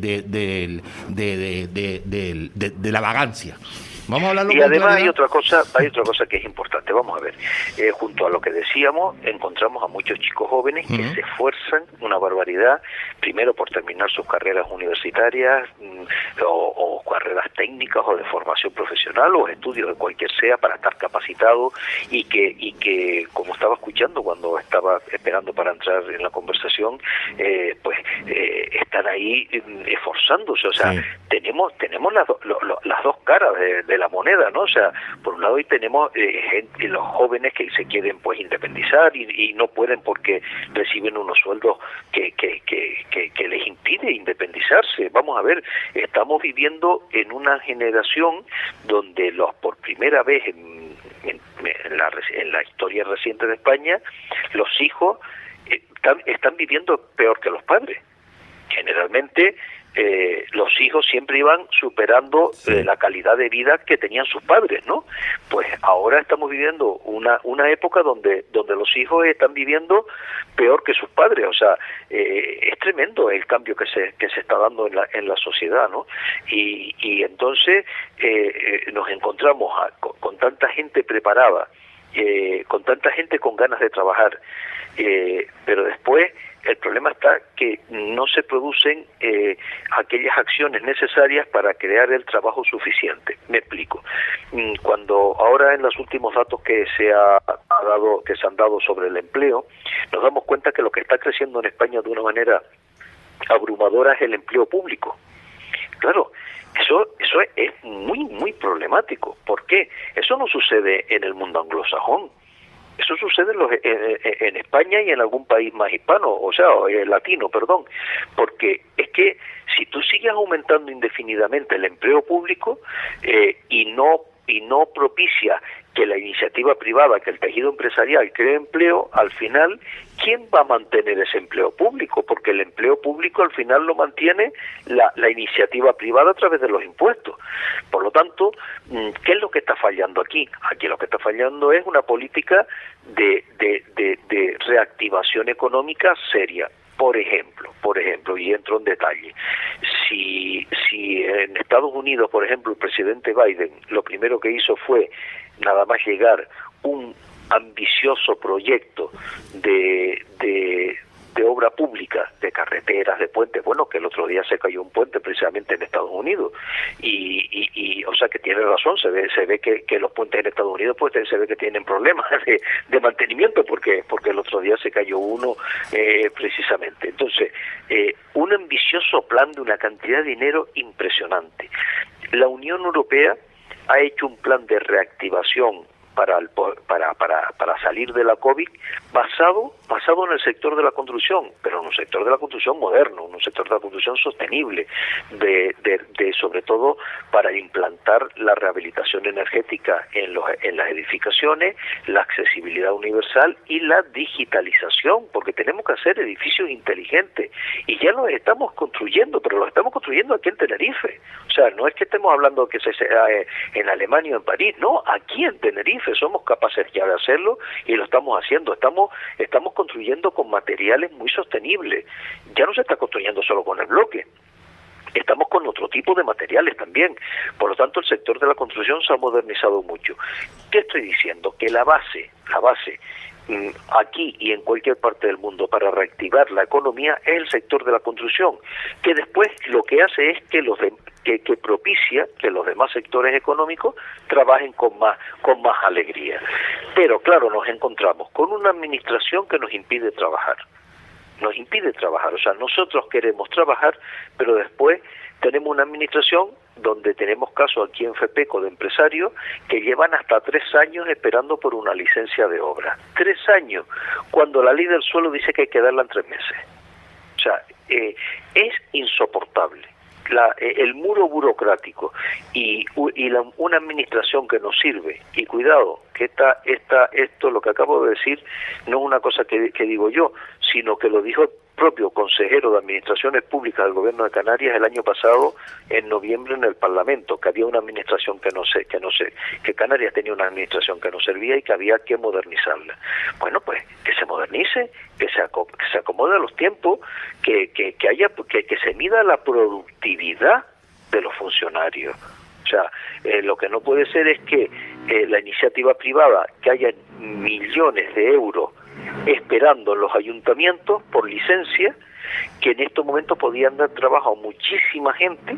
la vagancia. Vamos a hablarlo. Y además hay otra cosa que es importante. Vamos a ver, junto a lo que decíamos, encontramos a muchos chicos jóvenes que se esfuerzan una barbaridad, primero por terminar sus carreras universitarias, o carreras técnicas, o de formación profesional, o estudios de cualquier sea, para estar capacitados, y que como estaba escuchando cuando estaba esperando para entrar en la conversación, están ahí esforzándose. O sea, tenemos las dos caras de la moneda, ¿no? O sea, por un lado hoy tenemos los jóvenes que se quieren pues independizar y no pueden porque reciben unos sueldos que les impide independizarse. Vamos a ver, estamos viviendo en una generación donde por primera vez en la historia reciente de España, los hijos están viviendo peor que los padres. Generalmente los hijos siempre iban superando la calidad de vida que tenían sus padres, ¿no? Pues ahora estamos viviendo una época donde los hijos están viviendo peor que sus padres. O sea, es tremendo el cambio que se está dando en la sociedad, ¿no? Y entonces nos encontramos con tanta gente preparada, con tanta gente con ganas de trabajar, pero después el problema está que no se producen aquellas acciones necesarias para crear el trabajo suficiente. Me explico. Cuando ahora en los últimos datos que se han dado sobre el empleo, nos damos cuenta que lo que está creciendo en España de una manera abrumadora es el empleo público. Claro, eso es muy problemático. ¿Por qué? Eso no sucede en el mundo anglosajón. Eso sucede en España y en algún país más hispano, o sea, latino, perdón. Porque es que si tú sigues aumentando indefinidamente el empleo público y no propicia que la iniciativa privada, que el tejido empresarial cree empleo, al final, ¿quién va a mantener ese empleo público? Porque el empleo público al final lo mantiene la iniciativa privada a través de los impuestos. Por lo tanto, ¿qué es lo que está fallando aquí? Aquí lo que está fallando es una política de reactivación económica seria. Por ejemplo, y entro en detalle, si en Estados Unidos, por ejemplo, el presidente Biden lo primero que hizo fue nada más llegar un ambicioso proyecto de obra pública, de carreteras, de puentes, bueno, que el otro día se cayó un puente precisamente en Estados Unidos, y o sea que tiene razón, se ve que los puentes en Estados Unidos pues se ve que tienen problemas de mantenimiento, porque el otro día se cayó uno precisamente. Entonces, un ambicioso plan de una cantidad de dinero impresionante. La Unión Europea ha hecho un plan de reactivación para salir de la COVID basado en el sector de la construcción, pero en un sector de la construcción moderno, en un sector de la construcción sostenible, sobre todo para implantar la rehabilitación energética en las edificaciones, la accesibilidad universal y la digitalización, porque tenemos que hacer edificios inteligentes y ya los estamos construyendo, pero los estamos construyendo aquí en Tenerife. O sea, no es que estemos hablando que se sea en Alemania o en París, no, aquí en Tenerife somos capaces ya de hacerlo y lo estamos haciendo. Estamos construyendo con materiales muy sostenibles. Ya no se está construyendo solo con el bloque. Estamos con otro tipo de materiales también. Por lo tanto, el sector de la construcción se ha modernizado mucho. ¿Qué estoy diciendo? Que la base aquí y en cualquier parte del mundo para reactivar la economía es el sector de la construcción, que después lo que hace es que propicia que los demás sectores económicos trabajen con más alegría. Pero claro, nos encontramos con una administración que nos impide trabajar. O sea, nosotros queremos trabajar, pero después tenemos una administración donde tenemos casos aquí en FEPECO de empresarios que llevan hasta 3 años esperando por una licencia de obra. 3 años, cuando la ley del suelo dice que hay que darla en 3 meses. O sea, es insoportable. El muro burocrático y una administración que nos sirve, y cuidado, que esto lo que acabo de decir no es una cosa que digo yo, sino que lo dijo el propio consejero de Administraciones Públicas del Gobierno de Canarias el año pasado, en noviembre, en el Parlamento, que había una administración que Canarias tenía una administración que no servía y que había que modernizarla. Bueno, pues que se modernice, que se acomode a los tiempos, que se mida la productividad de los funcionarios. O sea, lo que no puede ser es que la iniciativa privada, que haya millones de euros esperando en los ayuntamientos por licencia, que en estos momentos podían dar trabajo a muchísima gente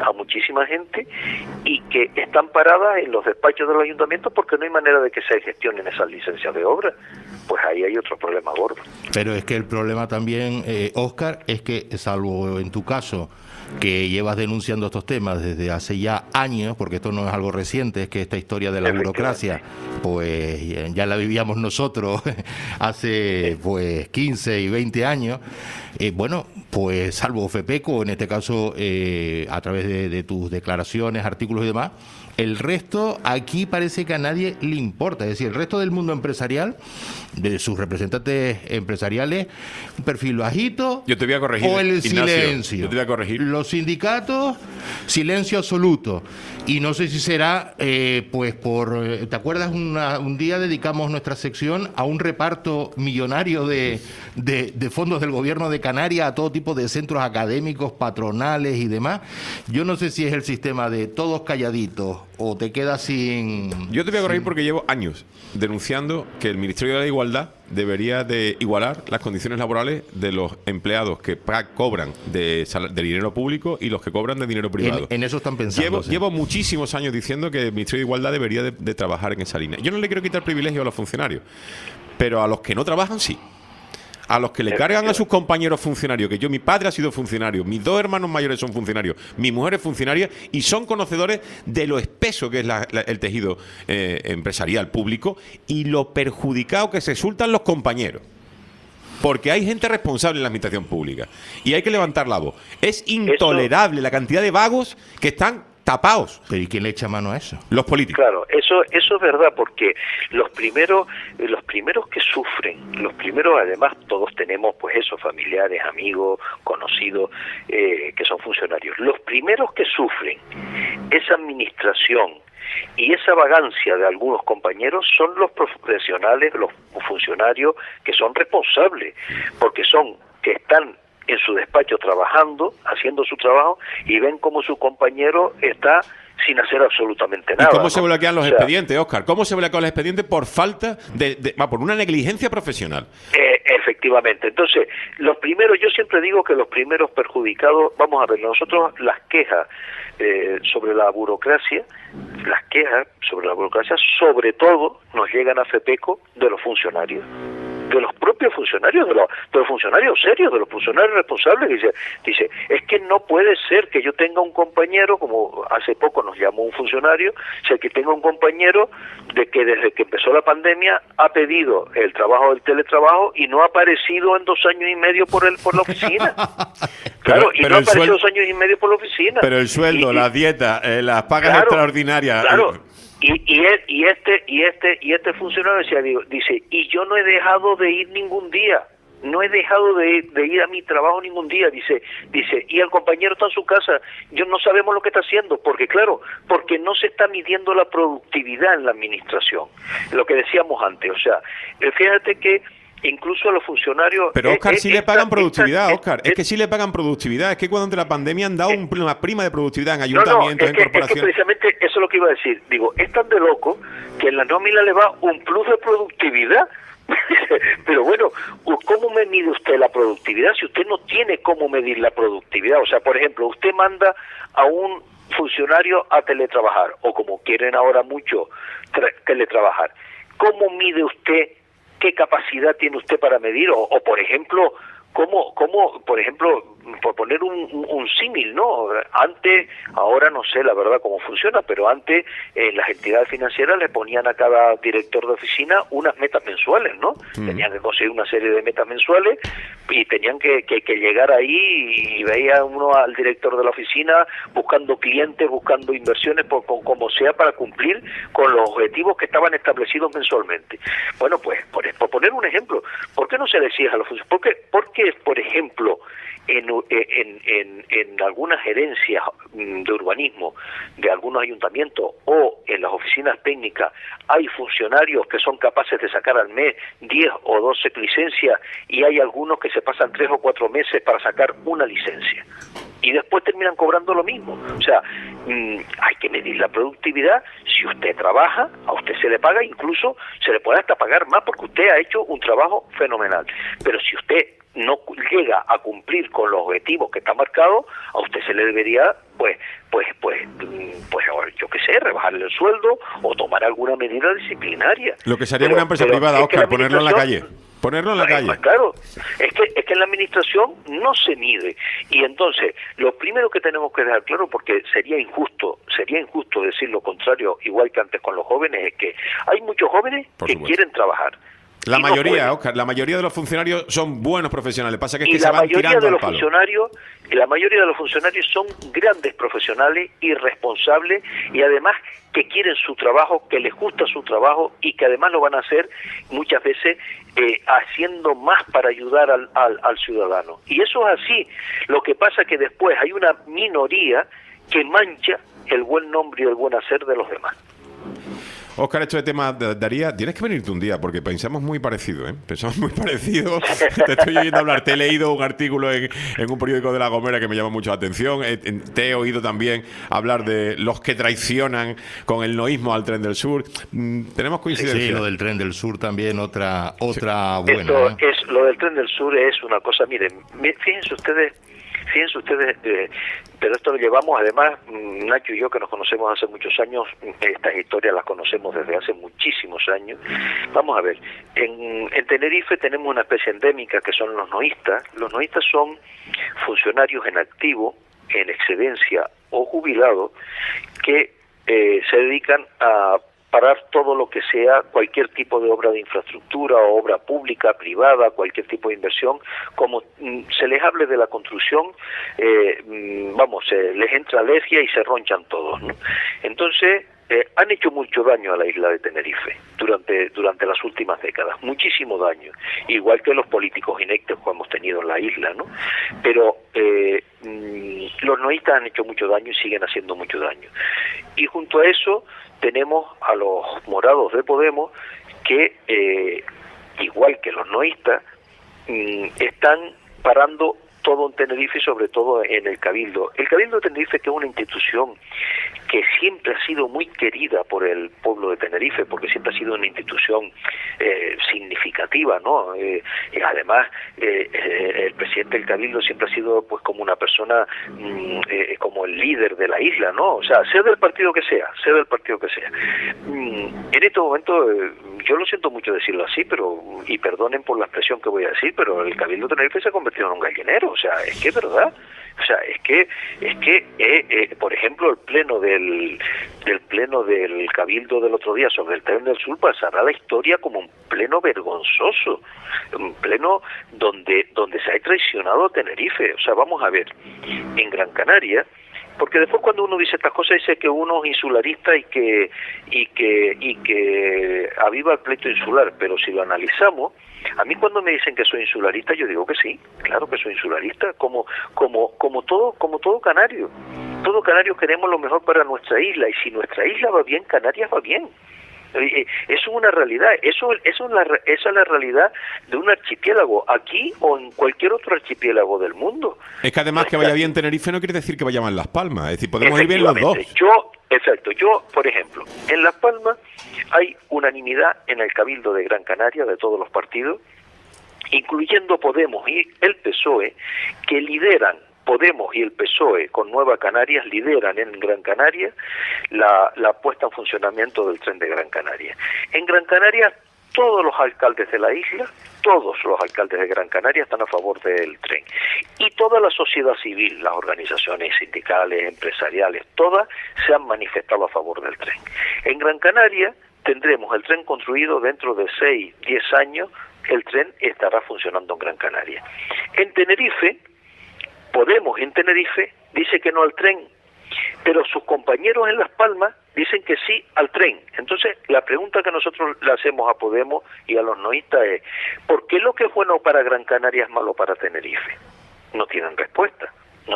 y que están paradas en los despachos de los ayuntamientos porque no hay manera de que se gestionen esas licencias de obra. Pues ahí hay otro problema gordo. Pero es que el problema también, Óscar, es que, salvo en tu caso, que llevas denunciando estos temas desde hace ya años, porque esto no es algo reciente, es que esta historia de la burocracia, pues ya la vivíamos nosotros hace pues 15 y 20 años. Bueno, pues salvo FEPECO, en este caso a través de tus declaraciones, artículos y demás, el resto aquí parece que a nadie le importa. Es decir, el resto del mundo empresarial, de sus representantes empresariales, un perfil bajito. Yo te voy a corregir, o el Ignacio, silencio. yo te voy a corregir. Los sindicatos, silencio absoluto. Y no sé si será, pues ¿te acuerdas? Un día dedicamos nuestra sección a un reparto millonario de fondos del gobierno de Canarias a todo tipo de centros académicos, patronales y demás. Yo no sé si es el sistema de todos calladitos o te quedas sin... Yo te voy a corregir porque llevo años denunciando que el Ministerio de la Igualdad debería de igualar las condiciones laborales de los empleados que cobran de dinero público y los que cobran de dinero privado. En eso están pensando. Llevo muchísimos años diciendo que el Ministerio de Igualdad debería de trabajar en esa línea. Yo no le quiero quitar privilegios a los funcionarios, pero a los que no trabajan sí. a los que le cargan a sus compañeros funcionarios, que mi padre ha sido funcionario, mis 2 hermanos mayores son funcionarios, mi mujer es funcionaria y son conocedores de lo espeso que es el tejido empresarial público y lo perjudicado que se resultan los compañeros. Porque hay gente responsable en la administración pública y hay que levantar la voz. Es intolerable la cantidad de vagos que están tapados. ¿Pero y quién le echa mano a eso? Los políticos. Claro, eso es verdad, porque los primeros que sufren, los primeros, además todos tenemos pues eso, familiares, amigos, conocidos que son funcionarios. Los primeros que sufren esa administración y esa vagancia de algunos compañeros son los profesionales, los funcionarios que son responsables, porque son que están en su despacho trabajando, haciendo su trabajo, y ven como su compañero está sin hacer absolutamente nada. ¿Y cómo se ¿no? bloquean los expedientes, Óscar? ¿Cómo se bloquean los expedientes por falta por una negligencia profesional? Efectivamente. Entonces, los primeros, yo siempre digo que los primeros perjudicados, vamos a ver, nosotros las quejas sobre la burocracia, sobre todo nos llegan a FEPECO de los funcionarios, de los propios funcionarios, de los funcionarios serios, de los funcionarios responsables, que dice, es que no puede ser que yo tenga un compañero, como hace poco nos llamó un funcionario, o sea, que tenga un compañero de que desde que empezó la pandemia ha pedido el trabajo del teletrabajo y no ha aparecido en 2 años y medio por la oficina. Claro, y no ha aparecido 2 años y medio por la oficina. Pero el sueldo, las dietas, las pagas extraordinarias... Claro. Y este funcionario dice, y yo no he dejado de ir ningún día, no he dejado de ir a mi trabajo ningún día, dice, y el compañero está en su casa, yo no sabemos lo que está haciendo, porque no se está midiendo la productividad en la administración, lo que decíamos antes, o sea, fíjate que incluso a los funcionarios... Pero, Óscar, sí le pagan productividad, Óscar. Es que sí le pagan productividad. Es que durante la pandemia han dado una prima de productividad en ayuntamientos, en corporaciones... Es que precisamente eso es lo que iba a decir. Digo, es tan de loco que en la nómina le va un plus de productividad. Pero bueno, ¿cómo me mide usted la productividad si usted no tiene cómo medir la productividad? O sea, por ejemplo, usted manda a un funcionario a teletrabajar, o como quieren ahora mucho, teletrabajar. ¿Cómo mide usted qué capacidad tiene usted para medir? O por ejemplo, ¿cómo, por ejemplo, por poner un símil, ¿no? Antes, ahora no sé la verdad cómo funciona, pero antes las entidades financieras le ponían a cada director de oficina unas metas mensuales, ¿no? Tenían que conseguir una serie de metas mensuales y tenían que llegar ahí, y veía uno al director de la oficina buscando clientes, buscando inversiones, como sea, para cumplir con los objetivos que estaban establecidos mensualmente. Bueno, pues, por poner un ejemplo, ¿por qué no se le exige a los funcionarios? Porque, por ejemplo, en algunas gerencias de urbanismo de algunos ayuntamientos o en las oficinas técnicas hay funcionarios que son capaces de sacar al mes 10 o 12 licencias, y hay algunos que se pasan 3 o 4 meses para sacar una licencia y después terminan cobrando lo mismo. O sea, hay que medir la productividad. Si usted trabaja, a usted se le paga, incluso se le puede hasta pagar más porque usted ha hecho un trabajo fenomenal. Pero si usted no llega a cumplir con los objetivos que está marcado, a usted se le debería, pues yo qué sé, rebajarle el sueldo o tomar alguna medida disciplinaria. Lo que sería una empresa privada, Óscar, ponerlo en la calle. Ponerlo en la calle. Claro, es que en la administración no se mide. Y entonces, lo primero que tenemos que dejar claro, porque sería injusto decir lo contrario, igual que antes con los jóvenes, es que hay muchos jóvenes que quieren trabajar. La mayoría, Óscar, la mayoría de los funcionarios son buenos profesionales. Pasa que es que se van tirando al palo. Y la mayoría de los funcionarios son grandes profesionales y responsables, y además que quieren su trabajo, que les gusta su trabajo, y que además lo van a hacer muchas veces haciendo más para ayudar al ciudadano. Y eso es así. Lo que pasa es que después hay una minoría que mancha el buen nombre y el buen hacer de los demás. Óscar, esto de tema, Daría, tienes que venirte un día, porque pensamos muy parecido, ¿eh? Pensamos muy parecido. Te estoy oyendo hablar. Te he leído un artículo en un periódico de La Gomera que me llama mucho la atención. Te he oído también hablar de los que traicionan con el noísmo al Tren del Sur. Tenemos coincidencia. Sí, lo del Tren del Sur también, otra buena. Lo del Tren del Sur es una cosa, miren, fíjense fíjense ustedes, pero esto lo llevamos, además, Nacho y yo, que nos conocemos hace muchos años, estas historias las conocemos desde hace muchísimos años. Vamos a ver, en Tenerife tenemos una especie endémica que son los noístas. Los noístas son funcionarios en activo, en excedencia o jubilados, que se dedican a parar todo lo que sea cualquier tipo de obra de infraestructura o obra pública, privada, cualquier tipo de inversión, como se les hable de la construcción, les entra alergia y se ronchan todos, ¿no? Entonces, han hecho mucho daño a la isla de Tenerife durante las últimas décadas, muchísimo daño, igual que los políticos inectos que hemos tenido en la isla, ¿no? Pero los noístas han hecho mucho daño y siguen haciendo mucho daño. Y junto a eso tenemos a los morados de Podemos que, igual que los noístas, están parando todo en Tenerife y sobre todo en el Cabildo. El Cabildo de Tenerife, que es una institución que siempre ha sido muy querida por el pueblo de Tenerife, porque siempre ha sido una institución significativa, ¿no? Y además, el presidente del Cabildo siempre ha sido pues como una persona, como el líder de la isla, ¿no? O sea, sea del partido que sea. En este momento, yo lo siento mucho decirlo así, y perdonen por la expresión que voy a decir, pero el Cabildo de Tenerife se ha convertido en un gallinero. O sea, es que es verdad. O sea, es que por ejemplo, el pleno del Cabildo del otro día sobre el Tren del Sur pasará la historia como un pleno vergonzoso, un pleno donde se ha traicionado a Tenerife. O sea, vamos a ver, en Gran Canaria, porque después cuando uno dice estas cosas dice que uno es insularista y que aviva el pleito insular, pero si lo analizamos, a mí cuando me dicen que soy insularista, yo digo que sí, claro que soy insularista, como todo canario. Todo canario queremos lo mejor para nuestra isla, y si nuestra isla va bien, Canarias va bien. Eso es una realidad, esa es la realidad de un archipiélago, aquí o en cualquier otro archipiélago del mundo. Es que además que vaya bien Tenerife no quiere decir que vaya mal Las Palmas, es decir, podemos ir bien los dos. Yo, por ejemplo, en Las Palmas hay unanimidad en el Cabildo de Gran Canaria de todos los partidos, incluyendo Podemos y el PSOE, que lideran. Podemos y el PSOE con Nueva Canarias lideran en Gran Canaria la puesta en funcionamiento del tren de Gran Canaria. En Gran Canaria todos los alcaldes de la isla, todos los alcaldes de Gran Canaria están a favor del tren. Y toda la sociedad civil, las organizaciones sindicales, empresariales, todas se han manifestado a favor del tren. En Gran Canaria tendremos el tren construido dentro de 6, 10 años, el tren estará funcionando en Gran Canaria. En Tenerife, Podemos en Tenerife dice que no al tren, pero sus compañeros en Las Palmas dicen que sí al tren. Entonces, la pregunta que nosotros le hacemos a Podemos y a los noístas es, ¿por qué lo que es bueno para Gran Canaria es malo para Tenerife? No tienen respuesta,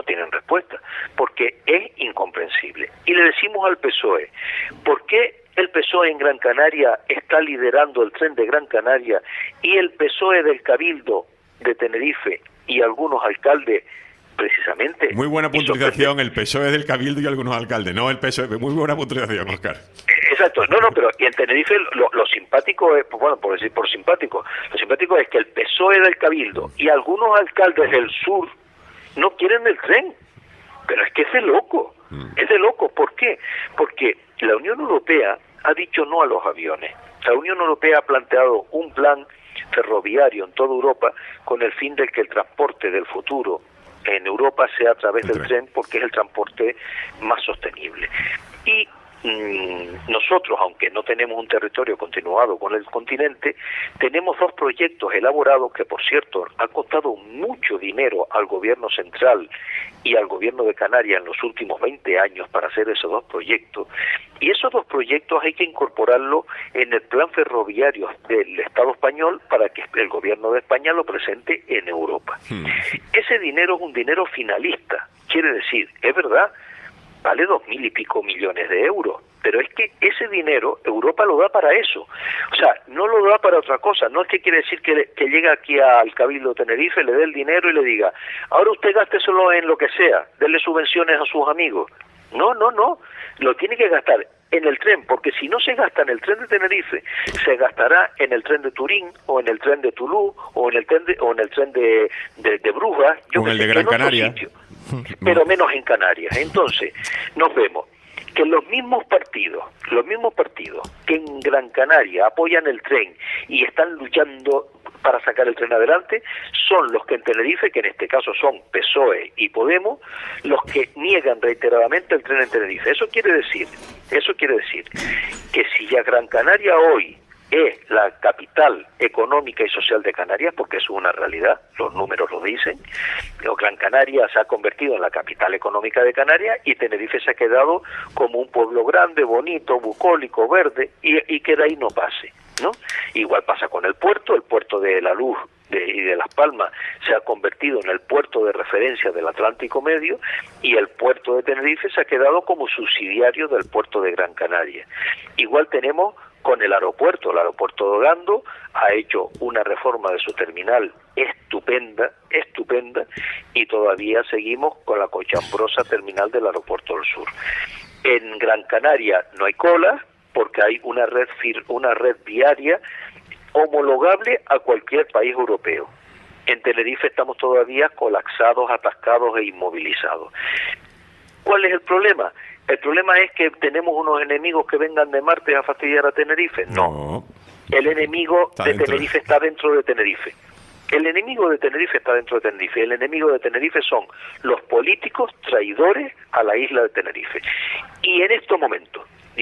porque es incomprensible. Y le decimos al PSOE, ¿por qué el PSOE en Gran Canaria está liderando el tren de Gran Canaria y el PSOE del Cabildo de Tenerife y algunos alcaldes precisamente... Muy buena puntualización, el PSOE del Cabildo y algunos alcaldes, no el PSOE, muy buena puntualización, Óscar. Exacto, pero y en Tenerife lo simpático es, bueno, por simpático, lo simpático es que el PSOE del Cabildo y algunos alcaldes del sur no quieren el tren, pero es que es de loco, ¿por qué? Porque la Unión Europea ha dicho no a los aviones, la Unión Europea ha planteado un plan ferroviario en toda Europa con el fin de que el transporte del futuro en Europa sea a través del tren, porque es el transporte más sostenible. Y nosotros, aunque no tenemos un territorio continuado con el continente, tenemos 2 proyectos elaborados que, por cierto, han costado mucho dinero al gobierno central y al gobierno de Canarias en los últimos 20 años para hacer esos 2 proyectos. Y esos 2 proyectos hay que incorporarlos en el plan ferroviario del Estado español para que el gobierno de España lo presente en Europa. Ese dinero es un dinero finalista, quiere decir, es verdad, vale 2.000 y pico millones de euros, pero es que ese dinero Europa lo da para eso, o sea, no lo da para otra cosa. No es que quiere decir que llegue aquí al Cabildo de Tenerife, le dé el dinero y le diga, ahora usted gásteselo en lo que sea, denle subvenciones a sus amigos. No, lo tiene que gastar en el tren, porque si no se gasta en el tren de Tenerife, se gastará en el tren de Turín, o en el tren de Toulouse, o en el tren de Brujas, o en el de Gran Canaria. pero menos en Canarias. Entonces, nos vemos que los mismos partidos que en Gran Canaria apoyan el tren y están luchando para sacar el tren adelante, son los que en Tenerife, que en este caso son PSOE y Podemos, los que niegan reiteradamente el tren en Tenerife. Eso quiere decir que si ya Gran Canaria hoy es la capital económica y social de Canarias, porque eso es una realidad, los números lo dicen, Gran Canaria se ha convertido en la capital económica de Canarias y Tenerife se ha quedado como un pueblo grande, bonito, bucólico, verde, y que de ahí no pase, ¿no? Igual pasa con el puerto de La Luz y de Las Palmas se ha convertido en el puerto de referencia del Atlántico Medio, y el puerto de Tenerife se ha quedado como subsidiario del puerto de Gran Canaria. Igual tenemos con el aeropuerto de Ogando, ha hecho una reforma de su terminal estupenda, y todavía seguimos con la cochambrosa terminal del aeropuerto del sur. En Gran Canaria no hay cola, porque hay una red viaria homologable a cualquier país europeo. En Tenerife estamos todavía colapsados, atascados e inmovilizados. ¿Cuál es el problema? El problema es que tenemos unos enemigos que vengan de Marte a fastidiar a Tenerife. No. El enemigo de Tenerife está dentro de Tenerife. El enemigo de Tenerife está dentro de Tenerife. El enemigo de Tenerife son los políticos traidores a la isla de Tenerife. Y en estos momentos,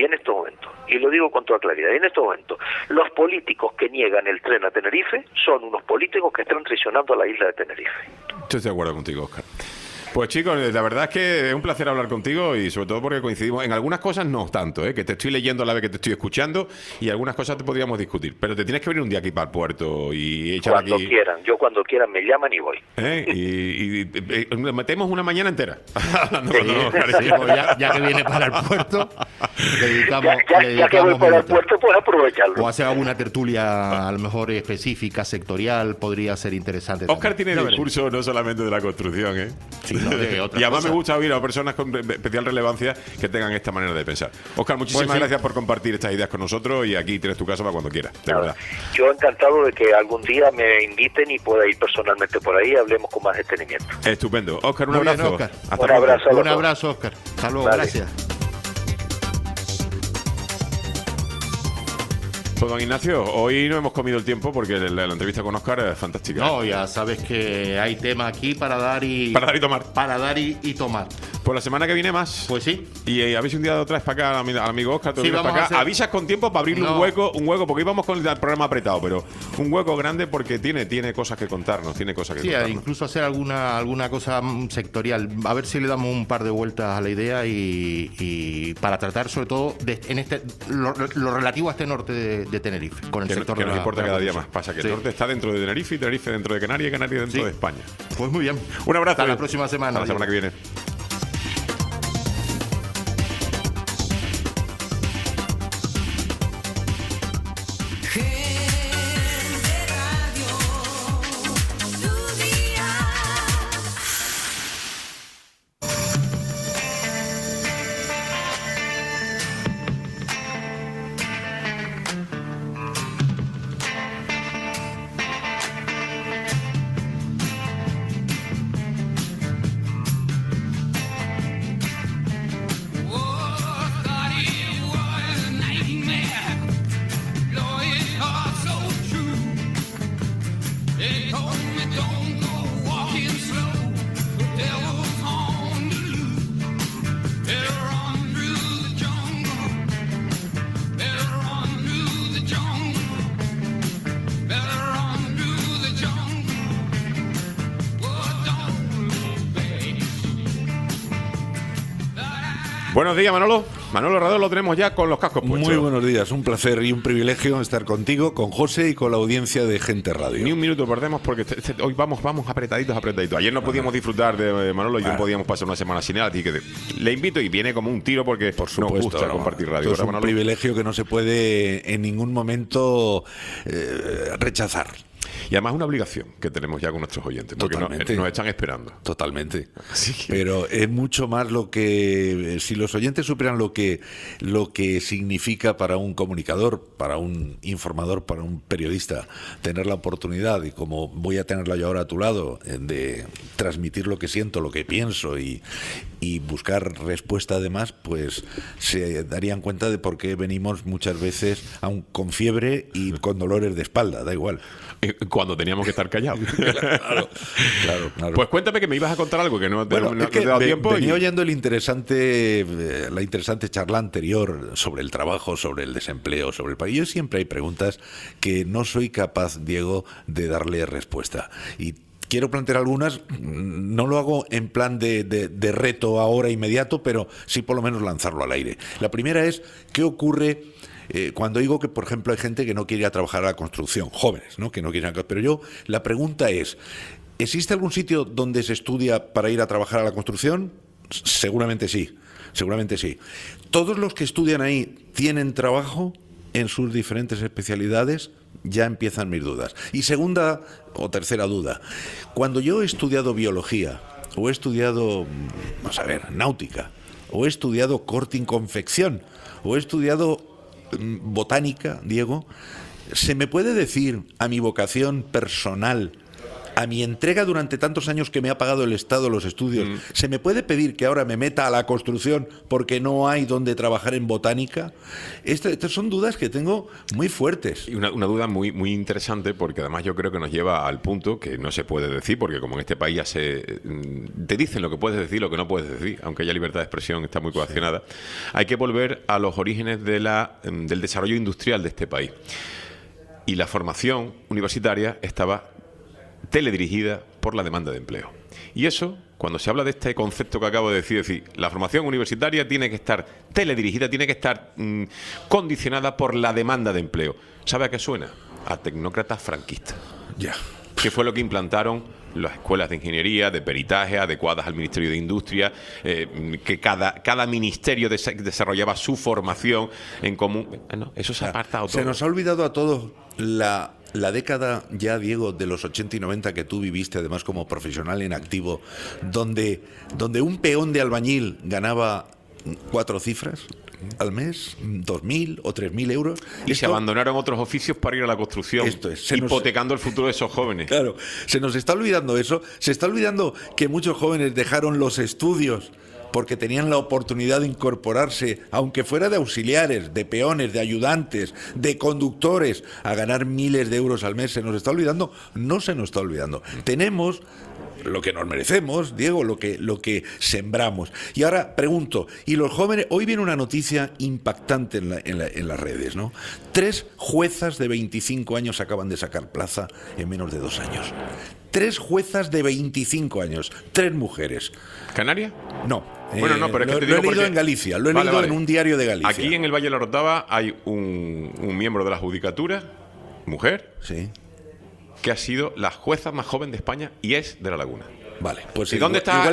y lo digo con toda claridad, en estos momentos, los políticos que niegan el tren a Tenerife son unos políticos que están traicionando a la isla de Tenerife. Estoy de acuerdo contigo, Óscar. Pues chicos, la verdad es que es un placer hablar contigo, y sobre todo porque coincidimos en algunas cosas, no tanto, que te estoy leyendo a la vez que te estoy escuchando, y algunas cosas te podríamos discutir, pero te tienes que venir un día aquí para el puerto y echar aquí... Cuando quieran me llaman y voy. Y metemos una mañana entera hablando con Óscar. Ya que viene para el puerto, ya que voy para el puerto, pues aprovecharlo. O hacer alguna tertulia a lo mejor específica, sectorial, podría ser interesante. Óscar tiene discurso no solamente de la construcción, Sí, no, y además me gusta oír a personas con especial relevancia que tengan esta manera de pensar. Óscar, muchísimas gracias por compartir estas ideas con nosotros, y aquí tienes tu casa para cuando quieras, de verdad. Yo encantado de que algún día me inviten y pueda ir personalmente por ahí y hablemos con más detenimiento. Estupendo. Óscar, un abrazo. Óscar. Un abrazo, Óscar. Hasta luego, gracias. Pues don Ignacio, hoy no hemos comido el tiempo porque la entrevista con Óscar es fantástica. No, ya sabes que hay tema aquí para dar y tomar. Para dar y tomar. Pues la semana que viene más. Pues sí. Y habéis un día otra vez para acá al amigo Óscar. Sí, para acá. Avisas con tiempo para abrirle un hueco, porque íbamos con el programa apretado, pero un hueco grande porque tiene cosas que contarnos, Sí, incluso hacer alguna cosa sectorial. A ver si le damos un par de vueltas a la idea y para tratar sobre todo lo relativo a este norte de Tenerife, con el sector que nos importa cada día más. Pasa que el norte está dentro de Tenerife, y Tenerife dentro de Canarias, y Canarias dentro de España. Pues muy bien. Un abrazo. Hasta la próxima semana. Hasta la semana que viene. Buenos días, Manolo. Manolo Herrador lo tenemos ya con los cascos puestos. Muy buenos días, un placer y un privilegio estar contigo, con José y con la audiencia de Gente Radio. Ni un minuto perdemos porque hoy vamos apretaditos. Ayer no podíamos disfrutar de Manolo y no podíamos pasar una semana sin él, así que le invito y viene como un tiro porque por supuesto, nos gusta compartir radio. Es un privilegio que no se puede en ningún momento rechazar. Y además una obligación que tenemos ya con nuestros oyentes, porque nos están esperando. Totalmente. Pero es mucho más lo que, si los oyentes supieran lo que significa para un comunicador, para un informador, para un periodista, tener la oportunidad, y como voy a tenerla yo ahora a tu lado, de transmitir lo que siento, lo que pienso y buscar respuesta además, pues se darían cuenta de por qué venimos muchas veces aún con fiebre y con dolores de espalda, da igual. Cuando teníamos que estar callados. Claro. Pues cuéntame, que me ibas a contar algo que no te he dado tiempo. Venía oyendo la interesante charla anterior sobre el trabajo, sobre el desempleo, sobre el país. Yo siempre hay preguntas que no soy capaz, Diego, de darle respuesta. Y quiero plantear algunas, no lo hago en plan de reto ahora inmediato, pero sí por lo menos lanzarlo al aire. La primera es, ¿qué ocurre cuando digo que, por ejemplo, hay gente que no quiere ir a trabajar a la construcción? Jóvenes, ¿no? Que no quieren. Pero la pregunta es, ¿existe algún sitio donde se estudia para ir a trabajar a la construcción? Seguramente sí. ¿Todos los que estudian ahí tienen trabajo en sus diferentes especialidades? Ya empiezan mis dudas. Y segunda o tercera duda, cuando yo he estudiado biología, o he estudiado, vamos a ver, náutica, o he estudiado corte y confección, o he estudiado botánica, Diego, ¿se me puede decir a mi vocación personal, a mi entrega durante tantos años que me ha pagado el Estado los estudios, se me puede pedir que ahora me meta a la construcción porque no hay donde trabajar en botánica? Estas son dudas que tengo muy fuertes. Y una duda muy, muy interesante, porque además yo creo que nos lleva al punto que no se puede decir, porque como en este país ya te dicen lo que puedes decir, lo que no puedes decir, aunque ya libertad de expresión está muy coaccionada. Sí. Hay que volver a los orígenes del desarrollo industrial de este país. Y la formación universitaria estaba teledirigida por la demanda de empleo. Y eso, cuando se habla de este concepto que acabo de decir, la formación universitaria tiene que estar teledirigida, tiene que estar condicionada por la demanda de empleo. ¿Sabe a qué suena? A tecnócratas franquistas. Ya. Que fue lo que implantaron las escuelas de ingeniería, de peritaje, adecuadas al Ministerio de Industria, que cada ministerio desarrollaba su formación en común. Eso se ha apartado todo. Se nos ha olvidado a todos la década ya, Diego, de los 80 y 90 que tú viviste, además como profesional en activo, donde un peón de albañil ganaba 4 cifras al mes, 2.000 o 3.000 euros. Y se abandonaron otros oficios para ir a la construcción, hipotecando el futuro de esos jóvenes. Claro, se nos está olvidando eso. Se está olvidando que muchos jóvenes dejaron los estudios porque tenían la oportunidad de incorporarse, aunque fuera de auxiliares, de peones, de ayudantes, de conductores, a ganar miles de euros al mes. ¿Se nos está olvidando? No se nos está olvidando. Tenemos lo que nos merecemos, Diego, lo que sembramos. Y ahora pregunto, y los jóvenes, hoy viene una noticia impactante en las redes, ¿no? 3 juezas de 25 años acaban de sacar plaza en menos de 2 años. 3 juezas de 25 años, 3 mujeres. ¿Canaria? No. Bueno, no, pero es que te lo digo he leído en Galicia, lo he leído en un diario de Galicia. Aquí en el Valle de la Orotava hay un miembro de la Judicatura, mujer, sí, que ha sido la jueza más joven de España y es de La Laguna. Vale, pues ¿y dónde están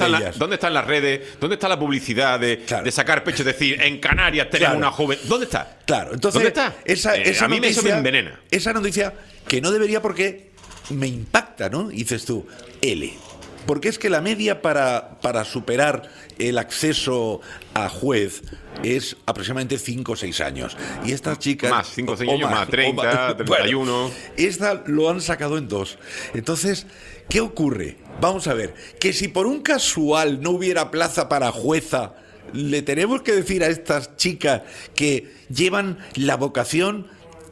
las redes? ¿Dónde está la publicidad de sacar pecho? Es decir, en Canarias tenemos una joven. ¿Dónde está? Claro, entonces ¿dónde está? Esa a mí noticia, eso me envenena. Esa noticia que no debería, porque me impacta, ¿no? Y dices tú, porque es que la media para superar el acceso a juez es aproximadamente 5 o 6 años. Y estas chicas... Más, 5 o 6 años, más 30, 31... Bueno, esta lo han sacado en 2. Entonces, ¿qué ocurre? Vamos a ver, que si por un casual no hubiera plaza para jueza, le tenemos que decir a estas chicas que llevan la vocación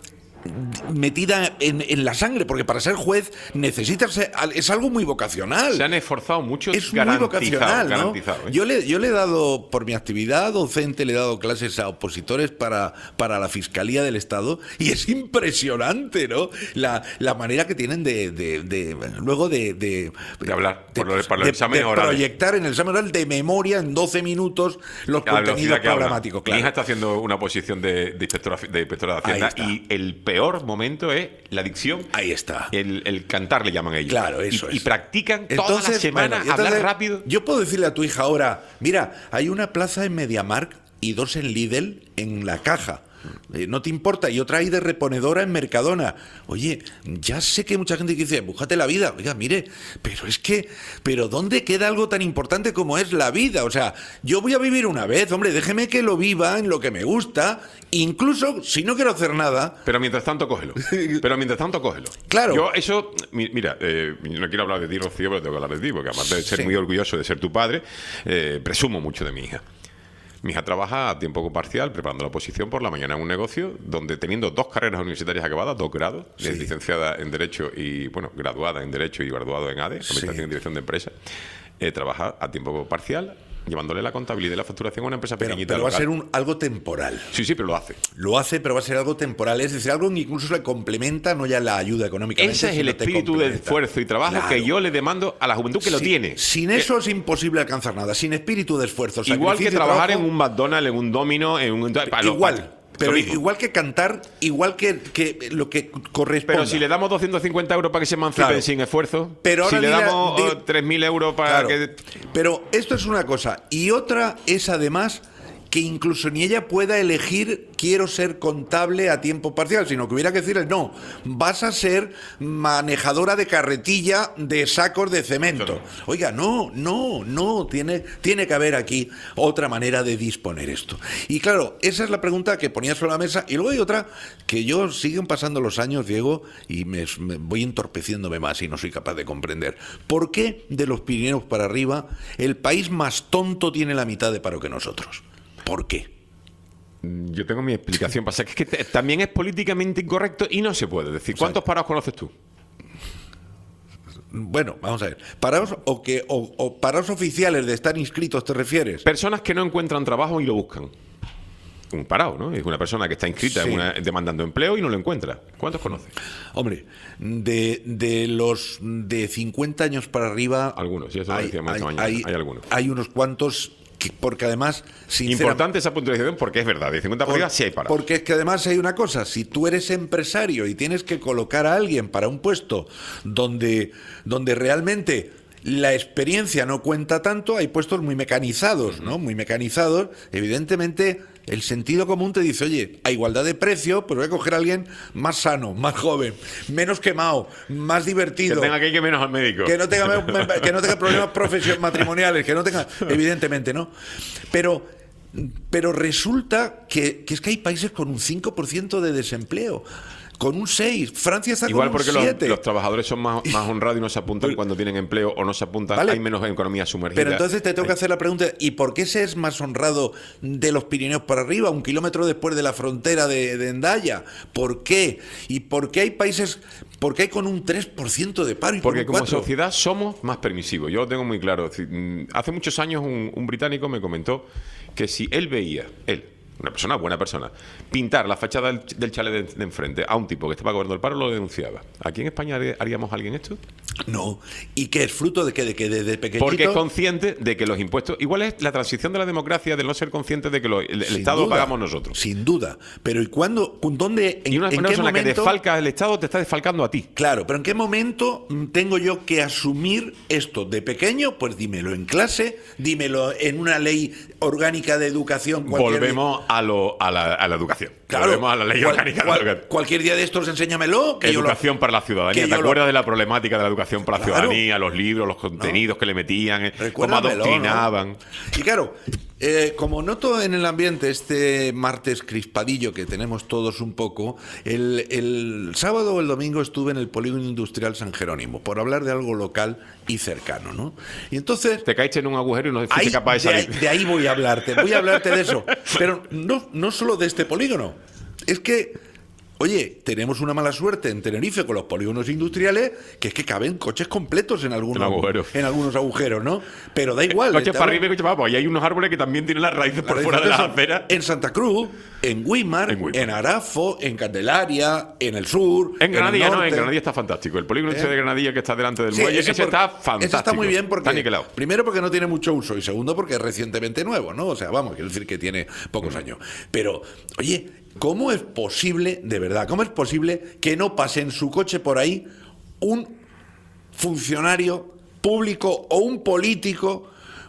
metida en la sangre, porque para ser juez necesitas es algo muy vocacional. Se han esforzado mucho, es muy vocacional, ¿no? Garantizado, ¿eh? Yo le he dado, por mi actividad docente, le he dado clases a opositores para la Fiscalía del Estado, y es impresionante, ¿no? La manera que tienen de hablar para los exámenes orales, proyectar en el examen oral de memoria en 12 minutos los contenidos programáticos. Claro. Mi hija está haciendo una posición de inspectora de Hacienda, y el peor momento es la dicción. Ahí está. El cantar, le llaman ellos. Claro, eso y practican toda la semana hablar rápido. Yo puedo decirle a tu hija ahora, mira, hay una plaza en MediaMarkt y 2 en Lidl en la caja. No te importa, y otra hay de reponedora en Mercadona. Oye, ya sé que hay mucha gente que dice, búscate la vida. Oiga, mire, pero ¿dónde queda algo tan importante como es la vida? O sea, yo voy a vivir una vez, hombre, déjeme que lo viva en lo que me gusta, incluso si no quiero hacer nada. Pero mientras tanto, cógelo. Claro. Yo eso, mira, no quiero hablar de ti, Rocío, pero tengo que hablar de ti, porque aparte de ser muy orgulloso de ser tu padre, presumo mucho de mi hija. Mi hija trabaja a tiempo parcial preparando la oposición por la mañana en un negocio donde, teniendo 2 carreras universitarias acabadas, 2 grados, es licenciada en Derecho y, bueno, graduada en Derecho y graduado en ADE, Administración y Dirección de Empresas, trabaja a tiempo parcial llevándole la contabilidad y la facturación a una empresa pequeñita. Pero va a ser algo temporal. Sí, pero lo hace. Lo hace, pero va a ser algo temporal. Es decir, algo que incluso le complementa, no ya la ayuda económica. Ese es el espíritu de esfuerzo y trabajo que yo le demando a la juventud que lo tiene. Sin eso es imposible alcanzar nada. Sin espíritu de esfuerzo. Igual que trabajar en un McDonald's, en un Domino, en un... Igual. Pero igual que cantar, igual que lo que corresponde. Pero si le damos 250 euros para que se emancipen sin esfuerzo, pero ahora si le damos 3.000 euros para que... Pero esto es una cosa. Y otra es, además, que incluso ni ella pueda elegir quiero ser contable a tiempo parcial, sino que hubiera que decirle, no, vas a ser manejadora de carretilla de sacos de cemento. Oiga, no, tiene que haber aquí otra manera de disponer esto. Y claro, esa es la pregunta que ponía sobre la mesa. Y luego hay otra que yo siguen pasando los años, Diego, y me voy entorpeciéndome más y no soy capaz de comprender. ¿Por qué de los Pirineos para arriba el país más tonto tiene la mitad de paro que nosotros? ¿Por qué? Yo tengo mi explicación. Pasa que es que también es políticamente incorrecto y no se puede decir. ¿Cuántos parados conoces tú? Bueno, vamos a ver. ¿Parados o parados oficiales de estar inscritos te refieres? Personas que no encuentran trabajo y lo buscan. Un parado, ¿no? Es una persona que está inscrita demandando empleo y no lo encuentra. ¿Cuántos conoces? Hombre, de los de 50 años para arriba... Algunos, ya eso lo decíamos esta mañana. Hay algunos. Hay unos cuantos... Porque además... Importante esa puntualización porque es verdad, de 50 para arriba sí hay parados. Porque es que además hay una cosa, si tú eres empresario y tienes que colocar a alguien para un puesto donde realmente la experiencia no cuenta tanto, hay puestos muy mecanizados, ¿no? Muy mecanizados, evidentemente... El sentido común te dice, oye, a igualdad de precio, pues voy a coger a alguien más sano, más joven, menos quemado, más divertido. Que tenga que ir menos al médico. Que no tenga problemas matrimoniales, que no tenga... Evidentemente, ¿no? Pero resulta que es que hay países con un 5% de desempleo. Con un 6, Francia está igual con un 7. Igual porque los trabajadores son más honrados y no se apuntan cuando tienen empleo o no se apuntan, vale. Hay menos economía sumergida. Pero entonces te tengo que hacer la pregunta, ¿y por qué se es más honrado de los Pirineos para arriba, 1 kilómetro después de la frontera de Hendaya? ¿Por qué? ¿Y por qué hay países, por qué hay con un 3% de paro y porque con un 4%? Como sociedad somos más permisivos, yo lo tengo muy claro. Hace muchos años un británico me comentó que si él veía, una persona, buena persona, pintar la fachada del chalet de enfrente a un tipo que estaba cobrando el paro, lo denunciaba. ¿Aquí en España haríamos alguien esto? No. ¿Y qué es fruto de que desde pequeñito? Porque es consciente de que los impuestos... Igual es la transición de la democracia, de no ser consciente de que el Estado lo pagamos nosotros. Sin duda. Pero ¿y cuándo? ¿Dónde? Y una persona que desfalca el Estado te está desfalcando a ti. Claro, pero ¿en qué momento tengo yo que asumir esto? ¿De pequeño? Pues dímelo en clase, dímelo en una ley orgánica de educación. Volvemos a la educación. Claro, volvemos a la ley orgánica de la educación. Cualquier día de estos enséñamelo. Educación para la ciudadanía. ¿Te acuerdas de la problemática de la educación para la ciudadanía? Los libros, los contenidos que le metían, cómo adoctrinaban. ¿No? Y claro, como noto en el ambiente este martes crispadillo que tenemos todos un poco, el sábado o el domingo estuve en el Polígono Industrial San Jerónimo por hablar de algo local y cercano, ¿no? Y entonces... Te caíste en un agujero y no fuiste capaz de salir. De ahí voy a hablarte de eso. Pero no solo de este polígono. Es que, oye, tenemos una mala suerte en Tenerife con los polígonos industriales, que es que caben coches completos en algunos agujeros, ¿no? Pero da igual. Coches para arriba y coches para abajo. Y hay unos árboles que también tienen las raíces por fuera de las aceras. En Santa Cruz, en Güímar, en Arafo, en Candelaria, en el sur. En Granadilla, en Granadilla está fantástico. El polígono de Granadilla que está delante del muelle, ese está fantástico. Ese está muy bien porque, está niquelado. Primero porque no tiene mucho uso y segundo porque es recientemente nuevo, ¿no? O sea, vamos, quiero decir que tiene pocos años. Pero, oye, ¿cómo es posible, de verdad, cómo es posible que no pase en su coche por ahí un funcionario público o un político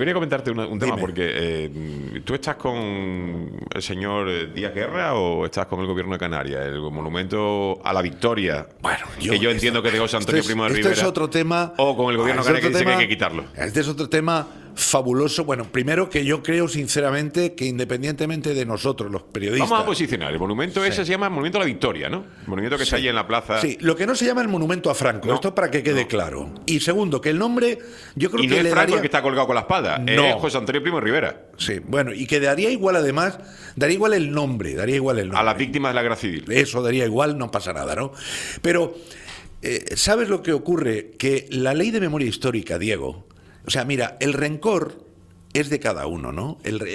quería comentarte un tema, Dime. porque ¿tú estás con el señor Díaz Guerra o estás con el gobierno de Canarias? El monumento a la victoria, Bueno, que yo entiendo que de José Antonio Primo de esto Rivera. es otro tema. O con el gobierno Este canario que otro dice que hay tema- que quitarlo. Este es otro tema fabuloso. Bueno, primero que yo creo sinceramente que independientemente de nosotros, los periodistas. Vamos a posicionar. El monumento ese se llama Monumento a la Victoria, ¿no? El monumento que está allí en la plaza. Sí, lo que no se llama el monumento a Franco, No. esto para que quede claro. Y segundo, que el nombre, yo creo Y no que es le Franco daría... el que está colgado con la espada, No. es José Antonio Primo de Rivera. Sí, bueno, y que daría igual además, daría igual el nombre. A las víctimas de la guerra civil. Eso daría igual, no pasa nada, ¿no? Pero, ¿sabes lo que ocurre? Que la ley de memoria histórica, Diego, o sea, mira, el rencor es de cada uno, ¿no?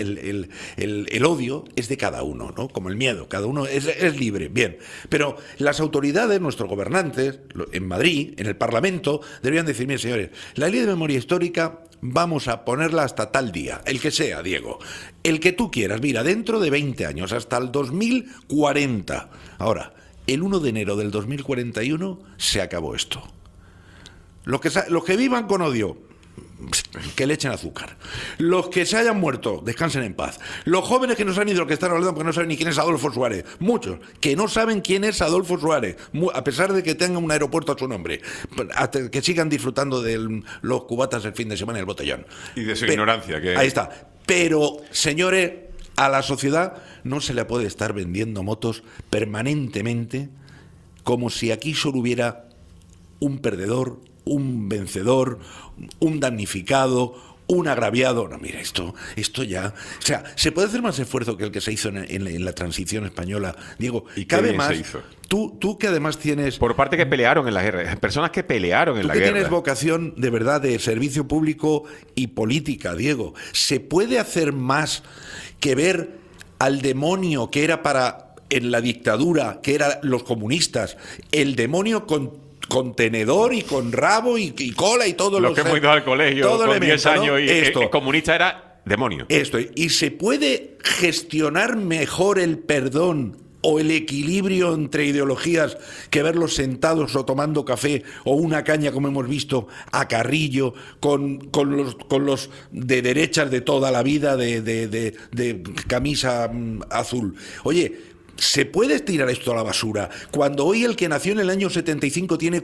El odio es de cada uno, ¿no? Como el miedo, cada uno es libre, bien. Pero las autoridades, nuestros gobernantes, en Madrid, en el Parlamento, deberían decir, miren, señores, la ley de memoria histórica vamos a ponerla hasta tal día, el que sea, Diego, el que tú quieras, mira, dentro de 20 años, hasta el 2040. Ahora, el 1 de enero del 2041 se acabó esto. Los que vivan con odio, que le echen azúcar. Los que se hayan muerto, descansen en paz. Los jóvenes que no saben ni de lo que están hablando porque no saben ni quién es Adolfo Suárez. Muchos que no saben quién es Adolfo Suárez, a pesar de que tenga un aeropuerto a su nombre. Hasta que sigan disfrutando de los cubatas el fin de semana y el botellón. Y de su ignorancia. Que... Ahí está. Pero, señores, a la sociedad no se le puede estar vendiendo motos permanentemente como si aquí solo hubiera un perdedor, un vencedor, un damnificado, un agraviado. No, mira, esto ya... O sea, ¿se puede hacer más esfuerzo que el que se hizo en la transición española? Diego, ¿Y qué cabe bien más... se hizo? Tú que además tienes... Por parte que pelearon en la guerra. Personas que pelearon en Tú la que guerra. tienes vocación de verdad de servicio público y política, Diego. ¿Se puede hacer más que ver al demonio que era en la dictadura, que eran los comunistas, el demonio con tenedor y con rabo y cola y todo Los que hemos ido al colegio todo con el 10 evento, ¿no? años y Esto. el comunista era demonio. Esto. ¿Y se puede gestionar mejor el perdón o el equilibrio entre ideologías que verlos sentados o tomando café o una caña, como hemos visto, a Carrillo, con los de derechas de toda la vida, de camisa azul? Oye, ¿se puede tirar esto a la basura cuando hoy el que nació en el año 75 tiene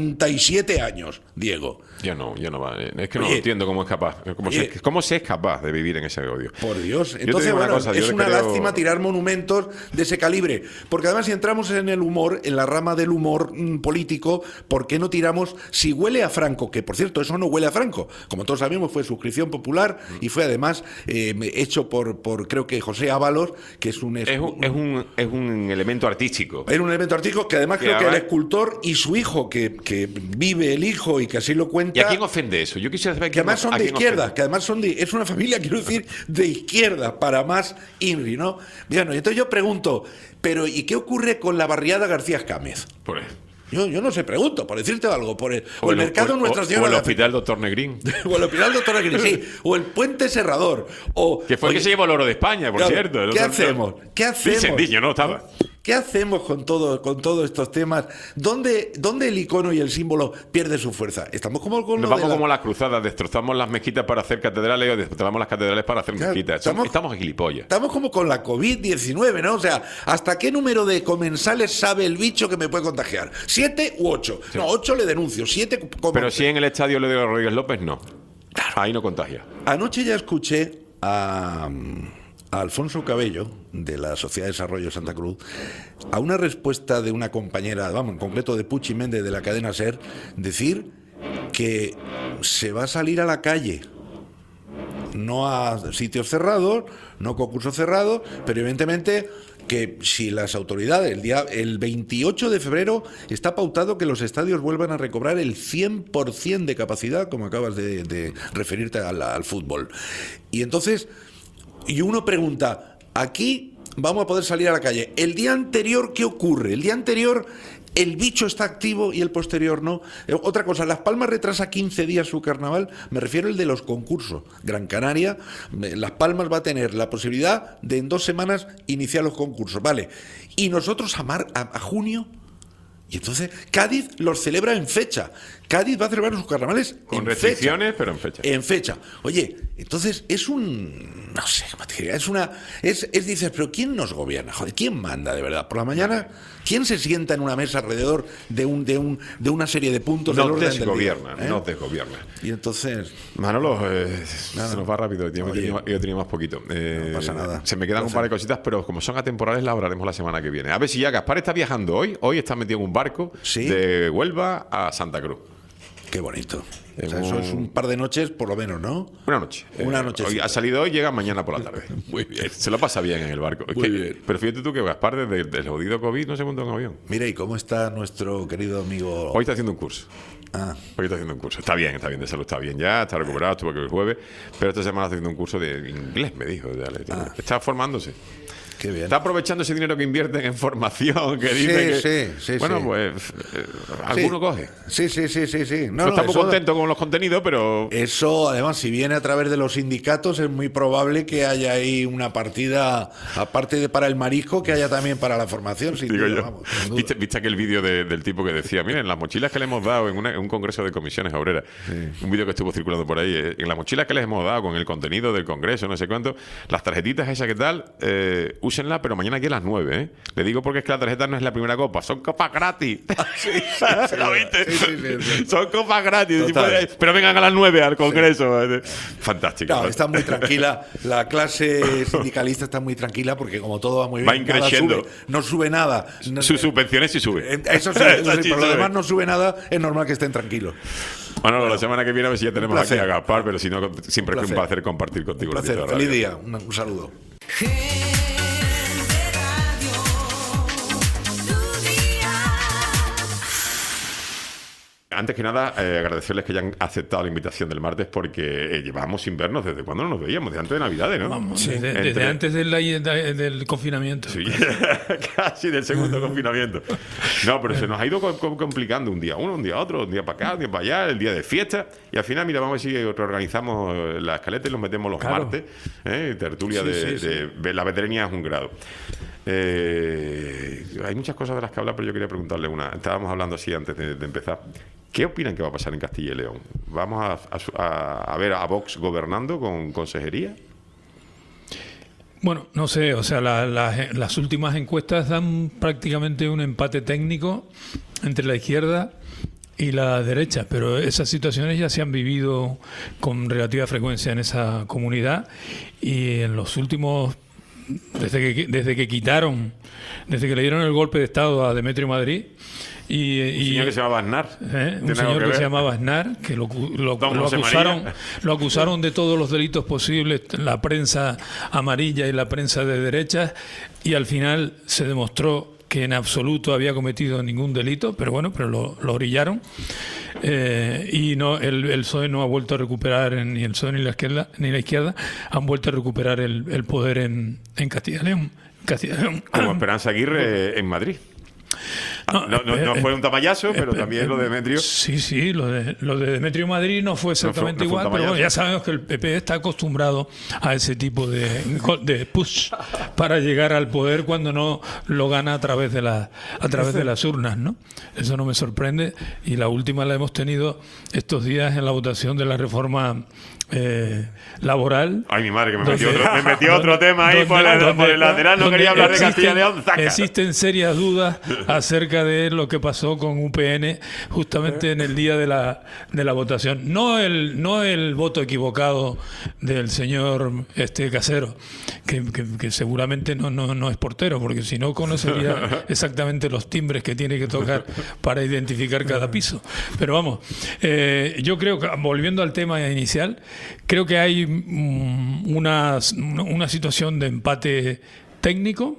47 años, Diego? Ya no va. Es que no Oye, entiendo cómo es capaz. ¿Cómo se es capaz de vivir en ese odio? Por Dios. Yo te Entonces, digo una bueno, cosa, yo es le una creo- lástima tirar monumentos de ese calibre. Porque además, si entramos en el humor, en la rama del humor político, ¿por qué no tiramos? Si huele a Franco, que por cierto, eso no huele a Franco. Como todos sabemos, fue suscripción popular y fue además hecho por creo que José Ábalos, que es un... Es un elemento artístico. Era un elemento artístico que además Que creo que el además- escultor y su hijo, que vive el hijo y que así lo cuenta... ¿Y a quién ofende eso? Yo quisiera saber Que además son a de quién izquierda, ofende. que además es una familia, quiero decir, de izquierda, para más INRI, ¿no? Bueno, y entonces yo pregunto, pero ¿y qué ocurre con la barriada García Escámez? Por ahí. Yo no sé, pregunto, por decirte algo, o el el- mercado Nuestra o Señora el de hospital Doctor Negrín. o el hospital Doctor Negrín, sí, o el puente Serrador, o... Que fue el oye, que se llevó el oro de España, por claro, cierto. ¿qué hacemos? ¿Qué hacemos? Vicentiño no estaba. ¿Qué hacemos con todos estos temas? ¿Dónde el icono y el símbolo pierde su fuerza? Estamos como con Nos lo vamos de la- como las cruzadas, destrozamos las mezquitas para hacer catedrales o destrozamos las catedrales para hacer Claro, mezquitas. Estamos en gilipollas. Estamos como con la COVID-19, ¿no? O sea, ¿hasta qué número de comensales sabe el bicho que me puede contagiar? ¿7 u 8? No, 8 le denuncio, 7 como... Pero si en el estadio le de Rodríguez López, no. Ahí no contagia. Anoche ya escuché a Alfonso Cabello, de la Sociedad de Desarrollo de Santa Cruz, a una respuesta de una compañera, vamos, en concreto de Puchi Méndez de la cadena SER, decir que se va a salir a la calle. No a sitios cerrados, no concursos cerrados, pero evidentemente que si las autoridades, el 28 de febrero está pautado que los estadios vuelvan a recobrar el 100% de capacidad, como acabas de referirte al fútbol. Y entonces, y uno pregunta, aquí vamos a poder salir a la calle. El día anterior, ¿qué ocurre? El día anterior el bicho está activo y el posterior no. Otra cosa, Las Palmas retrasa 15 días su carnaval, me refiero al de los concursos. Gran Canaria, Las Palmas va a tener la posibilidad de en 2 semanas iniciar los concursos, ¿vale? Y nosotros a junio... Y entonces Cádiz los celebra en fecha. Cádiz va a celebrar sus carnavales Con en restricciones, fecha. pero en fecha. En fecha. Oye, entonces es un... No sé cómo te diría. Dices, pero ¿quién nos gobierna? Joder, ¿quién manda de verdad? Por la mañana, ¿quién se sienta en una mesa alrededor de una serie de puntos del Nos orden del día? desgobierna, nos desgobierna. Y entonces... Manolo, se nos va rápido. Yo tenía más poquito. No pasa nada. Se me quedan un par de cositas, pero como son atemporales, las hablaremos la semana que viene. A ver si ya Gaspar está viajando hoy. Hoy está metido en un barco de Huelva a Santa Cruz. Qué bonito. O sea, eso es un par de noches por lo menos, ¿no? Una noche. Una noche. Hoy ha salido hoy, llega mañana por la tarde. Muy bien. Se lo pasa bien en el barco. Muy bien. Pero fíjate tú que Gaspar, desde el jodido COVID, no se montó en avión. Mira, ¿y cómo está nuestro querido amigo? Hoy está haciendo un curso. Ah. Hoy está haciendo un curso. Está bien, de salud está bien ya, está recuperado, estuvo que el jueves, pero esta semana está haciendo un curso de inglés, me dijo. Está formándose. Qué bien. Está aprovechando ese dinero que invierten en formación, que Sí, dice que... sí, bueno, sí. pues alguno coge. Sí. No está muy contento con los contenidos, pero... Eso, además, si viene a través de los sindicatos, es muy probable que haya ahí una partida, aparte de para el marisco, que haya también para la formación. Sin Digo duda, yo. vamos, sin duda. ¿Viste aquel vídeo del tipo que decía, miren, las mochilas que le hemos dado en un congreso de comisiones obreras, un vídeo que estuvo circulando por ahí, en las mochilas que les hemos dado con el contenido del congreso, no sé cuánto, las tarjetitas esas que tal, úsenlas, pero mañana aquí a las 9, ¿eh? Le digo porque es que la tarjeta no es la primera copa, son copas gratis. ¿Lo viste? Sí. Son copas gratis. Total. Pero vengan a las 9 al congreso. Fantástico. No, está muy tranquila. La clase sindicalista está muy tranquila porque como todo va muy bien, Va increciendo. no sube nada. Sus subvenciones sí suben. Eso sí, pero lo demás no sube nada, es normal que estén tranquilos. Bueno, la semana que viene a ver si ya tenemos aquí placer. a Gaspar, pero si no, siempre es un placer. placer compartir contigo. Un la placer, cita de feliz radio. día, un saludo. Antes que nada, agradecerles que hayan aceptado la invitación del martes porque llevábamos sin vernos desde cuando no nos veíamos, desde antes de Navidades, ¿no? Vamos, desde antes del confinamiento. Sí, casi del segundo confinamiento. No, pero se nos ha ido complicando un día uno, un día otro, un día para acá, un día para allá, el día de fiesta. Y al final, mira, vamos a ver si reorganizamos la escaleta y los metemos los martes. Tertulia de la veteranía es un grado. Hay muchas cosas de las que hablar, pero yo quería preguntarle una. Estábamos hablando así antes de empezar. ¿Qué opinan que va a pasar en Castilla y León? ¿Vamos a ver a Vox gobernando con consejería? Bueno, no sé, o sea, las últimas encuestas dan prácticamente un empate técnico entre la izquierda y la derecha, pero esas situaciones ya se han vivido con relativa frecuencia en esa comunidad y en los últimos, desde que le dieron el golpe de Estado a Demetrio Madrid, un señor que se llamaba Aznar. Un señor que se llamaba Aznar, que lo acusaron de todos los delitos posibles, la prensa amarilla y la prensa de derechas, y al final se demostró que en absoluto había cometido ningún delito, pero bueno, lo orillaron. Y no, el PSOE no ha vuelto a recuperar, ni el PSOE ni la izquierda han vuelto a recuperar el poder en Castilla y León. Como Esperanza Aguirre en Madrid. No fue un tamallazo, pero también lo de Demetrio. Sí, lo de Demetrio Madrid no fue exactamente no fue un igual, pero bueno, tamallazo. ya sabemos que el PP está acostumbrado a ese tipo de push para llegar al poder cuando no lo gana a través de las urnas, ¿no? Eso no me sorprende, y la última la hemos tenido estos días en la votación de la reforma laboral. Ay, mi madre, que me metió otro tema ahí por el lateral. No quería hablar de Castilla y León. ¡Zaca! Existen serias dudas acerca de lo que pasó con UPN justamente en el día de la votación. No el voto equivocado del señor Casero, que seguramente no es portero, porque si no conocería exactamente los timbres que tiene que tocar para identificar cada piso. Pero vamos, yo creo que, volviendo al tema inicial, creo que hay una situación de empate técnico.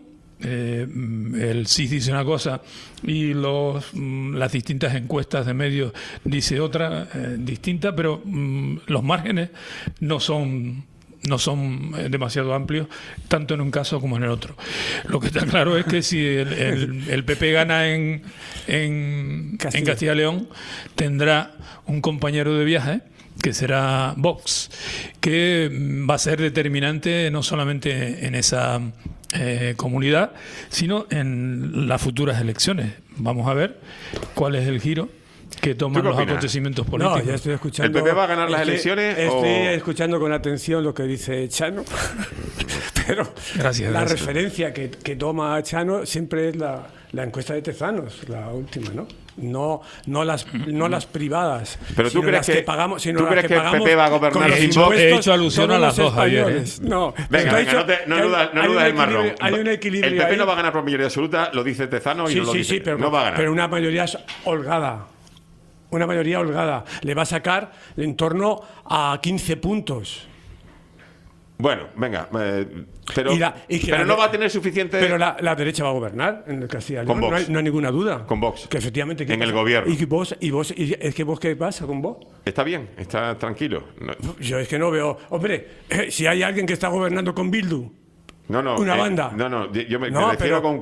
El CIS dice una cosa y las distintas encuestas de medios dice otra distinta, pero los márgenes no son demasiado amplios, tanto en un caso como en el otro. Lo que está claro es que si el PP gana en Castilla y León, tendrá un compañero de viaje que será Vox, que va a ser determinante no solamente en esa comunidad, sino en las futuras elecciones. Vamos a ver cuál es el giro que toman los acontecimientos políticos. No, ya estoy escuchando. ¿El PP va a ganar las elecciones? Estoy escuchando con atención lo que dice Chano, pero gracias. Referencia que toma Chano siempre es la encuesta de Tezanos, la última, ¿no? No las privadas. Pero tú crees que pagamos, sino ¿tú crees que el PP va a gobernar sin Vox? He hecho alusión a las dos, Javier. No, venga, no dudas el marrón. Hay un equilibrio. El PP ahí. no va a ganar por mayoría absoluta, lo dice Tezano y no lo dice. Pero, no va a ganar. Pero una mayoría holgada. Una mayoría holgada. Le va a sacar en torno a 15 puntos. Bueno, venga, pero no va a tener suficiente. Pero la derecha va a gobernar en Castilla y León. Con Vox. No hay ninguna duda. Con Vox. Que efectivamente. En el gobierno. ¿Y es que vos qué pasa con vos? Está bien, está tranquilo. Yo es que no veo. Hombre, si hay alguien que está gobernando con Bildu. Una banda. Yo me refiero con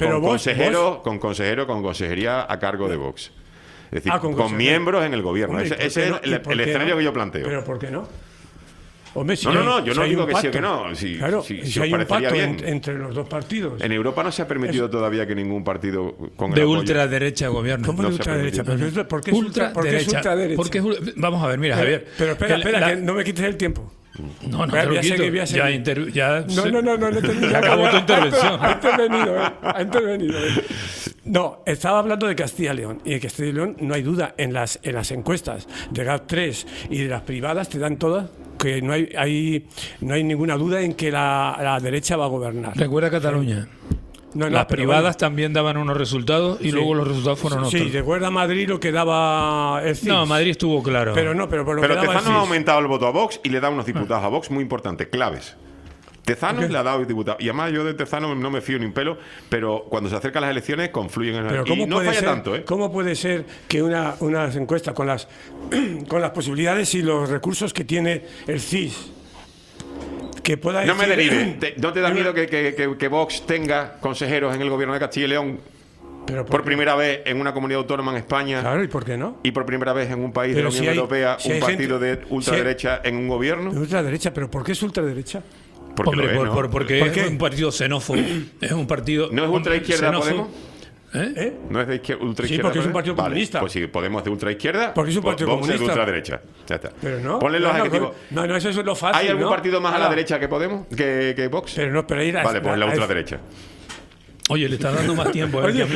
consejería a cargo de Vox. Es decir, con miembros en el gobierno. Hombre, ese es el escenario que yo planteo. ¿Pero por qué no? Hombre, yo no digo que sí o que no. Claro, si hay un pacto entre los dos partidos. En Europa no se ha permitido todavía que ningún partido con de ultraderecha gobierne. ¿Cómo de ultraderecha? ¿Por qué es ultraderecha? Vamos a ver, mira, Javier. Pero espera, que no me quites el tiempo. No te lo quito. No acabó tu intervención. Ha intervenido. No, estaba hablando de Castilla y León. Y en Castilla y León no hay duda. En las encuestas de GAP3 y de las privadas te dan todas que no hay ninguna duda en que la derecha va a gobernar. Recuerda Cataluña. Las privadas también daban unos resultados y luego los resultados fueron otros. Sí, recuerda Madrid lo que daba el CIS. No, Madrid estuvo claro. Pero Tezano ha aumentado el voto a Vox y le da unos diputados a Vox muy importantes, claves. Tezano le ha dado diputados. Y además yo de Tezano no me fío ni un pelo, pero cuando se acercan las elecciones confluyen en el... Y no falla tanto, ¿eh? ¿Cómo puede ser que unas encuestas con las posibilidades y los recursos que tiene el CIS... Que pueda no me derive. ¿No te da miedo que Vox tenga consejeros en el gobierno de Castilla y León por primera vez en una comunidad autónoma en España? Claro, ¿y por qué no? Y por primera vez en un país de la Unión Europea, un partido de ultraderecha en un gobierno. De ultraderecha, ¿pero por qué es ultraderecha? Porque es un partido xenófobo. Es un partido. ¿No es ultraizquierda Podemos? ¿No es de ultraizquierda? Sí, porque es un partido comunista. Pues si Podemos de ultraizquierda, porque es un partido comunista. Es de ultraderecha. Ya está. Pero no. Ponle los adjetivos. No, eso es lo fácil. ¿Hay algún partido más a la derecha que Podemos? ¿Que Vox? Pero no, pero vale, pues la ultraderecha. Oye, le estás dando más tiempo a mí.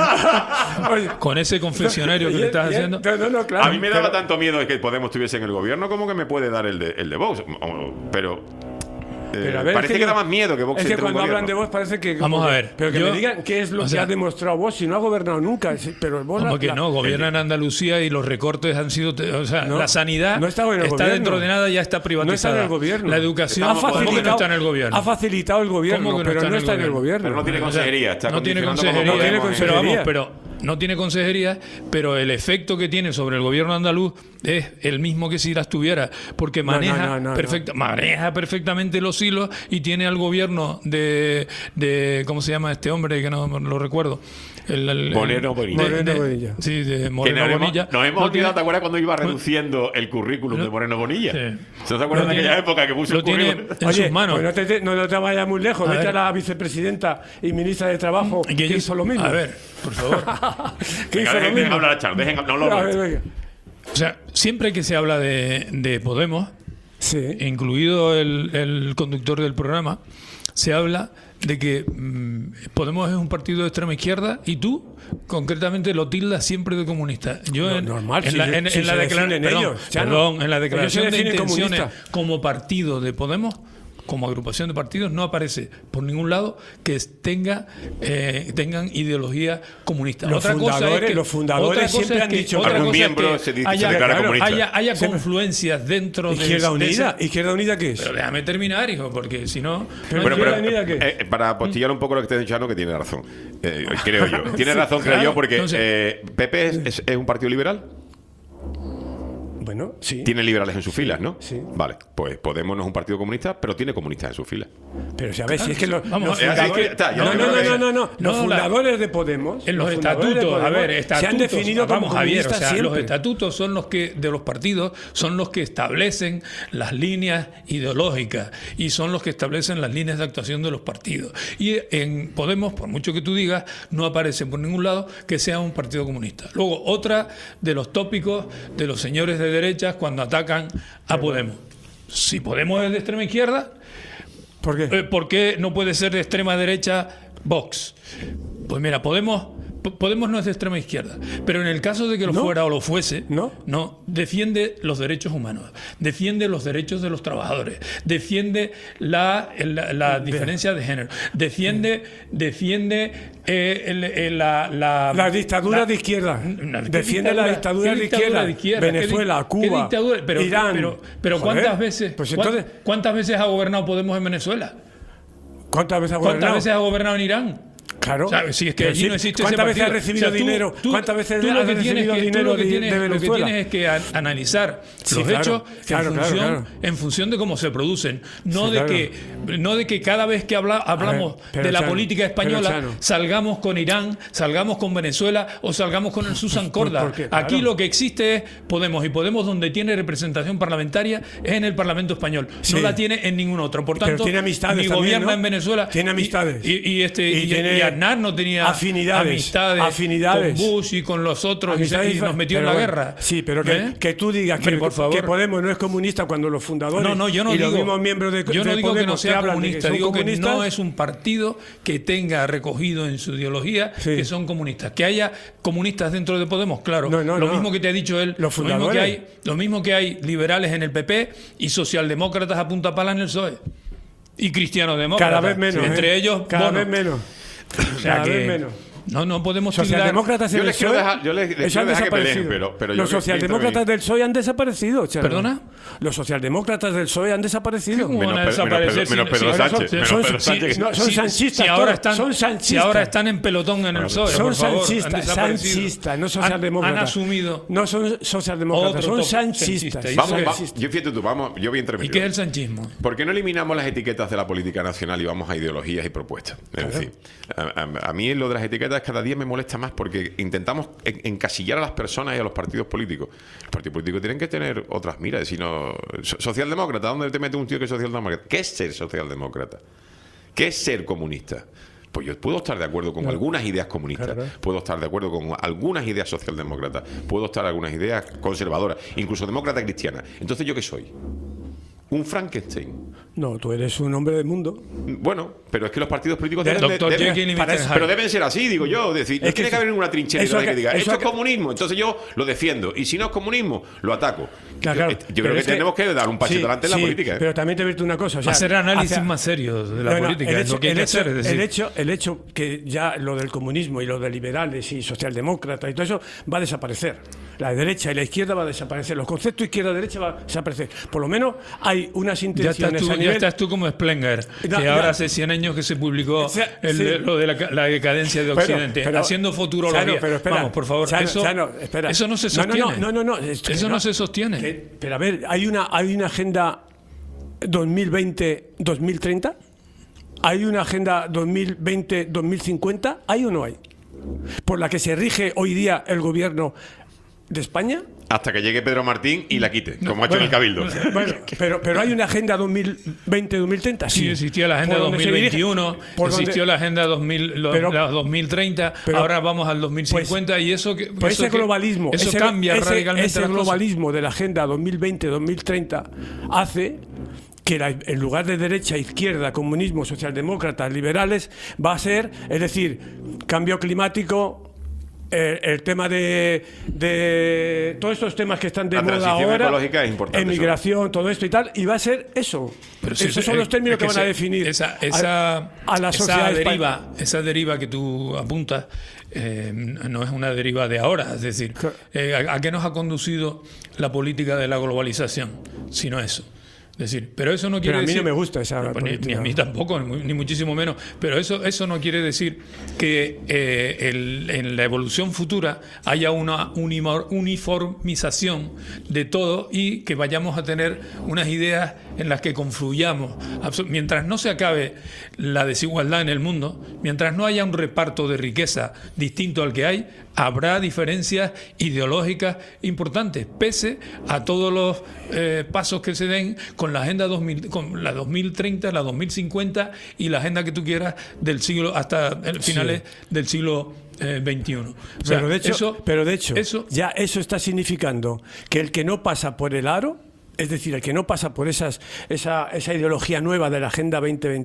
Con ese confesionario que le estás haciendo. No, claro. A mí me daba tanto miedo de que Podemos estuviese en el gobierno como que me puede dar el de Vox. Pero a ver, parece que da más miedo que Vox es que entre cuando en hablan de Vox parece que... Vamos a ver. Pero que me digan qué es lo que ha demostrado Vox si no ha gobernado nunca. Pero Vox gobierna en Andalucía y los recortes han sido... la sanidad no está dentro de nada, ya está privatizada. No está en el gobierno. La educación ¿cómo que no está en el gobierno? Ha facilitado el gobierno, pero no está en el gobierno. Pero no tiene consejería. No tiene consejería. Pero no tiene consejería, pero el efecto que tiene sobre el gobierno andaluz es el mismo que si las tuviera, porque maneja, maneja perfectamente los hilos y tiene al gobierno de ¿cómo se llama este hombre? Que no lo recuerdo. Moreno Bonilla. Sí, de Moreno Bonilla. Nos hemos olvidado, ¿te acuerdas cuando iba reduciendo el currículum de Moreno Bonilla? Sí. ¿Se acuerdan de aquella época que puso el currículum en sus manos? Pues no te vayas muy lejos, vete a la vicepresidenta y ministra de Trabajo, que hizo lo mismo. A ver, por favor. Dejen hablar a Charles, no lo O sea, siempre que se habla de Podemos, incluido el conductor del programa, se habla de que Podemos es un partido de extrema izquierda y tú concretamente lo tildas siempre de comunista. Yo en la declaración de intenciones como partido de Podemos, como agrupación de partidos, no aparece por ningún lado que tengan ideología comunista. Los fundadores siempre han dicho algún miembro se declara comunista. Haya confluencias dentro de Izquierda Unida. ¿Izquierda Unida qué es? Pero déjame terminar, hijo, porque si no... para apostillar un poco lo que te he dicho, que tiene razón, creo yo. Tiene razón, creo yo, porque PP es un partido liberal. Bueno, sí. Tiene liberales en sus filas, ¿no? Sí. Vale, pues Podemos no es un partido comunista, pero tiene comunistas en sus filas. Pero ¿sabes? Si es que los fundadores de Podemos... En los estatutos, se han definido como comunistas siempre. Los estatutos son los que, de los partidos, son los que establecen las líneas ideológicas y son los que establecen las líneas de actuación de los partidos. Y en Podemos, por mucho que tú digas, no aparece por ningún lado que sea un partido comunista. Luego, otra de los tópicos de los señores de derechas cuando atacan a Podemos. Si Podemos es de extrema izquierda, ¿por qué no puede ser de extrema derecha Vox? Pues mira, Podemos no es de extrema izquierda, pero en el caso de que lo fuera o lo fuese, no defiende los derechos humanos, defiende los derechos de los trabajadores, defiende la diferencia de género, defiende la dictadura de izquierda, defiende la dictadura de izquierda, Venezuela, Cuba, Irán. Pero ¿cuántas veces ha gobernado Podemos en Venezuela? ¿Cuántas veces ha gobernado en Irán? Claro. ¿Sabes? Si es que allí no existe ese ¿Cuántas veces partido? ha recibido dinero? ¿Cuántas veces tú ha recibido dinero de Venezuela? Lo que tienes es que analizar los hechos en función de cómo se producen, no de que cada vez que hablamos de la política española salgamos con Irán, salgamos con Venezuela o salgamos con el Susan Corda. Aquí lo que existe es Podemos, y Podemos donde tiene representación parlamentaria es en el Parlamento español. No la tiene en ningún otro. Por tanto, ni gobierna en Venezuela. Tiene amistades. Y Aznar no tenía amistades con Bush y con los otros y nos metió en la guerra. Sí, pero que tú digas que Podemos no es comunista cuando los fundadores yo no y digo, los mismos miembros de yo no digo Podemos que no sea comunista, digo que comunistas. no es un partido que tenga recogido en su ideología que son comunistas. Que haya comunistas dentro de Podemos, claro. Lo mismo que te ha dicho él, lo mismo que hay liberales en el PP y socialdemócratas a punta pala en el PSOE. Y cristianos demócratas. Cada vez menos. Entre ellos, cada vez menos. O sea cada vez menos. No podemos socialdemócratas en el PSOE han desaparecido. Pero los socialdemócratas del PSOE han desaparecido. ¿Perdona? Los socialdemócratas del PSOE han desaparecido. ¿Cómo van a desaparecer? Menos Pedro Sánchez. Son sanchistas. Si ahora están en pelotón en el PSOE. Son sanchistas, no socialdemócratas. Han asumido. No son socialdemócratas, son sanchistas. Vamos, yo fíjate tú, yo voy a intervenir. ¿Y qué es el sanchismo? ¿Por qué no eliminamos las etiquetas de la política nacional y vamos a ideologías y propuestas? Es decir, a mí lo de las etiquetas cada día me molesta más porque intentamos encasillar a las personas y a los partidos políticos. Los partidos políticos tienen que tener otras miras. Si no, socialdemócrata, ¿dónde te mete un tío que es socialdemócrata? ¿Qué es ser socialdemócrata? ¿Qué es ser comunista? Pues yo puedo estar de acuerdo con algunas ideas comunistas, puedo estar de acuerdo con algunas ideas socialdemócratas, puedo estar algunas ideas conservadoras, incluso demócrata cristiana. Entonces, ¿yo qué soy? ¿Un Frankenstein? No, tú eres un hombre del mundo. Bueno, pero es que los partidos políticos deben ser así, digo yo. Decir, no tiene que haber ninguna trinchera que diga esto es comunismo, entonces yo lo defiendo. Y si no es comunismo, lo ataco. Claro, yo creo que tenemos que dar un pasito adelante en la política. Pero también te digo una cosa. O sea, hacer análisis más serios de la política. El hecho que ya lo del comunismo y lo de liberales y socialdemócratas y todo eso va a desaparecer. La derecha y la izquierda va a desaparecer. Los conceptos izquierda-derecha van a desaparecer. Por lo menos hay unas Ya intenciones estás, a tú, nivel... ya estás tú como Spengler, No, que no. ahora hace 100 años que se publicó Sí. lo de la decadencia de Occidente, haciendo futurología. Chano, pero espera, Vamos, por favor, Chano, espera. eso no se sostiene. No, Eso no se sostiene. Pero a ver, ¿hay una agenda 2020-2030? ¿Hay una agenda 2020-2050? ¿Hay o no hay? Por la que se rige hoy día el gobierno de España. Hasta que llegue Pedro Martín y la quite, como ha hecho en el Cabildo. Bueno, pero hay una agenda 2020-2030. Sí, existió la agenda Por donde se dirige, 2021, existió la agenda 2030, ahora vamos al 2050 y eso que pues eso ese globalismo, eso cambia radicalmente ese las cosas. globalismo de la agenda 2020-2030 hace que en lugar de derecha, izquierda, comunismo, socialdemócratas, liberales, va a ser, es decir, cambio climático, el tema de todos estos temas que están de La moda transición ahora, ecológica es importante, emigración, todo esto y tal, y va a ser eso. Pero si Esos son los términos que van a definir a la sociedad esa deriva que tú apuntas no es una deriva de ahora, es decir, ¿a qué nos ha conducido la política de la globalización? Sino eso. Es decir, pero eso no quiere decir... Pero a mí no me gusta esa política. Ni a mí tampoco, ni muchísimo menos. Pero eso no quiere decir que en la evolución futura haya una uniformización de todo y que vayamos a tener unas ideas en las que confluyamos. Mientras no se acabe la desigualdad en el mundo, mientras no haya un reparto de riqueza distinto al que hay, habrá diferencias ideológicas importantes, pese a todos los pasos que se den con la agenda 2000, con la 2030, la 2050 y la agenda que tú quieras del siglo hasta finales del siglo XXI. O sea, pero de hecho, ya eso está significando que el que no pasa por el aro, es decir, el que no pasa por esa ideología nueva de la Agenda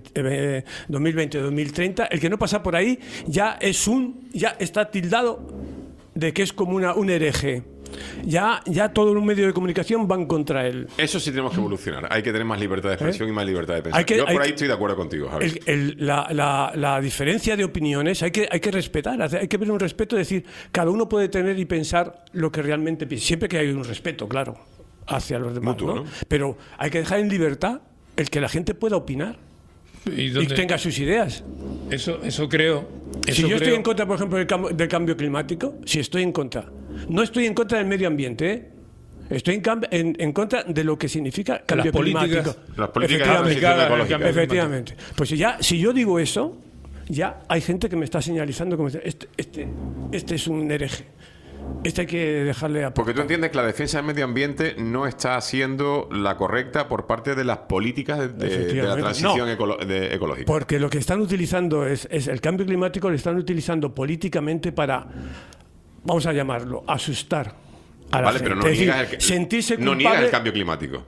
2020-2030, el que no pasa por ahí ya está tildado de que es como un hereje. Ya todo un medio de comunicación van contra él. Eso sí tenemos que evolucionar. Hay que tener más libertad de expresión y más libertad de pensar. Yo por ahí estoy de acuerdo contigo, Javier. La diferencia de opiniones hay que respetar, hay que ver un respeto, es decir, cada uno puede tener y pensar lo que realmente piensa, siempre que hay un respeto, claro, hacia los demás, mutuo, ¿no? Pero hay que dejar en libertad el que la gente pueda opinar y tenga sus ideas. Eso creo. Si yo estoy en contra, por ejemplo, del cambio climático, si estoy en contra, no estoy en contra del medio ambiente, ¿eh? Estoy en contra de lo que significa cambio climático. Las políticas ecológicas. Efectivamente. Pues si yo digo eso, ya hay gente que me está señalizando como este es un hereje. Hay que dejarle a... Porque tú entiendes que la defensa del medio ambiente no está siendo la correcta por parte de las políticas de la transición ecológica. Porque lo que están utilizando es el cambio climático, lo están utilizando políticamente para, vamos a llamarlo, asustar a la gente. Pero no niegas sentirse culpable. No niegas el cambio climático.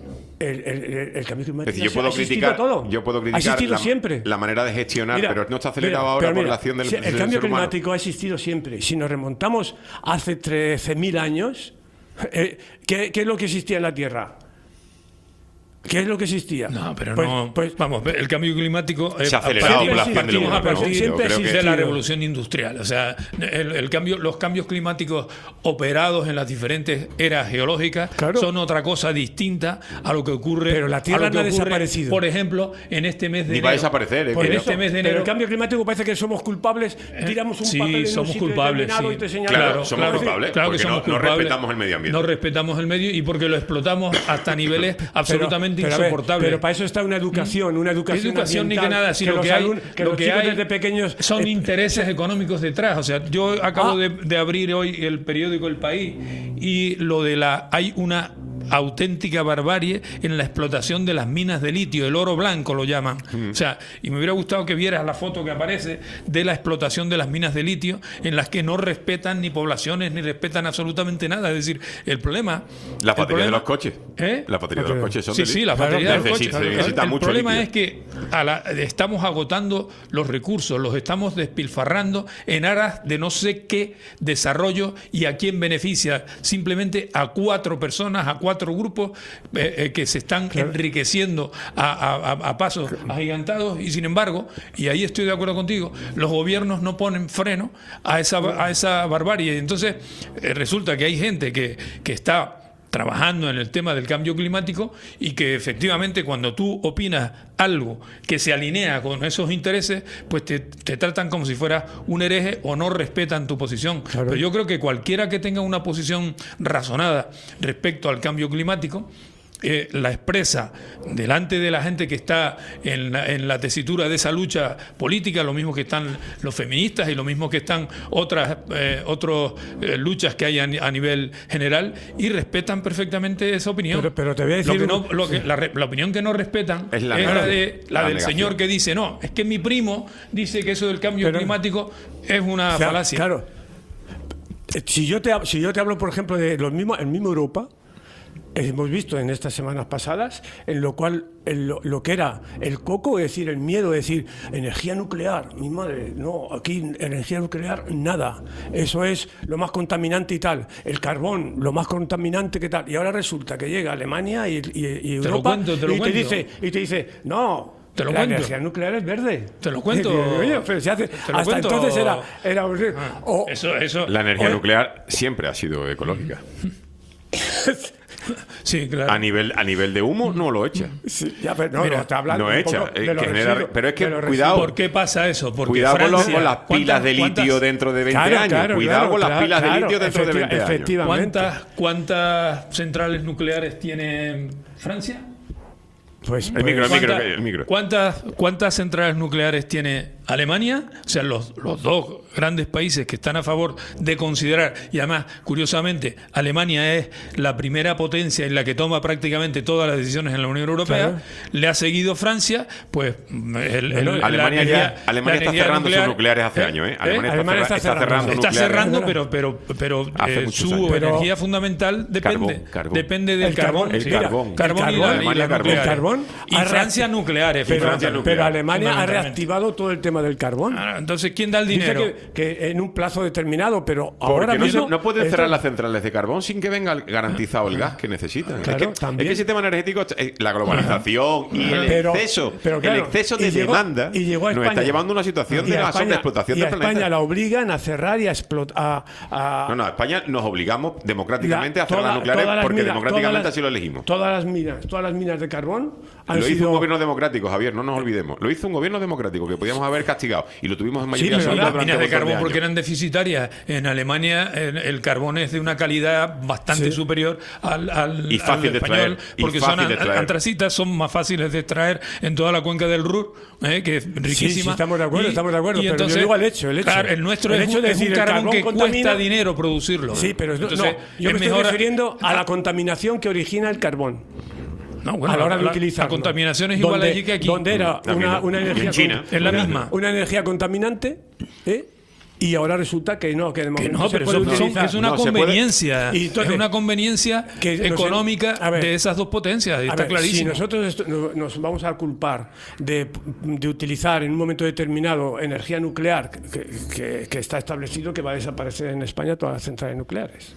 El cambio climático. Es decir, yo puedo criticar siempre. La manera de gestionar, pero no está acelerado ahora por la acción del ser humano. El cambio climático ha existido siempre. Si nos remontamos hace 13.000 años, ¿qué es lo que existía en la Tierra? ¿Qué es lo que existía? No, pero vamos, el cambio climático se ha acelerado por la acción del humano. Siempre existe la revolución industrial. O sea, los cambios climáticos operados en las diferentes eras geológicas son otra cosa distinta a lo que ocurre. Pero la Tierra no ha desaparecido. Por ejemplo, en este mes de enero. Ni va a desaparecer. Este mes de enero. Pero el cambio climático parece que somos culpables. Tiramos un papel en un sitio determinado y te señalamos. Claro, somos culpables. Claro que porque somos no culpables. respetamos el medio ambiente. No respetamos el medio y porque lo explotamos hasta niveles absolutamente insoportables. Pero para eso está una educación ni que nada, sino lo que hay desde pequeños son intereses económicos detrás. O sea, yo acabo de abrir hoy el periódico El País y hay una auténtica barbarie en la explotación de las minas de litio, el oro blanco lo llaman. O sea, y me hubiera gustado que vieras la foto que aparece de la explotación de las minas de litio en las que no respetan ni poblaciones ni respetan absolutamente nada. Es decir, el problema... Las baterías de los coches. Las baterías de los coches son Sí, las baterías de los coches. El problema es que estamos agotando los recursos, los estamos despilfarrando en aras de no sé qué desarrollo y a quién beneficia. Simplemente a 4 personas, a 4 4 grupos que se están enriqueciendo a pasos agigantados, y sin embargo, y ahí estoy de acuerdo contigo, los gobiernos no ponen freno a esa barbarie. Entonces resulta que hay gente que está trabajando en el tema del cambio climático y que efectivamente cuando tú opinas algo que se alinea con esos intereses, pues te tratan como si fueras un hereje o no respetan tu posición. Pero yo creo que cualquiera que tenga una posición razonada respecto al cambio climático la expresa delante de la gente que está en la tesitura de esa lucha política, lo mismo que están los feministas y lo mismo que están otras luchas que hay a nivel general, y respetan perfectamente esa opinión. Pero te voy a decir la opinión que no respetan es la del negación. señor que dice, no, es que mi primo dice que eso del cambio climático es una falacia. Claro. Si yo te hablo, por ejemplo, de el mismo Europa, hemos visto en estas semanas pasadas, en lo cual lo que era el coco, es decir, el miedo, es decir, energía nuclear, mi madre, no, aquí energía nuclear, nada, eso es lo más contaminante y tal, el carbón, lo más contaminante que tal, y ahora resulta que llega Alemania y Europa y te dice, no, la energía nuclear es verde. Te lo cuento. Oye, pero se hace, hasta entonces era la energía nuclear siempre ha sido ecológica. Sí, claro. A nivel de humo no lo echa. Sí, ya, pero no está hablando no echa. Pero es que cuidado. ¿Por qué pasa eso? Porque cuidado Francia, con las pilas de litio dentro de 20 años. Cuidado con las pilas de litio dentro de 20 años. Efectivamente. ¿Cuántas centrales nucleares tiene Francia? Pues el micro. ¿Cuántas centrales nucleares tiene Alemania? O sea, los dos grandes países que están a favor de considerar, y además, curiosamente, Alemania es la primera potencia en la que toma prácticamente todas las decisiones en la Unión Europea. Claro. Le ha seguido Francia, pues Alemania está cerrando sus nucleares hace años, ¿eh? Alemania está cerrando nucleares. Está cerrando, pero su energía fundamental depende del carbón. El carbón. El carbón. Y Francia nucleares. Pero Alemania ha reactivado todo el tema del carbón. Entonces, ¿quién da el dinero? Dice que en un plazo determinado, pero porque ahora mismo no pueden cerrar las centrales de carbón sin que venga garantizado el gas que necesitan. Claro, es que el sistema energético, la globalización y el exceso de demanda nos está llevando a una situación de explotación del planeta. España la obligan a cerrar y a explotar. No, España nos obligamos democráticamente a cerrar las nucleares porque democráticamente así lo elegimos. Todas las minas de carbón lo hizo un gobierno democrático, Javier, no nos olvidemos. Lo hizo un gobierno democrático que podíamos haber castigado y lo tuvimos en mayoría absoluta. Las minas de carbón porque eran deficitarias. En Alemania el carbón es de una calidad bastante superior al fácil de español, extraer, porque son antracitas, son más fáciles de extraer en toda la cuenca del Ruhr, que es riquísima. Sí, estamos de acuerdo, y pero entonces, yo digo el hecho. Claro, el nuestro es un carbón que cuesta dinero producirlo. Sí, pero yo me estoy refiriendo a la contaminación que origina el carbón. No, bueno, a la hora de utilizarlo. La contaminación es igual allí que aquí. Donde era una energía en China es la misma. Una energía contaminante, y ahora resulta que no pero es una conveniencia. Es una conveniencia económica de esas dos potencias. Está clarísimo. Si nosotros nos vamos a culpar de utilizar en un momento determinado energía nuclear, que está establecido que va a desaparecer en España todas las centrales nucleares.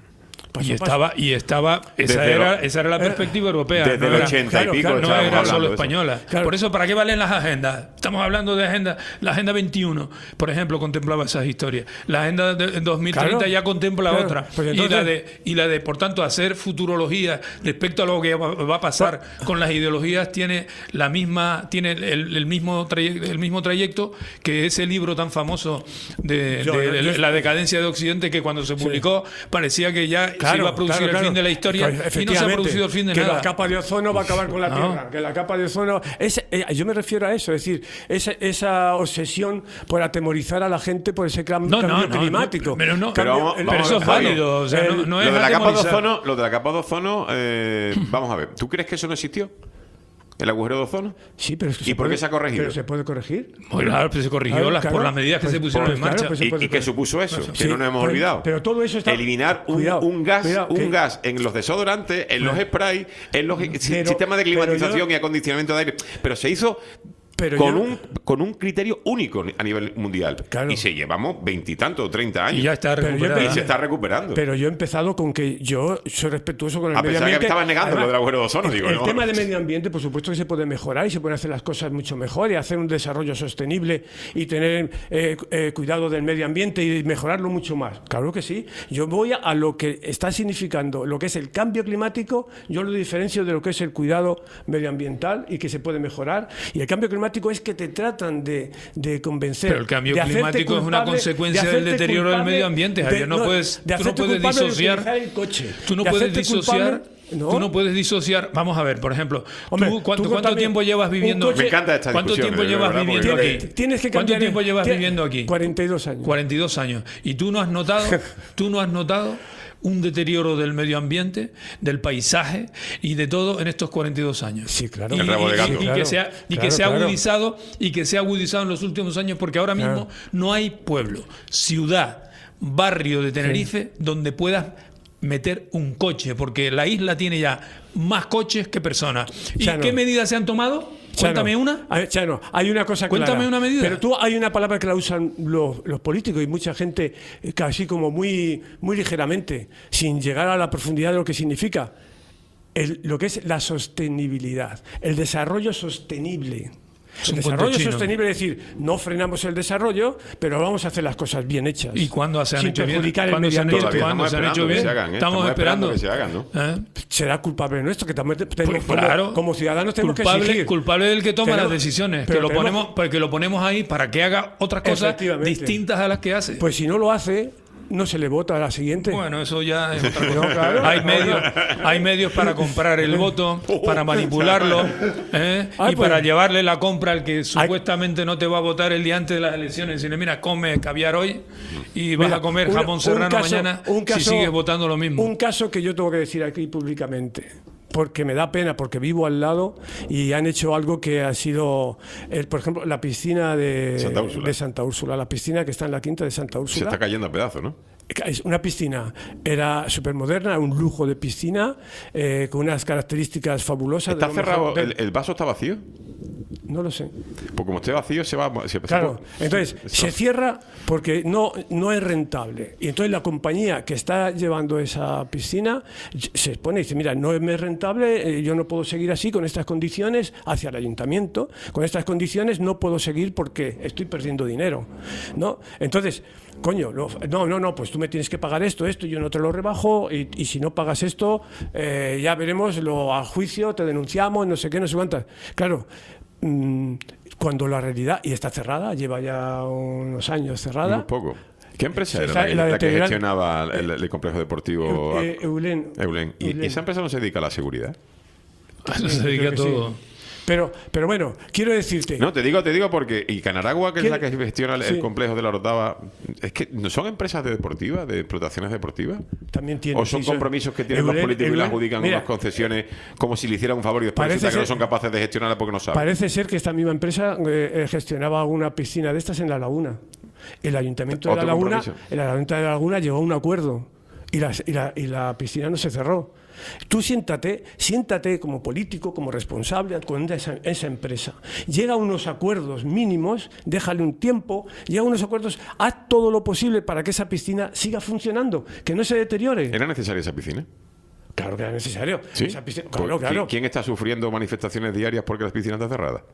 Esa era la perspectiva europea. Desde el 80 y pico. No era solo española. Claro. Por eso, ¿para qué valen las agendas? Estamos hablando de agenda. La Agenda 21, por ejemplo, contemplaba esas historias. La Agenda de 2030 ya contempla otra. Pues entonces, y la de, por tanto, hacer futurología respecto a lo que va a pasar con las ideologías tiene el mismo trayecto que ese libro tan famoso de la decadencia de Occidente, que cuando se publicó parecía que ya se iba a producir el fin de la historia, y no se ha producido el fin de nada. Que la capa de ozono va a acabar con la Tierra, que la capa de ozono... yo me refiero a eso, es decir, esa obsesión por atemorizar a la gente por ese cambio climático. Pero eso es válido. O sea, no es lo de la capa de ozono, vamos a ver, ¿tú crees que eso no existió? ¿El agujero de ozono? Sí, pero es que ¿Y por qué se ha corregido? ¿Pero se puede corregir? Bueno, claro, pero se corrigió por las medidas que se pusieron en marcha. ¿Y qué supuso eso? Que no nos hemos olvidado. Pero todo eso está... Eliminar un gas en los desodorantes, en los sprays, en los sistemas de climatización y acondicionamiento de aire. Pero se hizo Pero con un criterio único a nivel mundial. Y si llevamos 20 y tantos, 30 años. Y ya está recuperado. Y se está recuperando. Pero yo he empezado con que yo soy respetuoso con el medio pesar ambiente. que estabas negando lo del agujero de ozono. El tema de medio ambiente, por supuesto que se puede mejorar y se pueden hacer las cosas mucho mejor y hacer un desarrollo sostenible y tener cuidado del medio ambiente y mejorarlo mucho más. Claro que sí. Yo voy a lo que está significando, lo que es el cambio climático, yo lo diferencio de lo que es el cuidado medioambiental y que se puede mejorar. Y el cambio climático es que te tratan de convencer. Pero el cambio climático es una consecuencia del deterioro del medio ambiente. Javier, tú no puedes disociar. Tú no puedes disociar. ¿No? Tú no puedes disociar. Vamos a ver, por ejemplo, ¿cuánto tiempo llevas viviendo aquí? Me encanta esta ¿Cuánto discusión, tiempo llevas viviendo aquí? ¿Cuánto tiempo llevas viviendo aquí? 42 años. 42 años. ¿Y tú no has notado un deterioro del medio ambiente, del paisaje y de todo en estos 42 años? Sí, claro. Que se ha agudizado en los últimos años, porque ahora mismo no hay pueblo, ciudad, barrio de Tenerife donde puedas meter un coche, porque la isla tiene ya más coches que personas. ¿Y qué medidas se han tomado? Cuéntame una. Chano, hay una cosa clara. Cuéntame una medida. Pero tú hay una palabra que la usan los políticos y mucha gente casi como muy, muy ligeramente, sin llegar a la profundidad de lo que significa. Lo que es la sostenibilidad, el desarrollo sostenible. El desarrollo sostenible es decir, no frenamos el desarrollo, pero vamos a hacer las cosas bien hechas. ¿Y cuándo se han hecho bien? ¿Cuándo se han hecho bien? Estamos esperando que se hagan, ¿no? Será culpable nuestro, que también como ciudadanos tenemos que exigir. Culpable del que toma las decisiones, que lo ponemos ahí para que haga otras cosas distintas a las que hace. Pues si no lo hace, no se le vota a la siguiente. Bueno, eso ya es otra cosa. Claro. Hay medios para comprar el voto, para manipularlo y para llevarle la compra al que supuestamente no te va a votar el día antes de las elecciones. Decirle, mira, come caviar hoy y vas a comer jamón serrano mañana si sigues votando lo mismo. Un caso que yo tengo que decir aquí públicamente, porque me da pena, porque vivo al lado y han hecho algo que ha sido, por ejemplo, la piscina de Santa Úrsula, la piscina que está en la quinta de Santa Úrsula. Se está cayendo a pedazos, ¿no? Es una piscina, era súper moderna, un lujo de piscina, con unas características fabulosas. ¿Está cerrado? ¿El vaso está vacío? No lo sé. Pues como esté vacío se va... Claro, entonces se cierra porque no es rentable. Y entonces la compañía que está llevando esa piscina se expone y dice, mira, no me es rentable, yo no puedo seguir así con estas condiciones hacia el ayuntamiento. Con estas condiciones no puedo seguir porque estoy perdiendo dinero, ¿no? Entonces, coño, no, pues tú me tienes que pagar esto, yo no te lo rebajo y si no pagas esto, ya veremos, a juicio, te denunciamos, no sé qué, no sé cuántas. Claro, cuando la realidad, y está cerrada, lleva ya unos años cerrada. Un poco. ¿Qué empresa era la que gestionaba el complejo deportivo? Eulen. ¿Y esa empresa no se dedica a la seguridad? Se dedica a todo. Sí. Pero bueno, quiero decirte... No, te digo porque... Y Canaragua, que es la que gestiona el complejo de la Orotava, es que ¿no son empresas de explotaciones deportivas? También tienen. ¿O son compromisos que tienen los políticos y le adjudican unas concesiones como si le hicieran un favor y después resulta que no son capaces de gestionarla porque no saben? Parece ser que esta misma empresa gestionaba una piscina de estas en La Laguna. El Ayuntamiento de La Laguna llegó a un acuerdo y la piscina no se cerró. Tú siéntate como político, como responsable con esa empresa. Llega a unos acuerdos mínimos, déjale un tiempo, llega a unos acuerdos, haz todo lo posible para que esa piscina siga funcionando, que no se deteriore. ¿Era necesaria esa piscina? Claro que era necesario. ¿Sí? Esa piscina, claro. ¿Quién está sufriendo manifestaciones diarias porque la piscina está cerrada?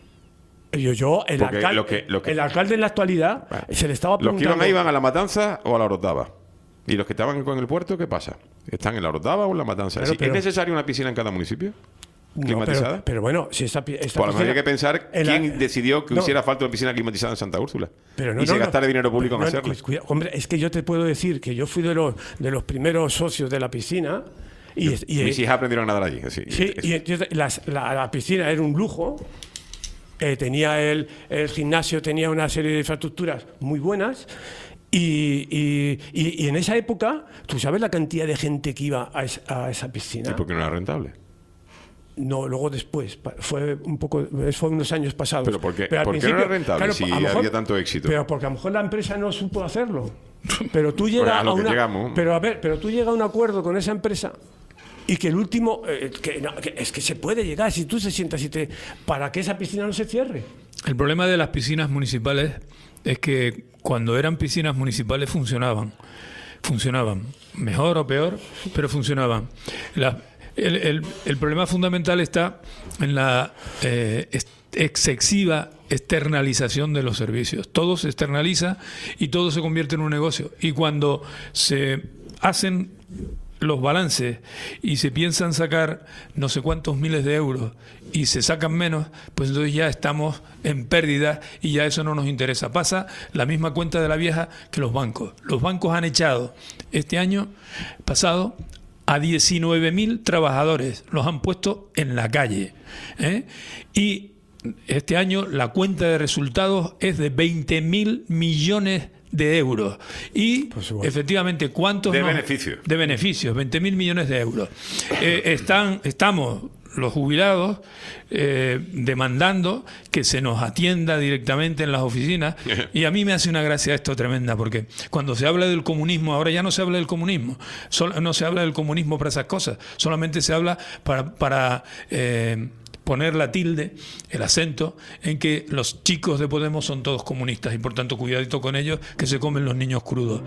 El alcalde en la actualidad se le estaba preguntando... ¿Los que iban a La Matanza o a la Orotava? ¿Y los que estaban con el puerto, qué pasa? ¿Están en la Orotava o en La Matanza? ¿Es necesaria una piscina en cada municipio? ¿Climatizada? No, pero bueno, si esta pues a lo mejor hay que pensar quién decidió que hiciera falta una piscina climatizada en Santa Úrsula y se gastara dinero público en hacerlo. Hombre, es que yo te puedo decir que yo fui de los primeros socios de la piscina y mis hijas aprendieron a nadar allí. La piscina era un lujo. Tenía el gimnasio, tenía una serie de infraestructuras muy buenas. Y en esa época, ¿tú sabes la cantidad de gente que iba a esa piscina? ¿Y por qué no era rentable? No, luego después. Fue unos años pasados. ¿Pero por qué no era rentable si había tanto éxito? Pero porque a lo mejor la empresa no supo hacerlo. Pero tú llegas tú llegas a un acuerdo con esa empresa y que el último, que es que se puede llegar, si tú se sientas para que esa piscina no se cierre. El problema de las piscinas municipales es que cuando eran piscinas municipales funcionaban, mejor o peor, pero funcionaban. El problema fundamental está en la excesiva externalización de los servicios. Todo se externaliza y todo se convierte en un negocio. Y cuando se hacen los balances y se piensan sacar no sé cuántos miles de euros y se sacan menos, pues entonces ya estamos en pérdida y ya eso no nos interesa. Pasa la misma cuenta de la vieja que los bancos. Los bancos han echado este año pasado a 19.000 trabajadores, los han puesto en la calle, y este año la cuenta de resultados es de 20.000 millones de euros. Y efectivamente, ¿cuántos? De beneficios. De beneficios, 20.000 millones de euros. Estamos los jubilados demandando que se nos atienda directamente en las oficinas, y a mí me hace una gracia esto tremenda, porque cuando se habla del comunismo, ahora ya no se habla del comunismo, no se habla del comunismo para esas cosas, solamente se habla para poner la tilde, el acento, en que los chicos de Podemos son todos comunistas y por tanto cuidadito con ellos, que se comen los niños crudos.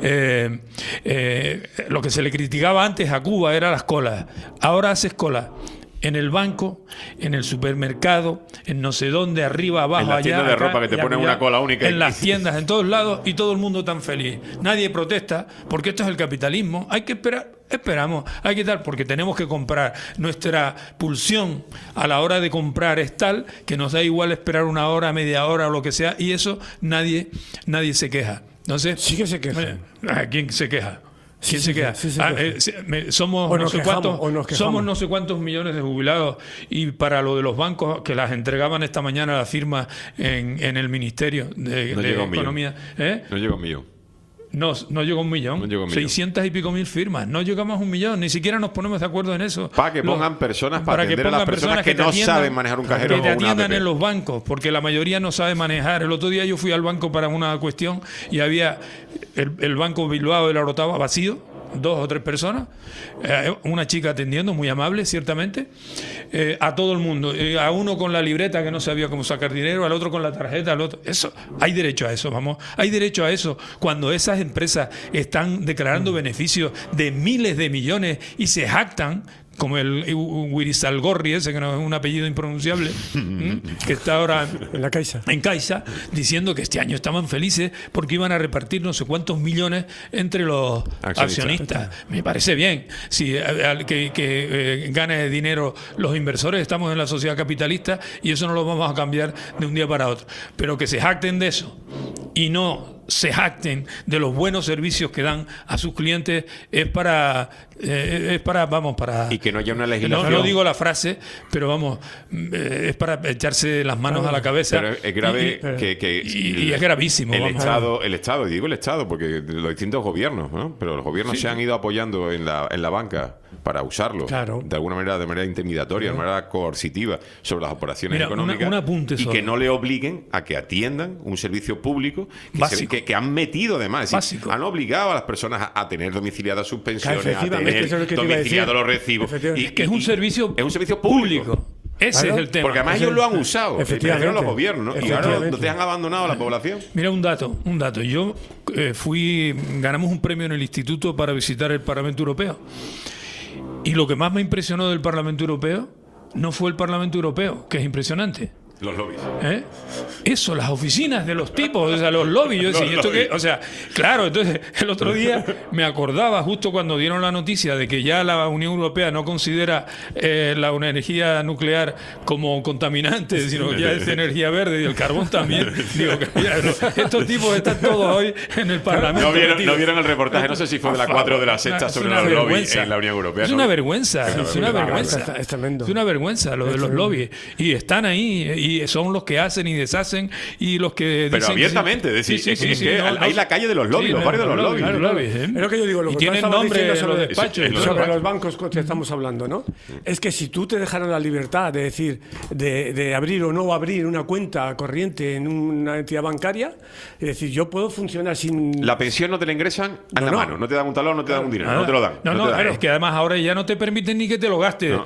Lo que se le criticaba antes a Cuba era las colas. Ahora haces cola en el banco, en el supermercado, en no sé dónde, arriba, abajo, en la tienda allá, de acá, ropa que te y ponen acullá, una cola única. en las tiendas, en todos lados, y todo el mundo tan feliz. Nadie protesta, porque esto es el capitalismo. Hay que esperar, esperamos, hay que dar, porque tenemos que comprar. Nuestra pulsión a la hora de comprar es tal que nos da igual esperar una hora, media hora o lo que sea, y eso nadie se queja. Entonces, sí que se queja. ¿Quién se queja? ¿Quién se queda? Somos no sé cuántos millones de jubilados, y para lo de los bancos que las entregaban esta mañana la firma en el Ministerio de Economía. No llega a un millón. No llegó a un millón. No llegó a un millón. 600 y pico mil firmas. No llegamos a un millón. Ni siquiera nos ponemos de acuerdo en eso. Para que pongan personas para atender a las personas que no saben manejar un cajero o que te una atiendan app. en los bancos, porque la mayoría no sabe manejar. El otro día yo fui al banco para una cuestión y había el Banco Bilbao de la Orotava vacío, 2 o 3 personas, una chica atendiendo, muy amable, ciertamente, a todo el mundo, a uno con la libreta que no sabía cómo sacar dinero, al otro con la tarjeta, al otro. Eso, hay derecho a eso, vamos, hay derecho a eso. Cuando esas empresas están declarando beneficios de miles de millones y se jactan, como el Wirizalgorri ese, que no es un apellido impronunciable, que está ahora en la Caixa, diciendo que este año estaban felices porque iban a repartir no sé cuántos millones entre los accionistas. Me parece bien. Si que gane dinero los inversores, estamos en la sociedad capitalista y eso no lo vamos a cambiar de un día para otro. Pero que se jacten de eso y no se jacten de los buenos servicios que dan a sus clientes es para y que no haya una legislación. No digo la frase, pero vamos, es para echarse las manos a la cabeza. Pero es grave y es gravísimo. El Estado, y digo el Estado porque los distintos gobiernos, ¿no? Pero los gobiernos se han ido apoyando en la banca para usarlo, de alguna manera, de manera intimidatoria, de manera coercitiva sobre las operaciones económicas, un apunte y que no le obliguen a que atiendan un servicio público que han metido además, es decir, han obligado a las personas a tener domiciliadas sus pensiones, a tener domiciliados los recibos, y que es un servicio público. Ese es el tema. Porque además ellos lo han usado, efectivamente, los gobiernos, ¿no? Y ahora nos han abandonado a la población. Mira, un dato. Yo ganamos un premio en el instituto para visitar el Parlamento Europeo. Y lo que más me impresionó del Parlamento Europeo no fue el Parlamento Europeo, que es impresionante. Los lobbies. Eso, las oficinas de los tipos, o sea, los lobbies. Yo decía, ¿esto qué? O sea, claro, entonces el otro día me acordaba, justo cuando dieron la noticia de que ya la Unión Europea no considera una energía nuclear como contaminante, sino que ya es energía verde y el carbón también. Digo, que ya, estos tipos están todos hoy en el Parlamento. No vieron el reportaje, no sé si fue de la 4 de la sexta sobre los lobbies en la Unión Europea. Es una vergüenza, es una vergüenza. Es tremendo. Es una vergüenza lo de los lobbies. Y están ahí. y son los que hacen y deshacen y los que Pero dicen abiertamente, que decir, sí, sí, es sí, que no, hay no, la calle de los lobbies, sí, los barrios de los lobbies. claro, Es lo que yo digo, lo y que tienen tú estabas nombre diciendo en los sobre, despachos. sobre los bancos que estamos hablando, ¿no? Es que si tú te dejaras la libertad de decir, de abrir o no abrir una cuenta corriente en una entidad bancaria, es decir, yo puedo funcionar sin... La pensión no te la ingresan en la mano, no te dan un talón, no te dan un dinero, no te lo dan. No, te dan. es que además ahora ya no te permiten ni que te lo gastes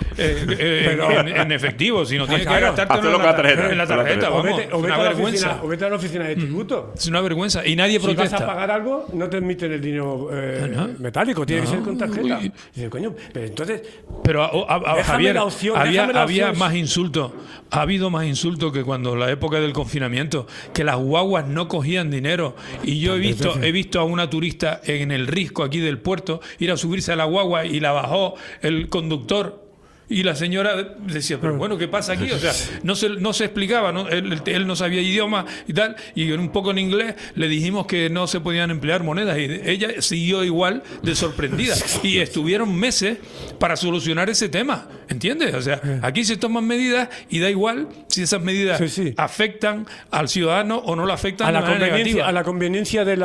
en efectivo, sino tienes que gastártelo en la tarjeta. Vamos, O una vergüenza. vete a la oficina de tributo. Es una vergüenza y nadie Si protesta. vas a pagar algo, no te admiten el dinero metálico, tiene que ser con tarjeta. Y dices, coño, pero entonces... Pero déjame Javier, la opción, había déjame la opción. más insultos. Ha habido más insultos que cuando la época del confinamiento, que las guaguas no cogían dinero. Y yo he visto a una turista en el Risco aquí del puerto ir a subirse a la guagua y la bajó el conductor. Y la señora decía, pero bueno, ¿qué pasa aquí? O sea, no se explicaba, ¿no? Él no sabía idioma y tal, y un poco en inglés le dijimos que no se podían emplear monedas, y ella siguió igual de sorprendida. Y estuvieron meses para solucionar ese tema, ¿entiendes? O sea, aquí se toman medidas y da igual si esas medidas afectan al ciudadano o no lo afectan de manera negativa. A la conveniencia de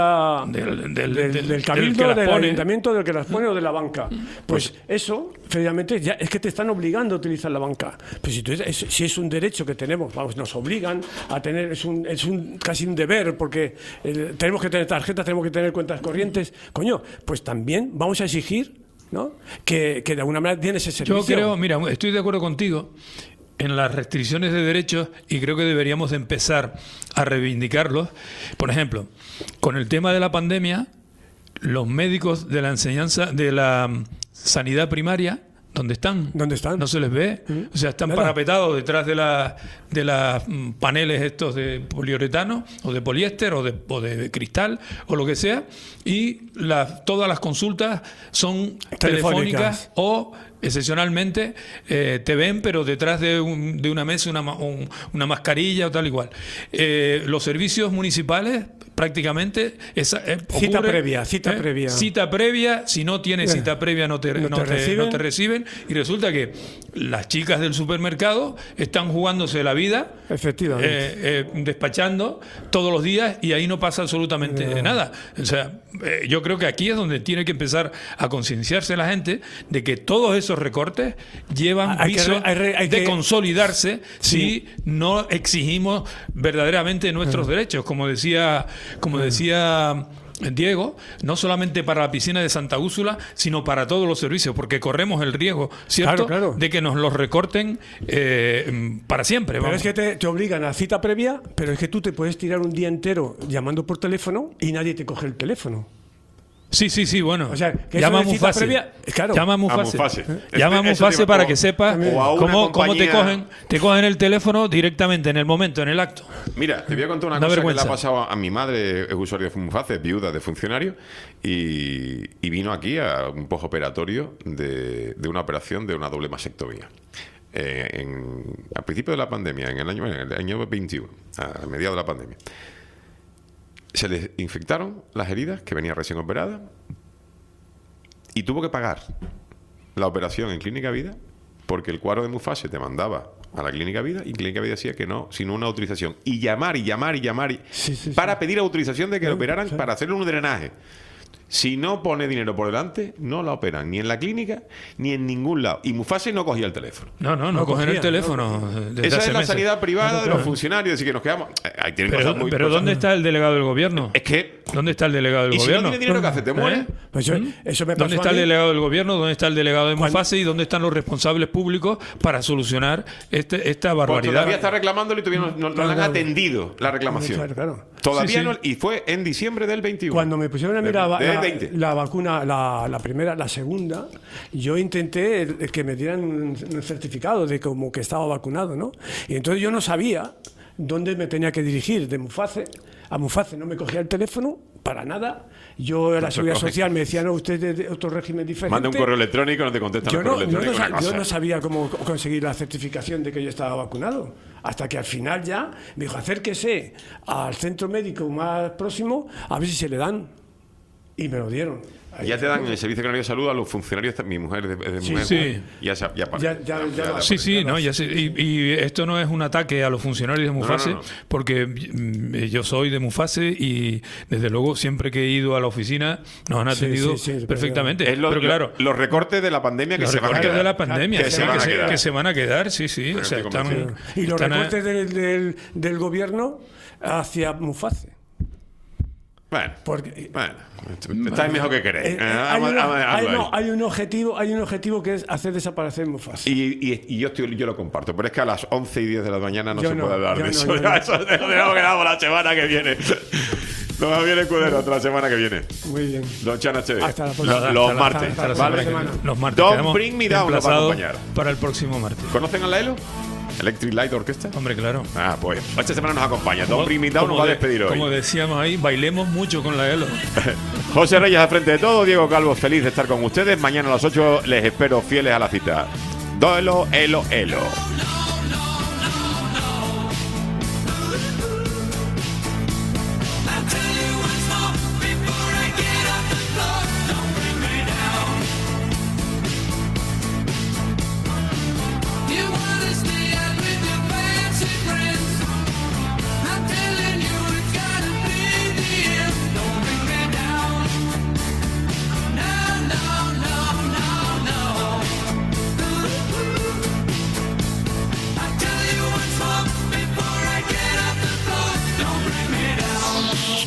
del cabildo, del ayuntamiento, del que las pone o de la banca. Pues eso, previamente, ya es que te están obligando a utilizar la banca. Pues si es un derecho que tenemos, vamos, nos obligan a tener, es casi un deber, porque tenemos que tener tarjetas, tenemos que tener cuentas corrientes. Coño, pues también vamos a exigir, ¿no? que de alguna manera tiene ese servicio. Yo creo, mira, estoy de acuerdo contigo en las restricciones de derechos y creo que deberíamos de empezar a reivindicarlos. Por ejemplo, con el tema de la pandemia, los médicos de la enseñanza, de la sanidad primaria, ¿dónde están? No se les ve. O sea, están parapetados detrás de las paneles estos de poliuretano o de poliéster o de cristal o lo que sea, y todas las consultas son telefónicas o excepcionalmente te ven, pero detrás de una mesa una mascarilla o tal igual. Los servicios municipales prácticamente cita ocurre, previa, si no tienes cita previa no te reciben, y resulta que las chicas del supermercado están jugándose la vida, efectivamente, despachando todos los días, y ahí no pasa absolutamente nada. O sea, yo creo que aquí es donde tiene que empezar a concienciarse la gente de que todos esos recortes llevan viso de consolidarse si no exigimos verdaderamente nuestros derechos, como decía Diego, no solamente para la piscina de Santa Úrsula, sino para todos los servicios, porque corremos el riesgo, ¿cierto?, de que nos los recorten para siempre. Pero es que te obligan a cita previa, pero es que tú te puedes tirar un día entero llamando por teléfono y nadie te coge el teléfono. Sí, bueno. O sea, que llama a cita Mufase. Previa, claro. Llama a Mufase. Llama a Mufase para que sepa cómo te cogen el teléfono directamente en el momento, en el acto. Mira, te voy a contar una cosa que le ha pasado a mi madre, es usuario de Mufase, viuda de funcionario, y vino aquí a un postoperatorio de una operación de una doble mastectomía. Al principio de la pandemia, en el año 21, a mediados de la pandemia. Se les infectaron las heridas, que venía recién operada, y tuvo que pagar la operación en Clínica Vida, porque el cuadro de Mufase te mandaba a la Clínica Vida, y Clínica Vida decía que no, sino una autorización. Y llamar para pedir autorización de que lo operaran, para hacerle un drenaje. Si no pone dinero por delante, no la operan ni en la clínica ni en ningún lado. Y Mufase no cogía el teléfono. No cogen el teléfono. Esa es la sanidad privada de los funcionarios, así que nos quedamos. Ahí tienen cosas muy pero ¿dónde está el delegado del gobierno? Es que ¿dónde está el delegado del ¿y gobierno? Si no tiene dinero, ¿qué hace? ¿Te muere? Pues eso me pasó. ¿Dónde está el delegado del gobierno? ¿Dónde está el delegado de Mufase? ¿Y dónde están los responsables públicos para solucionar esta barbaridad? Pues todavía está reclamándolo y todavía no le han atendido la reclamación. Claro. Todavía no, y fue en diciembre del 21. Cuando me pusieron a mirar la vacuna, la primera, la segunda, yo intenté que me dieran un certificado de como que estaba vacunado, ¿no? Y entonces yo no sabía dónde me tenía que dirigir de Mufase. A Mufase no me cogía el teléfono para nada. Yo a la Seguridad Social me decía, no, usted es de otro régimen diferente. Manda un correo electrónico, no te contestan el correo electrónico. Yo no sabía cómo conseguir la certificación de que yo estaba vacunado. Hasta que al final ya me dijo, acérquese al centro médico más próximo a ver si se le dan. Y me lo dieron. Ya te dan en el Servicio Canario de Salud a los funcionarios, mi mujer es de mujer. Sí. Sí, ¿no? Y esto no es un ataque a los funcionarios de Mufase, No. porque yo soy de Mufase y desde luego siempre que he ido a la oficina nos han atendido perfectamente. Es pero claro, los recortes de la pandemia que los se van a recortes quedar. de la pandemia Que se van a quedar. Sí. Pero O sea, estoy están, convencido. Y los están a- recortes del gobierno hacia Mufase. Bueno, Porque, estáis mejor que queréis. hay un objetivo que es hacer desaparecer Mufasa. Y yo lo comparto, pero es que a las 11 y 10 de la mañana no Yo se no, puede hablar yo de no, eso. yo no. Eso tenemos que dar por la semana que viene. Nos viene Escudero hasta la semana que viene. Muy bien. Don Chana Cheve. Hasta la próxima. Los martes. Hasta la ¿vale? semana. Los martes. Don't quedamos Bring Me Down nos va a emplazados acompañar. para el próximo martes. ¿Conocen a la ELO? Electric Light Orchestra. Hombre, claro. Ah, pues esta semana nos acompaña. Don't Bring Me Down nos va a despedir hoy. Como decíamos ahí, bailemos mucho con la ELO. José Reyes al frente de todo, Diego Calvo feliz de estar con ustedes. Mañana a las 8 les espero fieles a la cita. Elo. You wanna stay out with your fancy friends? I'm telling you, it's gotta be the end. Don't bring me down. No. I tell you once more before I get off the floor. Don't bring me down.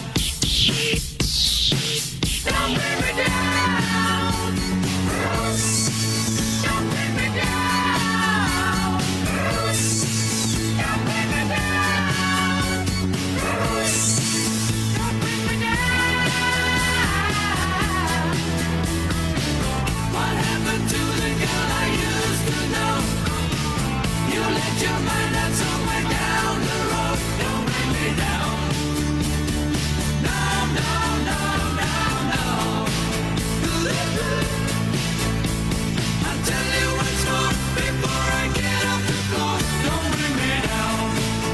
Don't bring me down. Don't bring me down. What happened to the girl I used to know? You let your mind out somewhere down the road. Don't bring me down. No. I'll tell you once more before I get off the floor. Don't bring me down.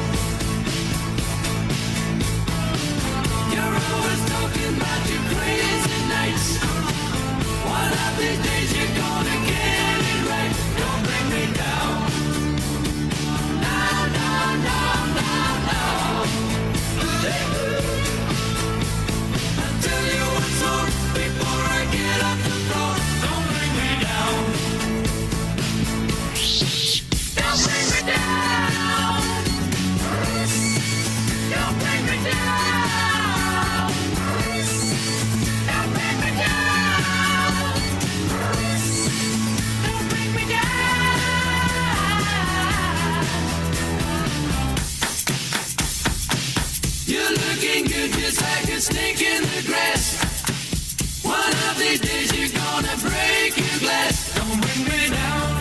You're always talking about your crazy nights. One of these days you're gonna get it right. Don't bring me down. No. I'll tell you once more before I get off the floor. Don't bring me down. Don't bring me down. Don't bring me down. Don't bring me down. Don't bring me down. You're looking good just like a snake in the grass. One of these days you're gonna break your glass. Don't bring me down.